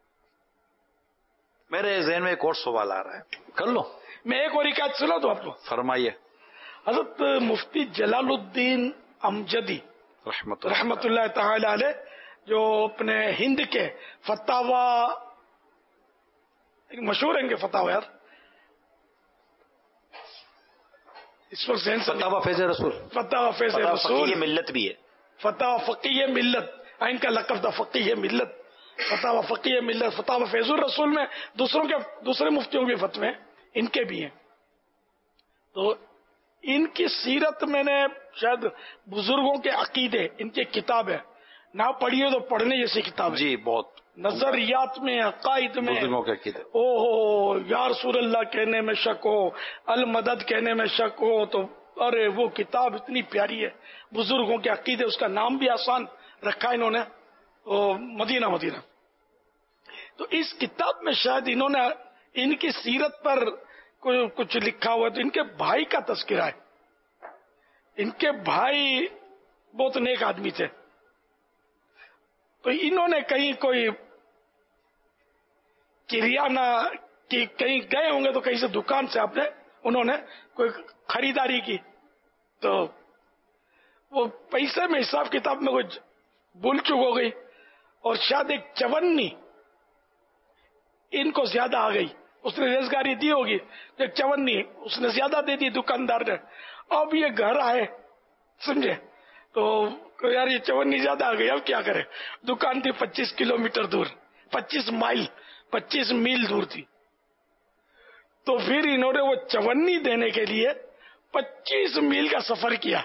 میرے ذہن میں ایک اور سوال آ رہا ہے، کر لو؟ میں ایک اور حکایت سنا دوں آپ کو؟ فرمائیے۔ حضرت مفتی جلال الدین امجدی رحمت اللہ تعالی علیہ، جو اپنے ہند کے فتاوا، مشہور ہیں کہ فتاوا، یار اس وقت فتاوا فیض رسول، فتاوا فیض رسول، یہ ملت بھی ہے، فتاوا فقیہ ملت، ان کا لقب تھا فقیہ ملت، فتاوا فقیہ ملت، فتاوا فیض الرسول میں دوسرے مفتیوں کے فتوے ان کے بھی ہیں۔ تو इनकी सीरत मैंने शायद बुजुर्गों के अकीदे, इनकी किताब है, ना पढ़ी हो तो पढ़ने जैसी किताब है जी, बहुत नजरियात में, अकाइद में, बुजुर्गों के अकीदे। ओहो या रसूल अल्लाह कहने में शक हो, अल मदद कहने में शक हो, तो अरे वो किताब इतनी प्यारी है, बुजुर्गों के अकीदे। उसका नाम भी आसान रखा इन्होंने, मदीना मदीना। तो इस किताब में शायद इन्होंने इनकी सीरत पर कुछ लिखा हुआ, तो इनके भाई का तस्करा है। इनके भाई बहुत नेक आदमी थे, तो इन्होंने कहीं कोई किरियाना की कहीं गए होंगे, तो कहीं से दुकान से आपने उन्होंने कोई खरीदारी की, तो वो पैसे में हिसाब किताब में कुछ भूल चूक हो गई, और शायद एक चवन्नी इनको ज्यादा आ गई। उसने रेजगारी दी होगी, तो एक चवन्नी उसने ज्यादा दे दी दुकानदार ने। अब ये घर आए, समझे, तो यार ये चवन्नी ज्यादा आ गई, अब क्या करे। दुकान थी 25 किलोमीटर दूर, 25 मील दूर थी। तो फिर इन्होंने वो चवन्नी देने के लिए 25 मील का सफर किया।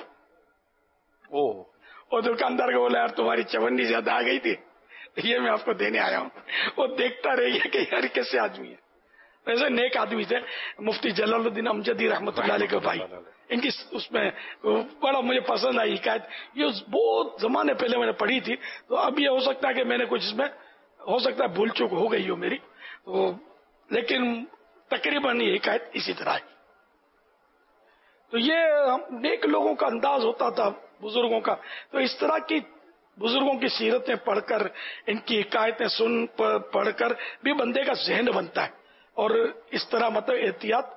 और दुकानदार को बोला, यार तुम्हारी चवन्नी ज्यादा आ गई थी, ये मैं आपको देने आया हूँ। वो देखता रह गया कि यार कैसे आदमी है। वैसे नेक आदमी थे मुफ्ती जलालुद्दीन अमजदी रहमतुल्लाह अलैह के भाई। इनकी उसमें बड़ा मुझे पसंद आई हिकायत, ये बहुत जमाने पहले मैंने पढ़ी थी, तो अब ये हो सकता है कि मैंने कुछ इसमें हो सकता है भूल चूक हो गई हो मेरी, तो लेकिन तकरीबन ये हिकायत इसी तरह है। तो ये नेक लोगों का अंदाज होता था बुजुर्गों का। तो इस तरह की बुजुर्गों की सीरतें पढ़कर, इनकी हिकायतें सुन पढ़कर भी बंदे का जहन बनता है, और इस तरह मतलब एहतियात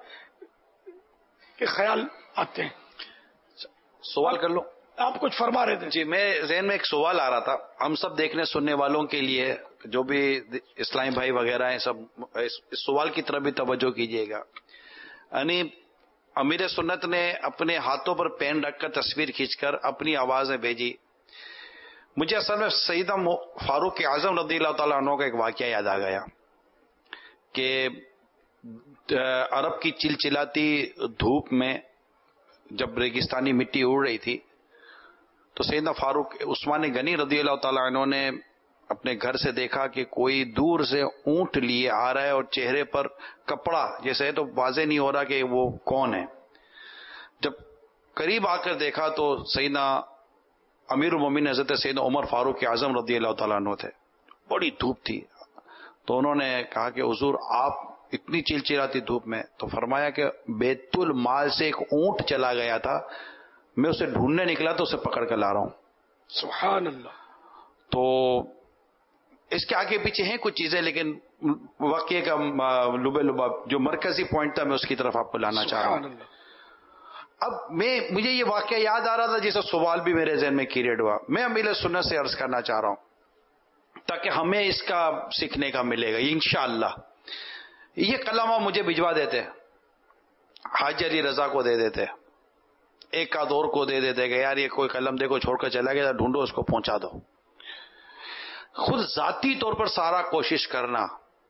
के ख्याल आते हैं। सवाल कर लो, आप कुछ फरमा रहे थे। जी, मैं ज़हन में एक सवाल आ रहा था हम सब देखने सुनने वालों के लिए, जो भी इस्लामी भाई वगैरह हैं, सब इस सवाल की तरफ भी तवज्जो कीजिएगा। यानी अमीर सुन्नत ने अपने हाथों पर पेन रखकर तस्वीर खींचकर अपनी आवाज में भेजी। मुझे असल में सैयदा फारूक आजम रज़ियल्लाहु ताला अन्हु का एक वाकया याद आ गया कि अरब की चिलचिलाती धूप में जब रेगिस्तानी मिट्टी उड़ रही थी, तो सैयदना फारूक उस्मान गनी रज़ियल्लाहु ताला अन्हु ने अपने घर से देखा कि कोई दूर से ऊंट लिए आ रहा है और चेहरे पर कपड़ा जैसे है, तो वाज़ेह नहीं हो रहा कि वो कौन है। जब करीब आकर देखा तो सैयदना अमीरुल मोमिनीन हज़रत सैयदना उमर फारूक आजम रज़ियल्लाहु ताला अन्हु थे। बड़ी धूप थी, तो उन्होंने कहा कि हुजूर आप इतनी चिलचिलाती धूप में, तो फरमाया कि बैतुल माल से एक ऊंट चला गया था, मैं उसे ढूंढने निकला तो उसे पकड़ कर ला रहा हूं। सुभान अल्लाह। तो इसके आगे पीछे हैं कुछ चीजें, लेकिन वाकये का लुबे लुबा जो मरकजी पॉइंट था मैं उसकी तरफ आपको लाना चाह रहा हूं। अब मुझे ये वाकया याद आ रहा था, जिसका सवाल भी मेरे ज़हन में क्रिएट हुआ। मैं अमीर सुन्नत से अर्ज करना चाह रहा हूं ताकि हमें इसका सीखने का मिलेगा इंशाअल्लाह। ये कलम आप मुझे भिजवा देते, हाजी अली रजा को दे देते, एक आध और को दे देते कि यार ये कोई कलम देखो छोड़कर चला गया, ढूंढो उसको पहुंचा दो। खुद जाती तौर पर सारा कोशिश करना,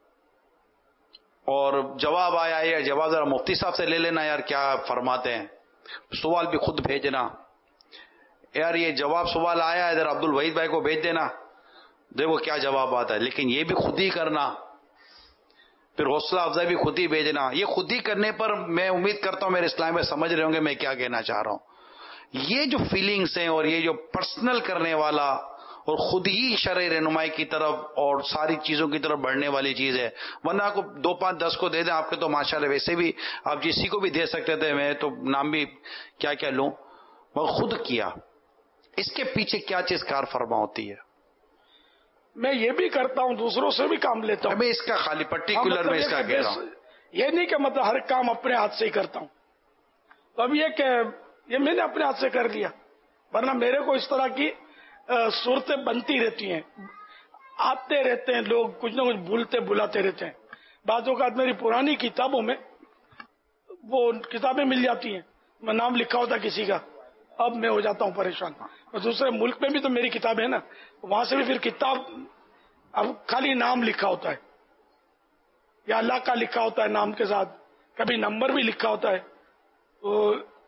और जवाब आया या जवाब जरा मुफ्ती साहब से ले लेना, यार क्या फरमाते हैं, सवाल भी खुद भेजना, यार ये जवाब सवाल आया है इधर अब्दुल वहीद भाई को भेज देना, देखो क्या जवाब आता है। लेकिन ये भी खुद ही करना, फिर हौसला अफजाई भी खुद ही भेजना। ये खुद ही करने पर मैं उम्मीद करता हूं मेरे इस्लाम में समझ रहे होंगे मैं क्या कहना चाह रहा हूं। ये जो फीलिंग्स हैं और ये जो पर्सनल करने वाला और खुद ही शरई रहनुमाई की तरफ और सारी चीजों की तरफ बढ़ने वाली चीज है। वरना आपको 2, 5, 10 को दे दें, आपके तो माशाल्लाह वैसे भी आप जिसी को भी दे सकते थे, मैं तो नाम भी क्या क्या लूं, मगर खुद किया। इसके पीछे क्या चीज कार फरमा होती है? मैं ये भी करता हूं, दूसरों से भी काम लेता हूं। मैं इसका खाली पर्टिकुलर में इसका कह रहा हूं, ये नहीं कि मतलब हर काम अपने हाथ से ही करता हूं। तो अब ये मैंने अपने हाथ से कर लिया, वरना मेरे को इस तरह की सूरतें बनती रहती हैं, आते रहते हैं लोग, कुछ ना कुछ भूलते बुलाते रहते हैं। बाज़ों का मेरी पुरानी किताबों में वो किताबें मिल जाती हैं, मैं नाम लिखा होता किसी का, अब मैं हो जाता हूं परेशान। और दूसरे मुल्क में भी तो मेरी किताब है ना, वहां से भी फिर किताब अब खाली नाम लिखा होता है या अल्लाह का लिखा होता है नाम के साथ, कभी नंबर भी लिखा होता है। तो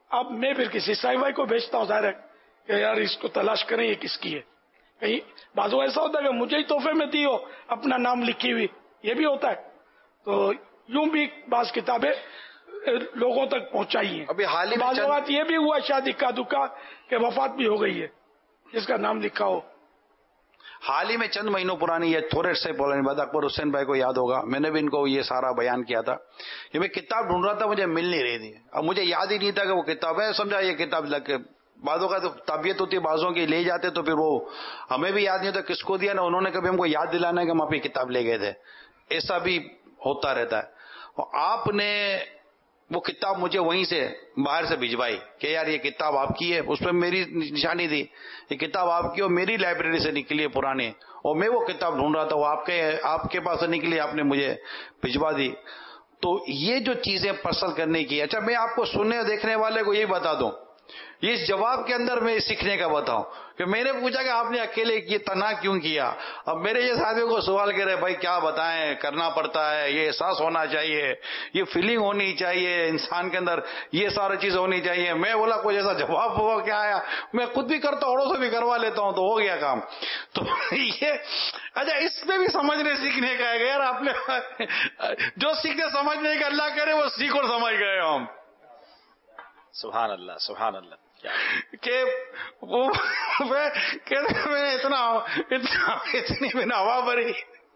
اب میں پھر کسی عیسائی بھائی کو بھیجتا ہوں، ظاہر ہے کہ یار اس کو تلاش کریں یہ کس کی ہے. کہیں بعض ایسا ہوتا ہے کہ مجھے ہی تحفے میں دی ہو اپنا نام لکھی ہوئی، یہ بھی ہوتا ہے. تو یوں بھی بعض کتابیں لوگوں تک پہنچائی ہیں. ابھی حال ہی میں بعض اوقات یہ بھی ہوا شاید اکا دکا کہ وفات بھی ہو گئی ہے جس کا نام لکھا ہو. حال ہی میں چند مہینوں پرانی یا تھوڑے سے پرانی بات، اکبر حسین بھائی کو یاد ہوگا، میں نے بھی ان کو یہ سارا بیان کیا تھا کہ میں کتاب ڈھونڈ رہا تھا، مجھے مل نہیں رہی تھی. اب مجھے یاد ہی نہیں تھا کہ وہ کتاب ہے. سمجھا یہ کتاب لگ کے بعضوں کا تو طبیعت ہوتی ہے، بعضوں کی لے جاتے تو پھر وہ ہمیں بھی یاد نہیں ہوتا کس کو دیا نا، انہوں نے کبھی ہم کو یاد دلانا ہے کہ ہم آپ کی کتاب لے گئے تھے. ایسا بھی ہوتا رہتا ہے. اور آپ نے وہ کتاب مجھے وہیں سے باہر سے بھجوائی کہ یار یہ کتاب آپ کی ہے، اس پہ میری نشانی تھی یہ کتاب آپ کی اور میری لائبریری سے نکلی ہے پرانی، اور میں وہ کتاب ڈھونڈ رہا تھا، وہ آپ کے پاس سے نکلی، آپ نے مجھے بھجوا دی. تو یہ جو چیزیں پرسل کرنے کی. اچھا میں آپ کو سننے اور دیکھنے والے کو یہی بتا دوں، یہ اس جواب کے اندر میں سیکھنے کا بتاؤں کہ میں نے پوچھا کہ آپ نے اکیلے یہ تنہا کیوں کیا. اب میرے یہ ساتھیوں کو سوال کر رہے بھائی کیا بتائیں، کرنا پڑتا ہے، یہ احساس ہونا چاہیے، یہ فیلنگ ہونی چاہیے انسان کے اندر، یہ ساری چیز ہونی چاہیے. میں بولا کوئی ایسا جواب ہوا کیا آیا، میں خود بھی کرتا ہوں، اوروں سے بھی کروا لیتا ہوں، تو ہو گیا کام. تو یہ اچھا اس میں بھی سمجھنے سیکھنے کا ہے یار. آپ نے جو سیکھنے سمجھنے کا اللہ کرے وہ سیکھ اور سمجھ گئے ہم. سبحان اللہ سبحان اللہ. کہ وہ میں اتنی بنا ہوا بھری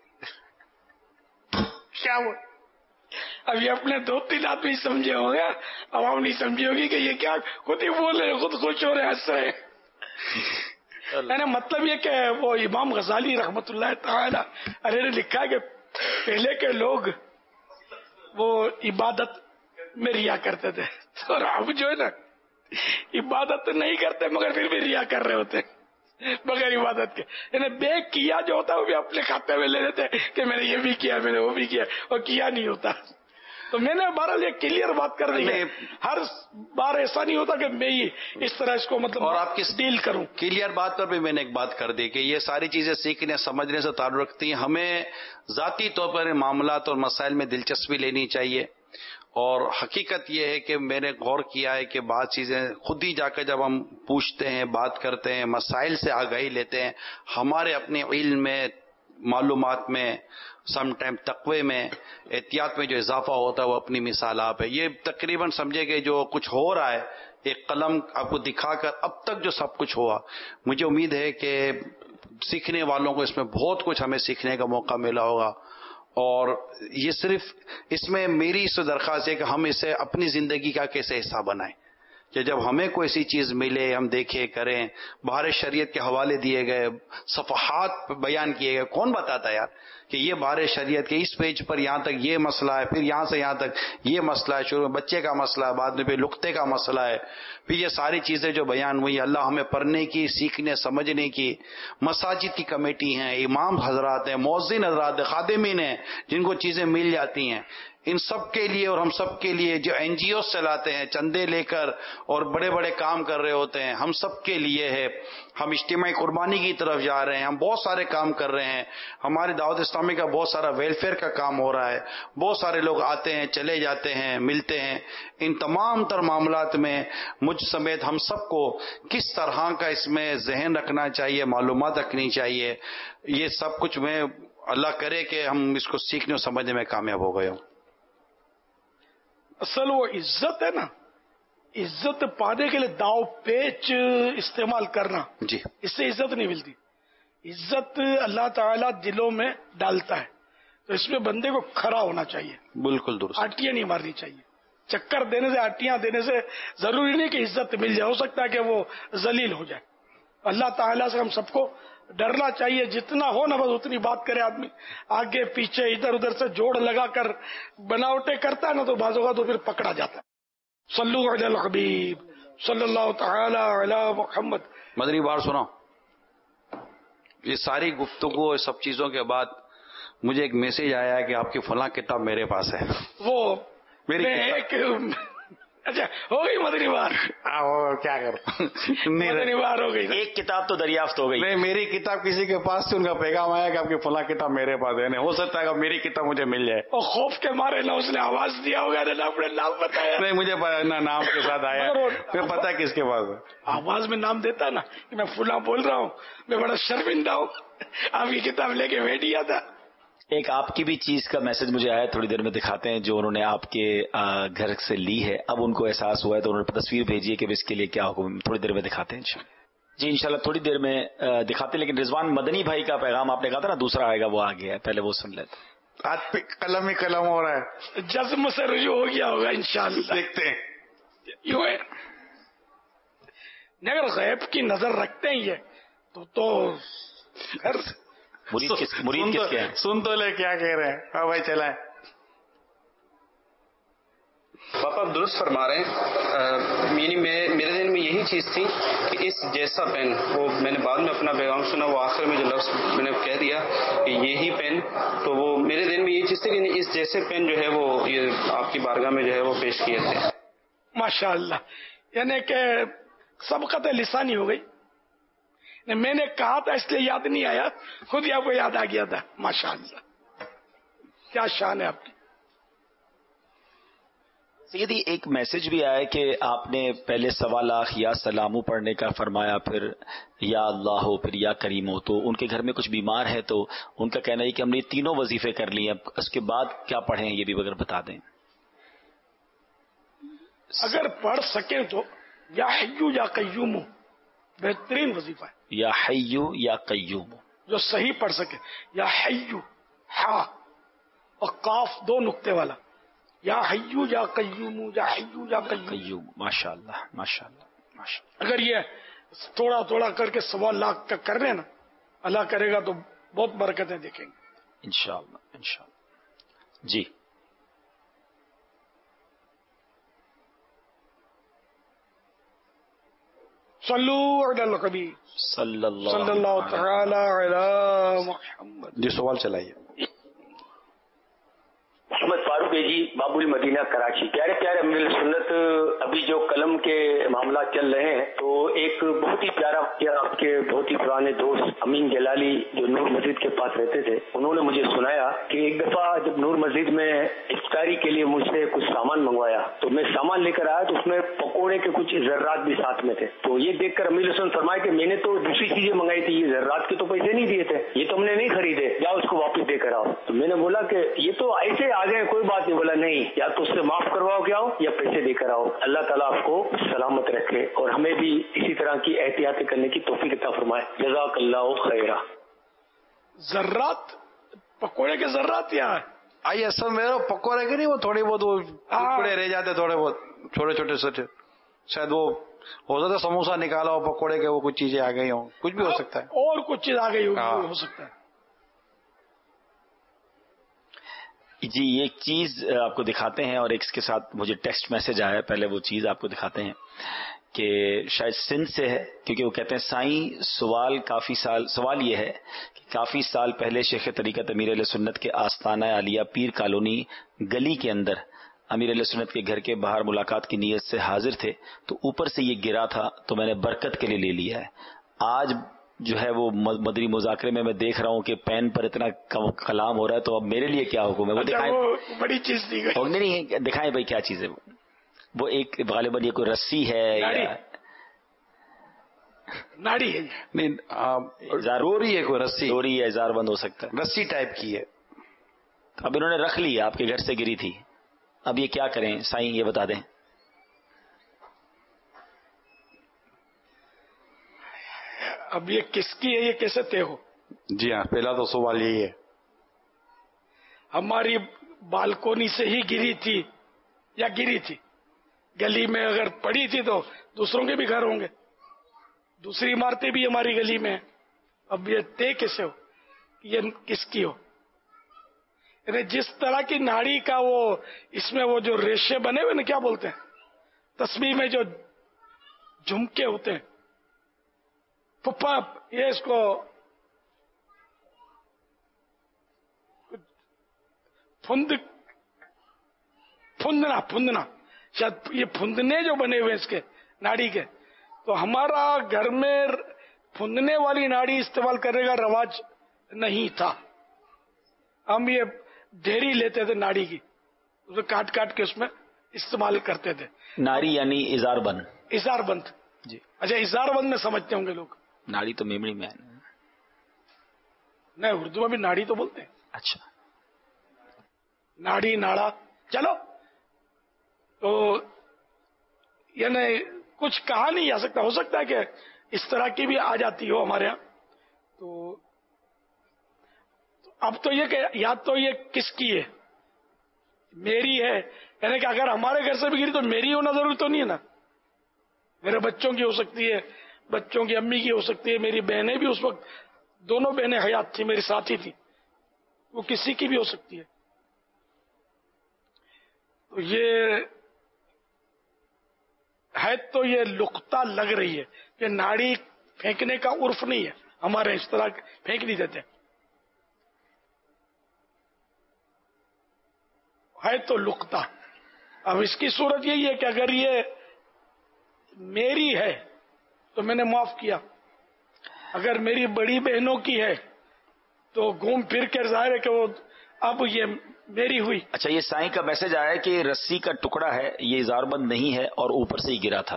کیا وہ اب یہ اپنے 2-3 آدمی سمجھے ہوں گے، عوام نہیں سمجھی ہوگی کہ یہ کیا خود ہی بول رہے، خود خوش ہو رہے، ہنس رہے. مطلب یہ کہ وہ امام غزالی رحمت اللہ تعالی علیہ نے لکھا ہے کہ پہلے کے لوگ وہ عبادت میں ریا کرتے تھے، اور اب جو ہے نا عبادت نہیں کرتے مگر پھر بھی ریا کر رہے ہوتے بغیر عبادت کے. یعنی بے کیا جو ہوتا ہے وہ بھی اپنے کھاتے میں لے لیتے کہ میں نے یہ بھی کیا، میں نے وہ بھی کیا، اور کیا نہیں ہوتا. تو میں نے بہرحال یہ کلیئر بات کر دی ہے، ہر بار ایسا نہیں ہوتا کہ میں ہی اس طرح اس کو مطلب اور آپ کی ڈیل کروں. کلیئر بات پر بھی میں نے ایک بات کر دی کہ یہ ساری چیزیں سیکھنے سمجھنے سے تعلق رکھتی ہیں. ہمیں ذاتی طور پر معاملات اور مسائل میں دلچسپی لینی چاہیے. اور حقیقت یہ ہے کہ میں نے غور کیا ہے کہ بعض چیزیں خود ہی جا کے جب ہم پوچھتے ہیں، بات کرتے ہیں، مسائل سے آگاہی لیتے ہیں، ہمارے اپنے علم میں، معلومات میں، سم ٹائم تقوی میں، احتیاط میں جو اضافہ ہوتا ہے وہ اپنی مثال آپ ہے. یہ تقریباً سمجھے کہ جو کچھ ہو رہا ہے ایک قلم آپ کو دکھا کر اب تک جو سب کچھ ہوا، مجھے امید ہے کہ سیکھنے والوں کو اس میں بہت کچھ ہمیں سیکھنے کا موقع ملا ہوگا. اور یہ صرف اس میں میری اس درخواست ہے کہ ہم اسے اپنی زندگی کا کیسے حصہ بنائیں کہ جب ہمیں کوئی ایسی چیز ملے ہم دیکھیں کریں. باہر شریعت کے حوالے دیے گئے، صفحات بیان کیے گئے، کون بتاتا ہے یار کہ یہ باہر شریعت کے اس پیج پر یہاں تک یہ مسئلہ ہے، پھر یہاں سے یہاں تک یہ مسئلہ ہے، شروع میں بچے کا مسئلہ ہے، بعد میں پھر لقطے کا مسئلہ ہے، پھر یہ ساری چیزیں جو بیان ہوئی. اللہ ہمیں پڑھنے کی، سیکھنے سمجھنے کی. مساجد کی کمیٹی ہیں، امام حضرات ہیں، مؤذن حضرات ہیں، خادمین ہیں جن کو چیزیں مل جاتی ہیں، ان سب کے لیے اور ہم سب کے لیے جو این جی اوز چلاتے ہیں چندے لے کر اور بڑے بڑے کام کر رہے ہوتے ہیں، ہم سب کے لیے ہے. ہم اجتماعی قربانی کی طرف جا رہے ہیں، ہم بہت سارے کام کر رہے ہیں. ہماری دعوت اسلامی کا بہت سارا ویلفیئر کا کام ہو رہا ہے، بہت سارے لوگ آتے ہیں، چلے جاتے ہیں، ملتے ہیں. ان تمام تر معاملات میں مجھ سمیت ہم سب کو کس طرح کا اس میں ذہن رکھنا چاہیے، معلومات رکھنی چاہیے. یہ سب کچھ میں اللہ کرے کہ ہم اس کو سیکھنے اور سمجھنے میں کامیاب ہو گئے ہوں. اصل وہ عزت ہے نا، عزت پانے کے لیے داؤ پیچ استعمال کرنا، جی اس سے عزت نہیں ملتی. عزت اللہ تعالیٰ دلوں میں ڈالتا ہے، تو اس میں بندے کو کھڑا ہونا چاہیے. بالکل درست. آٹیاں نہیں مارنی چاہیے. چکر دینے سے، آٹیاں دینے سے ضروری نہیں کہ عزت مل جائے، ہو سکتا ہے کہ وہ ذلیل ہو جائے. اللہ تعالیٰ سے ہم سب کو ڈرنا چاہیے، جتنا ہو نا بس اتنی بات کرے آدمی. آگے پیچھے ادھر ادھر سے جوڑ لگا کر بناوٹیں کرتا ہے نا تو بعض اوقات تو پھر پکڑا جاتا ہے. صلو علی الحبیب صلی اللہ تعالی علی محمد. مدنی بار سناؤ. یہ ساری گفتگو اور سب چیزوں کے بعد مجھے ایک میسج آیا ہے کہ آپ کی فلاں کتاب میرے پاس ہے. وہ میری अच्छा हो गई मदनी बार? और क्या करूं मदनी बार हो गई। एक किताब तो दरियाफ्त हो गई। नहीं, मेरी किताब किसी के पास से उनका पैगाम आया कि आपकी फला किताब मेरे पास है। नहीं हो सकता है कि मेरी किताब मुझे मिल जाए। और खौफ के मारे ना उसने आवाज दिया होगा ना अपने नाम बताया। नहीं, मुझे ना नाम के साथ आया, मुझे पता है किसके पास है। आवाज में नाम देता ना कि मैं फुला बोल रहा हूँ, मैं बड़ा शर्मिंदा हूँ, आपकी किताब लेके बैठ गया था। एक आपकी भी चीज का मैसेज मुझे आया, थोड़ी देर में दिखाते हैं, जो उन्होंने आपके घर से ली है। अब उनको एहसास हुआ है तो उन्होंने तस्वीर भेजी है कि इसके लिए क्या हुक्म, थोड़ी देर में दिखाते हैं जी इंशाल्लाह थोड़ी देर में दिखाते हैं। लेकिन रिजवान मदनी भाई का पैगाम आपने कहा था ना दूसरा आएगा, वो आ गया है, पहले वो सुन लेते। आज कलम ही कलम हो रहा है, जज्म से रुजू हो गया होगा इंशाल्लाह। देखते हैं। यूं है, अगर गैब की नजर रखते हैं ये तो घर मुरीद किसके हैं? सुन तो ले क्या कह रहे हैं। हाँ भाई चलाएं। पापा आप दुरुस्त फरमा रहे हैं। मेरे दिल में यही चीज थी कि इस जैसा पेन, वो मैंने बाद में अपना पैगाम सुना, वो आखिर में जो लफ्ज मैंने कह दिया कि यही पेन, तो वो मेरे दिल में यही चीज थी कि इस जैसे पेन जो है वो ये आपकी बारगाह में जो है वो पेश किए थे। माशाअल्लाह, यानी कि सबकत लिसानी हो गई। मैंने कहा था इसलिए याद नहीं आया, खुद ही आपको याद आ गया था। माशाअल्लाह, क्या शान है आपकी। सैयदी एक मैसेज भी आया कि आपने पहले 1.25 लाख या सलामू पढ़ने का फरमाया, फिर या अल्लाह हो, फिर या करीम हो। तो उनके घर में कुछ बीमार है तो उनका कहना है कि हमने तीनों वजीफे कर लिए, अब उसके बाद क्या पढ़ें ये भी अगर बता दें। अगर पढ़ सके तो या हय्यू या कय्यूम बेहतरीन वजीफा है। या हय्यू या कय्यूम, जो सही पढ़ सके। या हय्यू, हा और काफ 2 नुक्ते वाला, या हय्यू या कय्यूम, या हय्यू या कय्यूम। माशाअल्लाह माशाअल्लाह माशाअल्लाह। अगर ये थोड़ा थोड़ा करके 1.25 लाख का कर रहे ना, अल्लाह करेगा तो बहुत बरकतें देखेंगे इंशाअल्लाह इंशाअल्लाह। जी सल्लू अलल नबी सल्लल्लाहु तआला अला मुहम्मद। जी सवाल चलाइए। मोहम्मद फारूक जी, बाबुल मदीना कराची। प्यारे प्यारे अमीर सुन्नत, अभी जो कलम के मामला चल रहे हैं तो एक बहुत ही प्यारा आपके बहुत ही पुराने दोस्त अमीन जलाली जो नूर मस्जिद के पास रहते थे, उन्होंने मुझे सुनाया कि एक दफा जब नूर मस्जिद में इफ्तारी के लिए मुझसे कुछ सामान मंगवाया तो मैं सामान लेकर आया तो उसमें पकोड़े के कुछ जर्रात भी साथ में थे। तो ये देखकर अमीर हुसैन फरमाया कि मैंने तो दूसरी चीजें मंगाई थी, ये जर्रात के तो पैसे नहीं दिए थे, ये तो हमने नहीं खरीदे, जाओ उसको वापस देकर आओ। तो मैंने बोला कि ये तो ऐसे आ गए, कोई बात नहीं। बोला नहीं, या तो उससे माफ करवाओ के आओ या पैसे देकर आओ। अल्लाह ताला आपको सलामत रखे और हमें भी इसी तरह की एहतियातें करने की तौफीक अता फरमाए। जज़ाकल्लाहु खैरा। जर्रात, पकोड़े के जर्रात यहाँ है। आइए सब मेरे पकोड़े के नहीं, वो थोड़ी बहुत वो टुकड़े रह जाते, थोड़े बहुत छोटे छोटे से, शायद वो हो सकता है समोसा निकाला हो पकोड़े के, वो कुछ चीजें आ गई हो, कुछ भी हो सकता है, और कुछ चीज आ गई हो सकता है। जी एक चीज आपको दिखाते हैं, और एक इसके साथ मुझे टेक्स्ट मैसेज आया है, पहले वो चीज आपको दिखाते हैं कि शायद सिंध से है, क्योंकि वो कहते हैं साईं सवाल ये है कि काफी साल पहले शेख तरीकत अमीर अहले सुन्नत के आस्ताना आलिया पीर कॉलोनी गली के अंदर अमीर अहले सुन्नत के घर के बाहर मुलाकात की नीयत से हाजिर थे, तो ऊपर से ये गिरा था तो मैंने बरकत के लिए ले लिया है। आज जो है वो मदनी मुज़ाकरे में मैं देख रहा हूँ कि पेन पर इतना कलाम हो रहा है, तो अब मेरे लिए क्या हुक्म है? वो दिखाएं, वो बड़ी चीज दी गई। नहीं दिखाएं भाई क्या चीज है वो एक गालिबन ये कोई रस्सी है या नाड़ी है? नहीं डोरी है, कोई रस्सी, डोरी या इजार बंद हो सकता है, रस्सी टाइप की है। अब इन्होंने रख ली, आपके घर से गिरी थी, अब ये क्या करें साईं, ये बता दें। अब ये किसकी है, ये कैसे तय हो? जी हाँ, पहला तो सवाल यही है। हमारी बालकोनी से ही गिरी थी या गिरी थी? गली में अगर पड़ी थी तो दूसरों के भी घर होंगे, दूसरी इमारतें भी हमारी गली में है। अब ये तय कैसे हो ये किसकी हो? जिस तरह की नाड़ी का वो इसमें वो जो रेशे बने हुए ना, क्या बोलते हैं, तस्बीह में जो झुमके होते हैं, पुप्पा, ये इसको फुंदना शायद ये फुंदने जो बने हुए इसके नाड़ी के, तो हमारा घर में फुंदने वाली नाड़ी इस्तेमाल करने का रवाज नहीं था। हम ये ढेरी लेते थे नाड़ी की, उसे काट काट के उसमें इस्तेमाल करते थे। नाड़ी यानी इजारबंद? इजारबंद जी। अच्छा, इजारबंद में समझते होंगे लोग। नाड़ी तो मेमड़ी में है। नहीं, उर्दू में भी नाड़ी तो बोलते हैं। अच्छा, नाड़ी, नाड़ा, चलो। तो यानी कुछ कहा नहीं जा सकता, हो सकता है कि इस तरह की भी आ जाती हो हमारे यहाँ। तो अब तो ये कि या तो ये किसकी है, मेरी है, यानी कि अगर हमारे घर से भी गिरी तो मेरी होना जरूरी तो नहीं है ना, मेरे बच्चों की हो सकती है, बच्चों की अम्मी की हो सकती है, मेरी बहनें भी उस वक्त, दोनों बहनें हयात थी, मेरी साथी थी, वो किसी की भी हो सकती है। तो ये है, तो ये लुकता लग रही है कि नाड़ी फेंकने का उर्फ नहीं है हमारे, इस तरह फेंक नहीं देते है, तो लुकता। अब इसकी सूरत यही है कि अगर ये मेरी है तो मैंने माफ किया, अगर मेरी बड़ी बहनों की है तो घूम फिर कर जाहिर है कि वो अब ये मेरी हुई। अच्छा, ये साईं का मैसेज आया कि रस्सी का टुकड़ा है, ये इजारबंद नहीं है और ऊपर से ही गिरा था।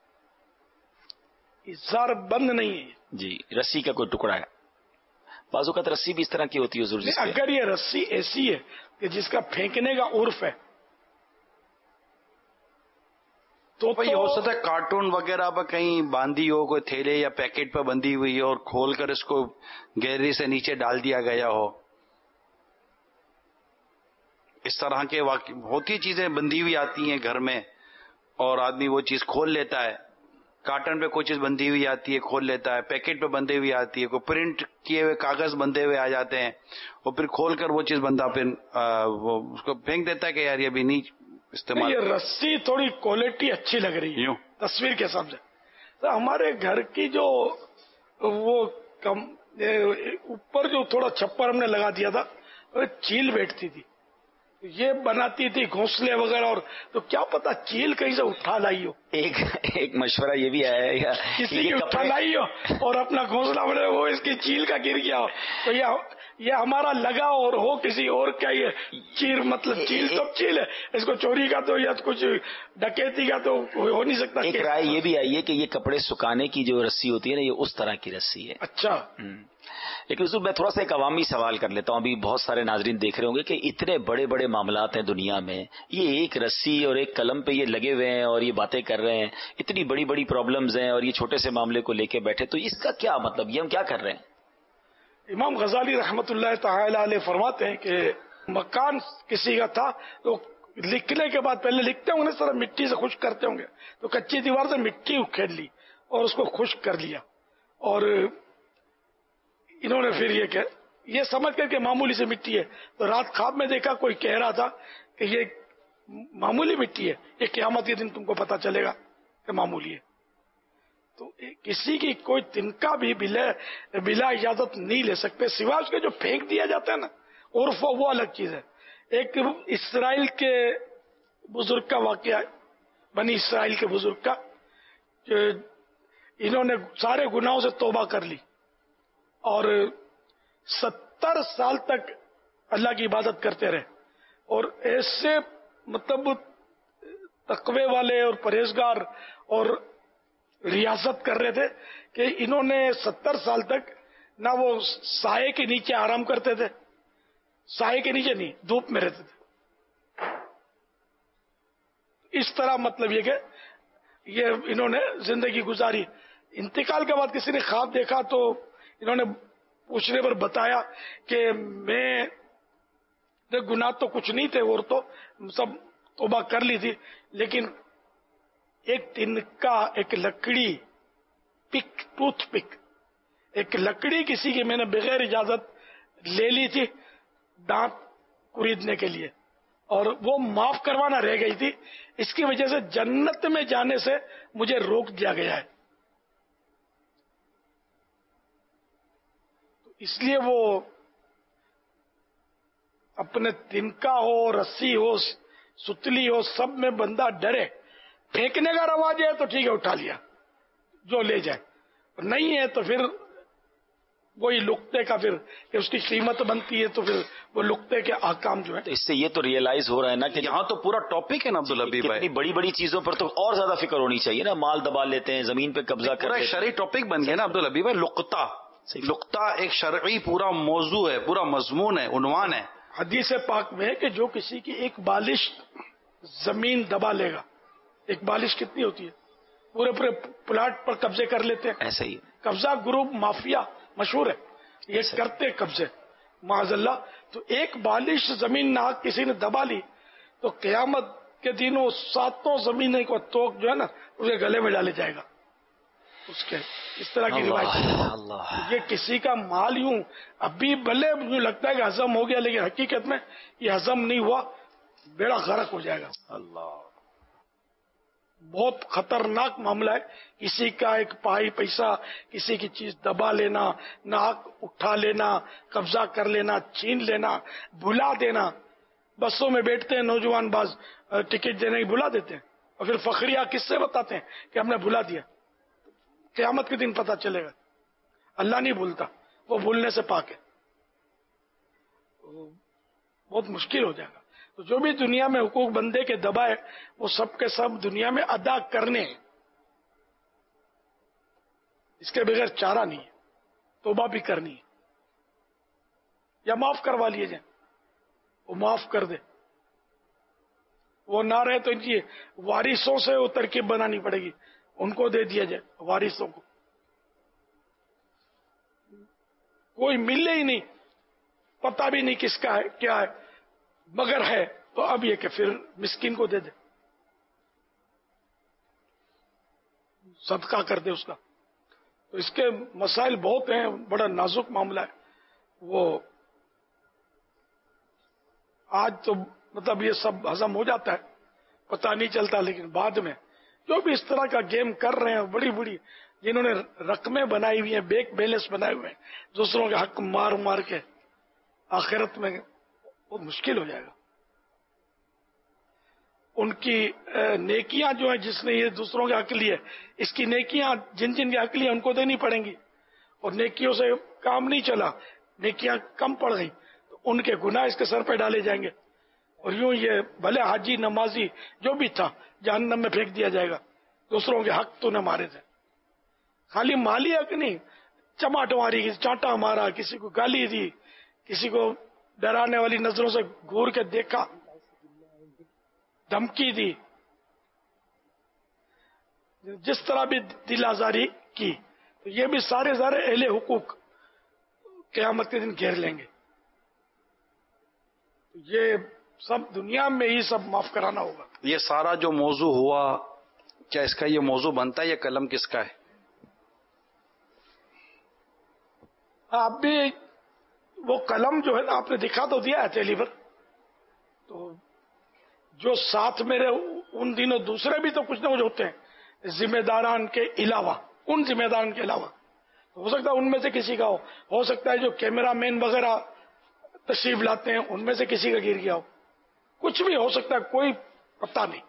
इजारबंद नहीं है जी, रस्सी का कोई टुकड़ा है। बाजू का रस्सी भी इस तरह की होती है हुजूर जी। अगर ये रस्सी ऐसी है कि जिसका फेंकने का उर्फ है तो भाई हो सकता है कार्टून वगैरह पर कहीं बांधी हो, कोई थैले या पैकेट पर बंधी हुई हो और खोलकर इसको गैलरी से नीचे डाल दिया गया हो, इस तरह के होती चीजें बंधी हुई आती हैं घर में और आदमी वो चीज खोल लेता है। कार्टन पे कोई चीज बंधी हुई आती है, खोल लेता है, पैकेट पे बंधी हुई आती है, कोई प्रिंट किए हुए कागज बंधे हुए आ जाते हैं, और फिर खोलकर वो चीज बंधा फिर वो उसको फेंक देता है कि यार ये भी नहीं इस्तेमाल। ये रस्सी थोड़ी क्वालिटी अच्छी लग रही है तस्वीर के हिसाब से। तो हमारे घर की जो वो कम ऊपर जो थोड़ा छप्पर हमने लगा दिया था, चील बैठती थी, ये बनाती थी घोंसले वगैरह, और तो क्या पता चील कहीं से उठा लाई हो। एक मशवरा ये भी आया है किसी की उठा लाई हो और अपना घोंसला बने, वो इसकी चील का गिर गया हो, तो ये हमारा लगा और हो किसी और का, ये चीर मतलब चील तो चील है, इसको चोरी का तो या कुछ डकैती का तो हो नहीं सकता। एक राय ये भी आई है कि ये कपड़े सुखाने की जो रस्सी होती है ना, ये उस तरह की रस्सी है। अच्छा, लेकिन उसमें मैं थोड़ा सा एक अवामी सवाल कर लेता हूँ। अभी बहुत सारे नाजरीन देख रहे होंगे कि इतने बड़े बड़े मामलात हैं दुनिया में, ये एक रस्सी और एक कलम पे ये लगे हुए हैं और ये बातें कर रहे हैं, इतनी बड़ी बड़ी प्रॉब्लम्स हैं और ये छोटे से मामले को लेके बैठे, तो इसका क्या मतलब, ये हम क्या कर रहे हैं? इमाम गजाली रहमतुल्लाह तआला अलैह फरमाते हैं कि मकान किसी का था तो लिखने के बाद पहले लिखते होंगे इस तरह मिट्टी से खुश्क करते होंगे, तो कच्ची दीवार से मिट्टी उखेड़ ली और उसको खुश्क कर लिया, और इन्होंने फिर ये समझ करके मामूली से मिट्टी है, तो रात ख्वाब में देखा कोई कह रहा था कि ये मामूली मिट्टी है, ये क़यामत के दिन तुमको पता चलेगा कि मामूली है। तो किसी की कोई तिनका भी बिला इजाजत नहीं ले सकते, सिवाय उसके जो फेंक दिया जाता है ना उर्फ, वो अलग चीज है। एक इसराइल के बुजुर्ग का वाकया है, बनी इसराइल के बुजुर्ग का, इन्होंने सारे गुनाहों से तौबा कर ली और 70 साल तक अल्लाह की इबादत करते रहे, और ऐसे मतलब तकवे वाले और परहेजगार और रियासत कर रहे थे कि इन्होंने 70 साल तक ना वो साये के नीचे आराम करते थे, साये के नीचे नहीं, धूप में रहते थे। इस तरह मतलब ये कि ये इन्होंने जिंदगी गुजारी। इंतकाल के बाद किसी ने ख्वाब देखा तो इन्होंने पूछने पर बताया कि मैं गुनाह तो कुछ नहीं थे और तो सब तौबा कर ली थी, लेकिन एक तिनका, एक लकड़ी, पिक, टूथ पिक, एक लकड़ी किसी की मैंने बगैर इजाजत ले ली थी दांत कुरीदने के लिए, और वो माफ करवाना रह गई थी, इसकी वजह से जन्नत में जाने से मुझे रोक दिया गया है। इसलिए वो अपने तिनका हो, रस्सी हो, सुतली हो, सब में बंदा डरे। फेंकने का रवाज है तो ठीक है, उठा लिया जो ले जाए, नहीं है तो फिर वही लुकते का फिर कि उसकी कीमत बनती है, तो फिर वो लुकते के आकाम जो है। तो इससे ये तो रियलाइज हो रहा है ना कि यहाँ तो पूरा टॉपिक है ना अब्दुल हबीब भाई, इतनी बड़ी बड़ी चीजों पर तो और ज्यादा फिक्र होनी चाहिए ना। माल दबा लेते हैं, जमीन पे कब्जा करते हैं, शरई टॉपिक बन गया ना अब्दुल हबीब भाई। लुकता एक शरई पूरा मौजू है, पूरा मजमून है, उन्वान है। हदीस पाक में है कि जो किसी की एक बालिश जमीन दबा लेगा, एक बालिश कितनी होती है, पूरे पूरे प्लाट पर कब्जे कर लेते हैं। ऐसे ही कब्जा ग्रुप माफिया मशहूर है, ये करते कब्जे माज़अल्लाह। तो एक बालिश जमीन ना किसी ने दबा ली तो क़यामत के दिन वो 7 जमीन को तोक जो है ना उसके गले में डाले जाएगा उसके। इस तरह की रिवायत। ये किसी का माल यूं अभी भले यूं लगता है कि हजम हो गया, लेकिन हकीकत में ये हजम नहीं हुआ, बेड़ा गर्क हो जाएगा। अल्लाह, बहुत खतरनाक मामला है। किसी का एक पाई पैसा, किसी की चीज दबा लेना, नाक उठा लेना, कब्जा कर लेना, छीन लेना, भुला देना। बसों में बैठते हैं नौजवान बाज, टिकट देने की भुला देते हैं और फिर फखरिया किससे बताते हैं कि हमने भुला दिया। क़यामत के दिन पता चलेगा। अल्लाह नहीं भूलता, वो भूलने से पाक है। बहुत मुश्किल हो जाएगा। तो जो भी दुनिया में हुकूक बंदे के दबाए वो सब के सब दुनिया में अदा करने हैं, इसके बगैर चारा नहीं है। तौबा भी करनी है या माफ करवा लिए जाए, वो माफ कर दे। वो ना रहे तो इनकी वारिसों से वो तरकीब बनानी पड़ेगी, उनको दे दिया जाए वारिसों को। कोई मिले ही नहीं, पता भी नहीं किसका है क्या है, मगर है तो अब ये कि फिर मिस्किन को दे दे, सदका कर दे उसका। तो इसके मसाइल बहुत हैं, बड़ा नाजुक मामला है। वो आज तो मतलब ये सब हजम हो जाता है, पता नहीं चलता, लेकिन बाद में जो भी इस तरह का गेम कर रहे हैं, बड़ी बड़ी जिन्होंने रकमें बनाई हुई हैं, बैंक बैलेंस बनाए हुए हैं, दूसरों के हक मार मार के, आखिरत में बहुत मुश्किल हो जाएगा। उनकी नेकियां जो है, जिसने ये दूसरों के हक लिए, इसकी नेकियां जिन जिन के हक लिए उनको देनी पड़ेंगी। और नेकियों से काम नहीं चला, नेकियां कम पड़ गई तो उनके गुनाह इसके सर पे डाले जाएंगे। और यूं ये भले हाजी नमाजी जो भी था जहन्नम में फेंक दिया जाएगा। दूसरों के हक तूने मारे थे, खाली माली हक नहीं, चमाट मारी, चांटा मारा, किसी को गाली दी, किसी को डराने वाली नजरों से घूर के देखा, धमकी दी, जिस तरह भी दिल आजारी की, तो ये भी सारे अहले हुकूक क़यामत के दिन घेर लेंगे। ये सब दुनिया में ही सब माफ कराना होगा। ये सारा जो मौजू हुआ, क्या इसका ये मौजू बनता है? ये कलम किसका है? आप भी वो कलम जो है ना, आपने दिखा तो दिया है टेली पर, तो जो साथ मेरे उन दिनों दूसरे भी तो कुछ ना कुछ होते हैं जिम्मेदारान के अलावा, उन जिम्मेदारान के अलावा। हो सकता है उनमें से किसी का हो सकता है जो कैमरा मैन वगैरह तशरीफ लाते हैं उनमें से किसी का गिर गया हो, कुछ भी हो सकता है, कोई पता नहीं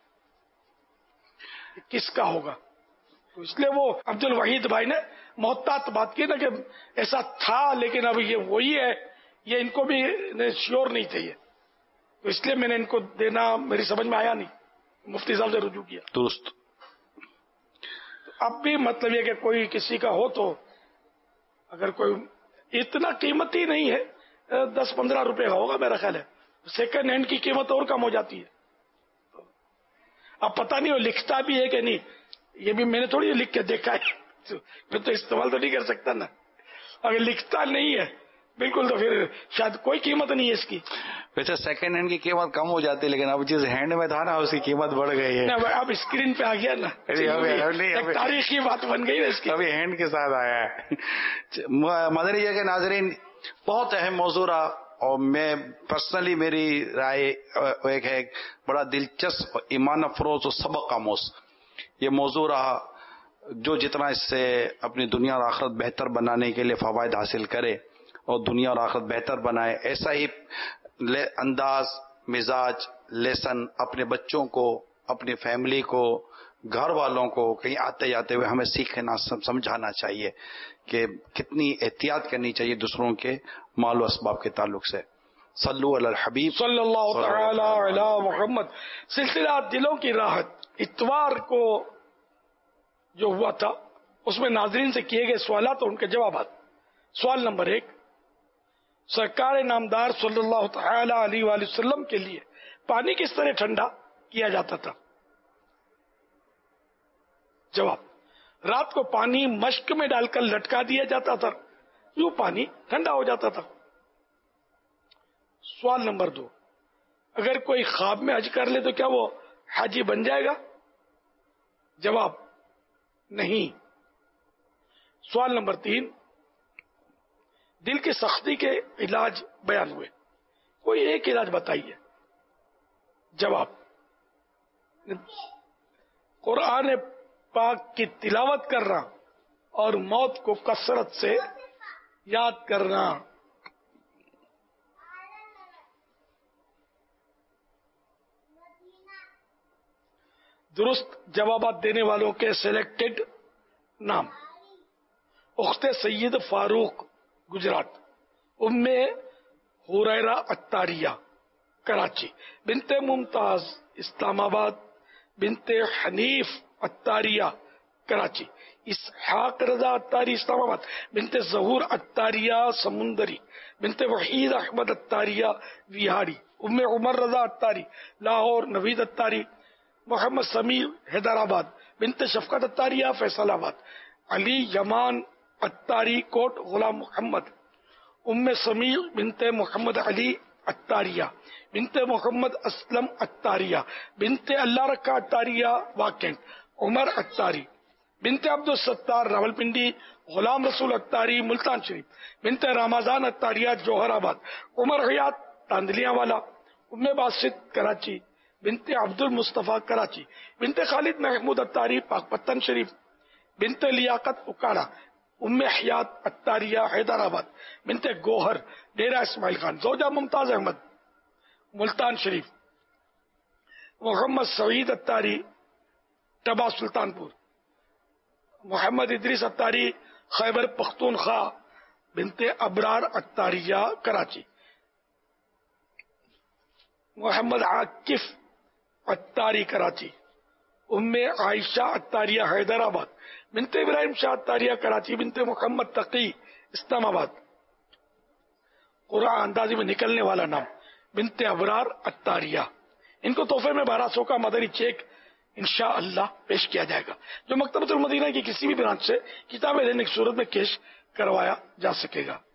किसका होगा। तो इसलिए वो अब्दुल वहीद भाई ने मोहतात बात की ना कि ऐसा था, लेकिन अब ये वही है, ये इनको भी श्योर नहीं थे ये, तो इसलिए मैंने इनको देना मेरी समझ में आया नहीं, मुफ्ती साहब से रुजू किया। दुरुस्त। तो अब भी मतलब ये कि कोई किसी का हो तो, अगर कोई इतना कीमती नहीं है, 10-15 रुपए का होगा मेरा ख्याल है, सेकंड हैंड की कीमत और कम हो जाती है। अब पता नहीं वो लिखता भी है कि नहीं, ये भी मैंने थोड़ी लिख के देखा है, मैं तो इस्तेमाल तो नहीं कर सकता ना। अगर लिखता नहीं है बिल्कुल तो फिर शायद कोई कीमत नहीं है इसकी। वैसे सेकंड हैंड की कीमत कम हो जाती है, लेकिन अब जिस हैंड में था ना उसकी कीमत बढ़ गई है ना, अब स्क्रीन पे आ गया ना, एक तारीखी बात बन गई ना इसकी, अभी हैंड के साथ आया है। मदरिया के नाजरीन, बहुत अहम मौजू रहा, और मैं पर्सनली मेरी राय एक है, बड़ा दिलचस्प, ईमान अफरोज और सबक आमोज ये मौजू रहा। जो जितना इससे अपनी दुनिया और आखिरत बेहतर बनाने के लिए फवायद हासिल करे और दुनिया और आखिरत बेहतर बनाए, ऐसा ही अंदाज, मिजाज لیسن اپنے بچوں کو، اپنی فیملی کو، گھر والوں کو کہیں آتے جاتے ہوئے ہمیں سیکھنا سمجھانا چاہیے کہ کتنی احتیاط کرنی چاہیے دوسروں کے مال و اسباب کے تعلق سے. صلو علی الحبیب صلی اللہ تعالی علی محمد. سلسلہ دلوں کی راحت اتوار کو جو ہوا تھا اس میں ناظرین سے کیے گئے سوالات اور ان کے جوابات. سوال نمبر 1، سرکار نامدار صلی اللہ تعالی علیہ وآلہ وسلم کے لیے پانی کس طرح ٹھنڈا کیا جاتا تھا؟ جواب، رات کو پانی مشک میں ڈال کر لٹکا دیا جاتا تھا، یوں پانی ٹھنڈا ہو جاتا تھا. سوال نمبر 2، اگر کوئی خواب میں حج کر لے تو کیا وہ حاجی بن جائے گا؟ جواب، نہیں. سوال نمبر 3، دل کی سختی کے علاج بیان ہوئے، کوئی ایک علاج بتائیے. جواب، قرآن پاک کی تلاوت کرنا اور موت کو کثرت سے یاد کرنا. درست جوابات دینے والوں کے سلیکٹڈ نام: اخت سید فاروق گجرات، ام ہریرہ عطاریہ کراچی، بنت ممتاز اسلام آباد، بنت حنیف عطاریہ کراچی، اسحاق رضا عطاری اسلام آباد، بنت ظہور عطاریہ سمندری، بنت وحید احمد عطاریہ ویہاڑی، ام عمر رضا عطاری لاہور، نوید عطاری محمد سمیع حیدرآباد، بنت شفقت عطاریہ فیصل آباد، علی یمان عطاری کوٹ غلام محمد، ام سمیع بنت محمد علی عطاریہ، بنت محمد اسلم عطاریہ، بنت اللہ رکھا عطاریہ واکنڈ، عمر عطاری، بنت عبد الستار راولپنڈی، غلام رسول عطاری ملتان شریف، بنت رمضان عطاریہ جوہر آباد، عمر حیات تاندلیاں والا، ام باسط کراچی، بنت عبد المصطفیٰ کراچی، بنت خالد محمود عطاری پاک پتن شریف، بنت لیاقت اکاڑا، ام حیات عطاریہ حیدرآباد، بنت گوہر ڈیرہ اسماعیل خان، زوجہ ممتاز احمد ملتان شریف، محمد سعید عطاری ٹبا سلطان پور، محمد ادریس عطاری خیبر پختونخوا، بنت ابرار عطاریہ کراچی، محمد عاکف عطاری کراچی، ام عائشہ عطاریہ حیدرآباد، بنت ابراہیم شاہ عطاریہ کراچی، بنت محمد تقی اسلام آباد، قرآن اندازی میں نکلنے والا نام بنت ابرار عطاریہ. ان کو تحفے میں 1200 کا مدنی چیک انشاءاللہ پیش کیا جائے گا، جو مکتبۃ المدینہ کی کسی بھی برانچ سے کتابیں لینے کی صورت میں کیش کروایا جا سکے گا.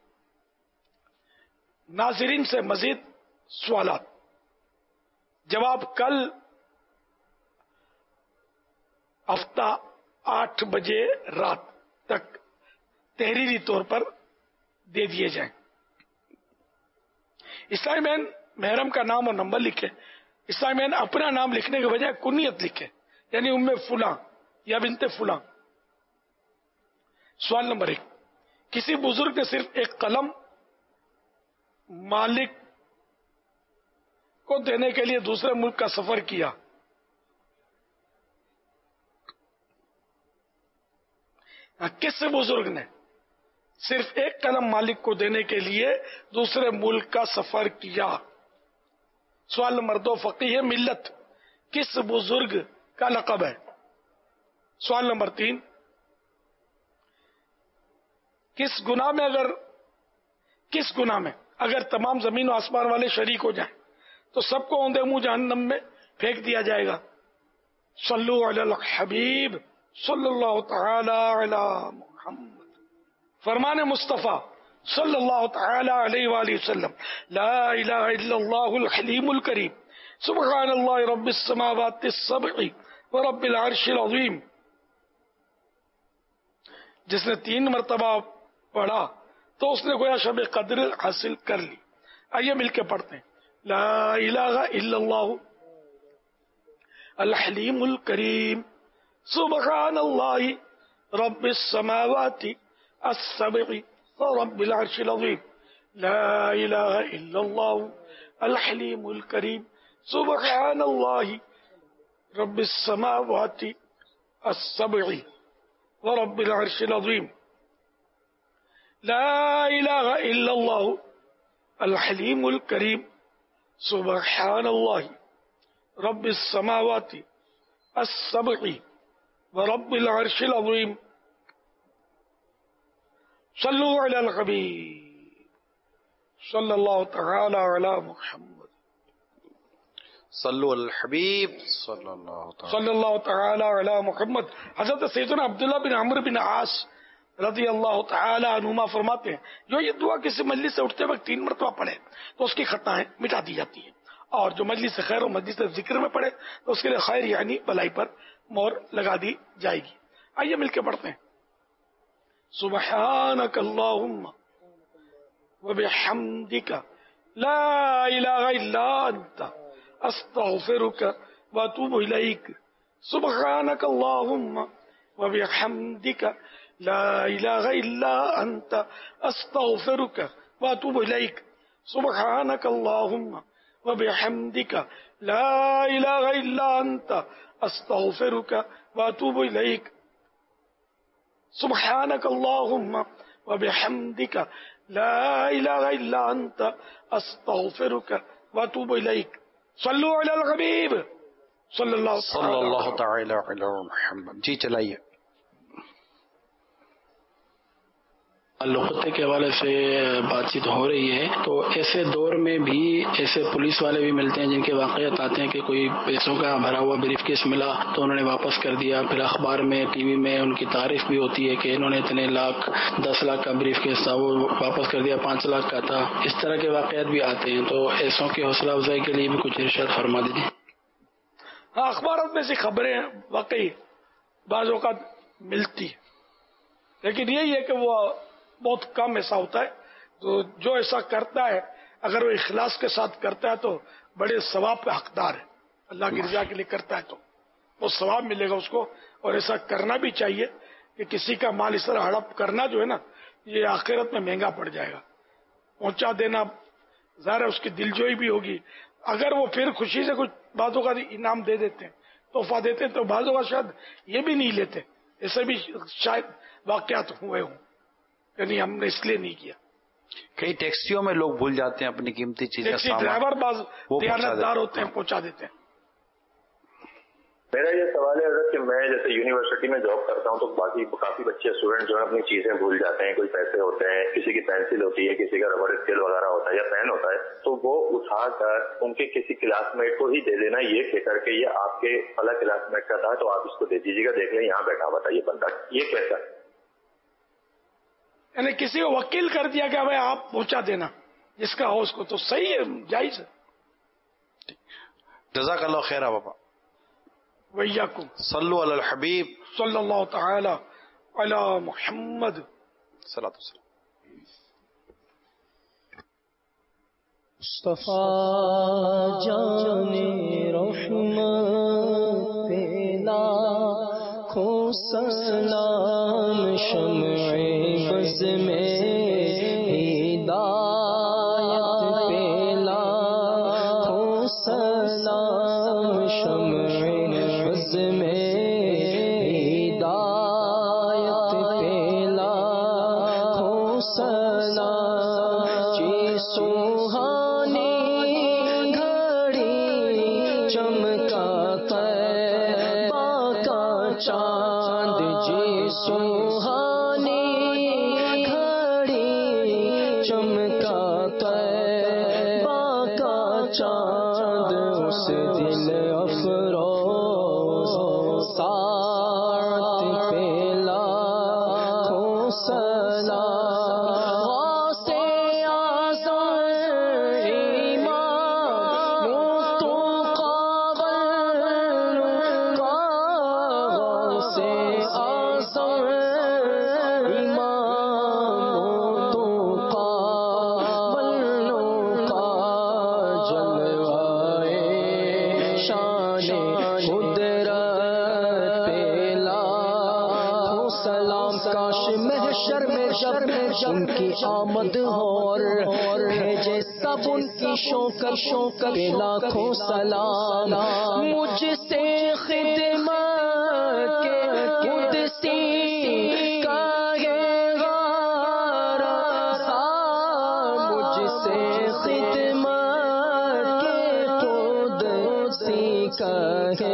ناظرین سے مزید سوالات جواب کل ہفتہ 8 بجے رات تک تحریری طور پر دے دیے جائیں. اسلامی بہن محرم کا نام اور نمبر لکھے. اسلامی بہن اپنا نام لکھنے کے بجائے کنیت لکھے، یعنی ام فلاں یا بنت فلاں. سوال نمبر 1، کسی بزرگ نے صرف ایک قلم مالک کو دینے کے لیے دوسرے ملک کا سفر کیا، کس بزرگ نے صرف ایک قلم مالک کو دینے کے لیے دوسرے ملک کا سفر کیا؟ سوال نمبر 2، فقیہ ملت کس بزرگ کا لقب ہے؟ سوال نمبر 3، کس گناہ میں اگر تمام زمین و آسمان والے شریک ہو جائیں تو سب کو اوندے منہ جہنم میں پھینک دیا جائے گا؟ صلو علی الحبیب صلی اللہ تعالی علی محمد. فرمان مصطفیٰ صلی اللہ تعالی علیہ وآلہ وسلم، لا الہ الا اللہ الحلیم الکریم، سبحان اللہ رب السماوات السبع ورب العرش العظیم. جس نے 3 مرتبہ پڑھا تو اس نے گویا شب قدر حاصل کر لی. آئیے مل کے پڑھتے ہیں. لا الہ الا اللہ الحلیم الکریم، سبحان اللہ رب السماوات السبع ورب العرش العظیم. لا الہ الا اللہ الحلیم الکریم، سبحان اللہ رب السماوات السبع ورب العرش العظیم لا الہ الا اللہ الحلیم الکریم سبحان اللہ رب السماوات السبع ورب العرش العظیم صلو علی الحبیب صلی اللہ تعالی علی محمد صلو علی الحبیب صلی اللہ تعالی علی محمد. حضرت سیدنا عبداللہ بن عمرو بن عاص رضی اللہ تعالی عنہما فرماتے ہیں جو یہ دعا کسی مجلس سے اٹھتے وقت 3 مرتبہ پڑھے تو اس کی خطائیں مٹا دی جاتی ہیں، اور جو مجلس سے خیر و مجلس سے ذکر میں پڑھے تو اس کے لیے خیر یعنی بلائی پر مہر لگا دی جائے گی. آئیے مل کے پڑھتے ہیں. سبحانک اللہم وبحمدک لا الہ الا انت استغفرک واتوب الیک. سبحانک اللہم وبحمدک لا الہ الا انت استغفرک واتوب الیک. سبحانک اللہم وبحمدک لا الہ الا انت استغفرک واتوب الیک. سبحانک اللہم وبحمدک لا الہ الا انت استغفرک واتوب الیک. صلو علی الحبیب صلی اللہ تعالی علی محمد. جی چلائیے. لقطے کے حوالے سے بات چیت ہو رہی ہے تو ایسے دور میں بھی ایسے پولیس والے بھی ملتے ہیں جن کے واقعات آتے ہیں کہ کوئی پیسوں کا بھرا ہوا بریف کیس ملا تو انہوں نے واپس کر دیا، پھر اخبار میں ٹی وی میں ان کی تعریف بھی ہوتی ہے کہ انہوں نے اتنے لاکھ 10 لاکھ کا بریف کیس تھا وہ واپس کر دیا 5 لاکھ کا تھا. اس طرح کے واقعات بھی آتے ہیں تو ایسوں کی حوصلہ افزائی کے لیے بھی کچھ ارشاد فرما دیجیے. ہاں، اخبارات میں سے خبریں واقعی بعض اوقات ملتی ہیں، لیکن یہی ہے کہ وہ بہت کم ایسا ہوتا ہے. تو جو ایسا کرتا ہے اگر وہ اخلاص کے ساتھ کرتا ہے تو بڑے ثواب کا حقدار ہے. اللہ کی رضا کے لیے کرتا ہے تو وہ ثواب ملے گا اس کو. اور ایسا کرنا بھی چاہیے کہ کسی کا مال اس طرح ہڑپ کرنا جو ہے نا یہ آخرت میں مہنگا پڑ جائے گا. پہنچا دینا ظاہر اس کی دلجوئی بھی ہوگی. اگر وہ پھر خوشی سے کچھ بعضوں کا انعام دے دیتے ہیں تحفہ دیتے ہیں تو بعضوں کا شاید یہ بھی نہیں لیتے. ایسے بھی شاید واقعات ہوئے ہوں یعنی ہم نے اس لیے نہیں کیا. کئی ٹیکسیوں میں لوگ بھول جاتے ہیں اپنی قیمتی چیزیں، ڈرائیور بعض دیانتدار ہوتے ہیں پہنچا دیتے ہیں. میرا یہ سوال ہے حضرت کہ میں جیسے یونیورسٹی میں جاب کرتا ہوں تو باقی کافی بچے اسٹوڈنٹ جو ہیں اپنی چیزیں بھول جاتے ہیں. کوئی پیسے ہوتے ہیں، کسی کی پینسل ہوتی ہے، کسی کا ربڑ اسکیل وغیرہ ہوتا ہے یا پین ہوتا ہے تو وہ اٹھا کر ان کے کسی کلاس میٹ کو ہی دے دینا یہ کہہ کر کے یہ آپ کے فلاں کلاس میٹ کا تھا تو آپ اس کو دے دیجیے گا، دیکھ لیں یہاں بیٹھا ہوا تھا یہ بندہ. یہ کیسا ہے؟ یعنی کسی کو وکیل کر دیا کہ بھائی آپ پہنچا دینا جس کا ہو اس کو، تو صحیح ہے، جائز ہے. جزاک اللہ خیر بابا. ویاکم. صلو علی الحبیب صلی اللہ تعالی علی محمد. صلاۃ والسلام. مصطفیٰ جان رحمت پہ لاکھوں سلام، شمع بز میں ہدایت پہ لاکھوں سلام، شمع بز میں ہدایت پہ لاکھوں سلام. جی سوہانی چاند، جی سوہانی گھڑی چمکا طیبہ کا چاند، اس دل افروز ساعت پہ لاکھوں سلام. غوث اعظم امام متقابل ان کی آمد اور بھیجے سب ان کی شوکت پہ لاکھوں سلام، مجھ سے خدمت کے قدسی کا ہے غرض، مجھ سے خدمت کے قدسی کا ہے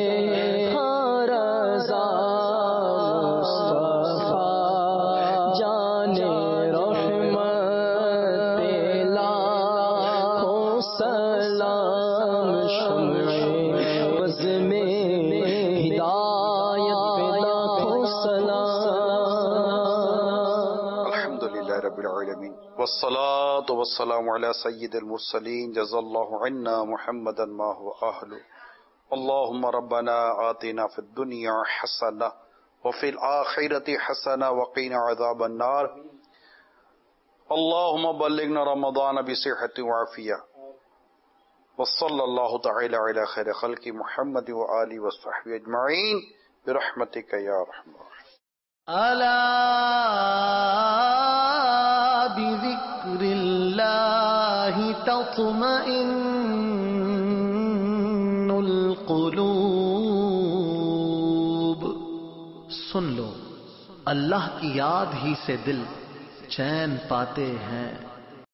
والصلاة والسلام على سيد المرسلين جزا الله عنا محمدا ما هو أهله اللهم ربنا آتنا في الدنيا حسنة وفي الآخرة حسنة وقنا عذاب النار اللهم بلغنا رمضان بصحة وعافية وصلى الله تعالى على خير خلق محمد وآله وصحبه أجمعين برحمتك يا رحمن الرحيم. ألا بذكر الله تطمئن القلوب. سن لو اللہ کی یاد ہی سے دل چین پاتے ہیں.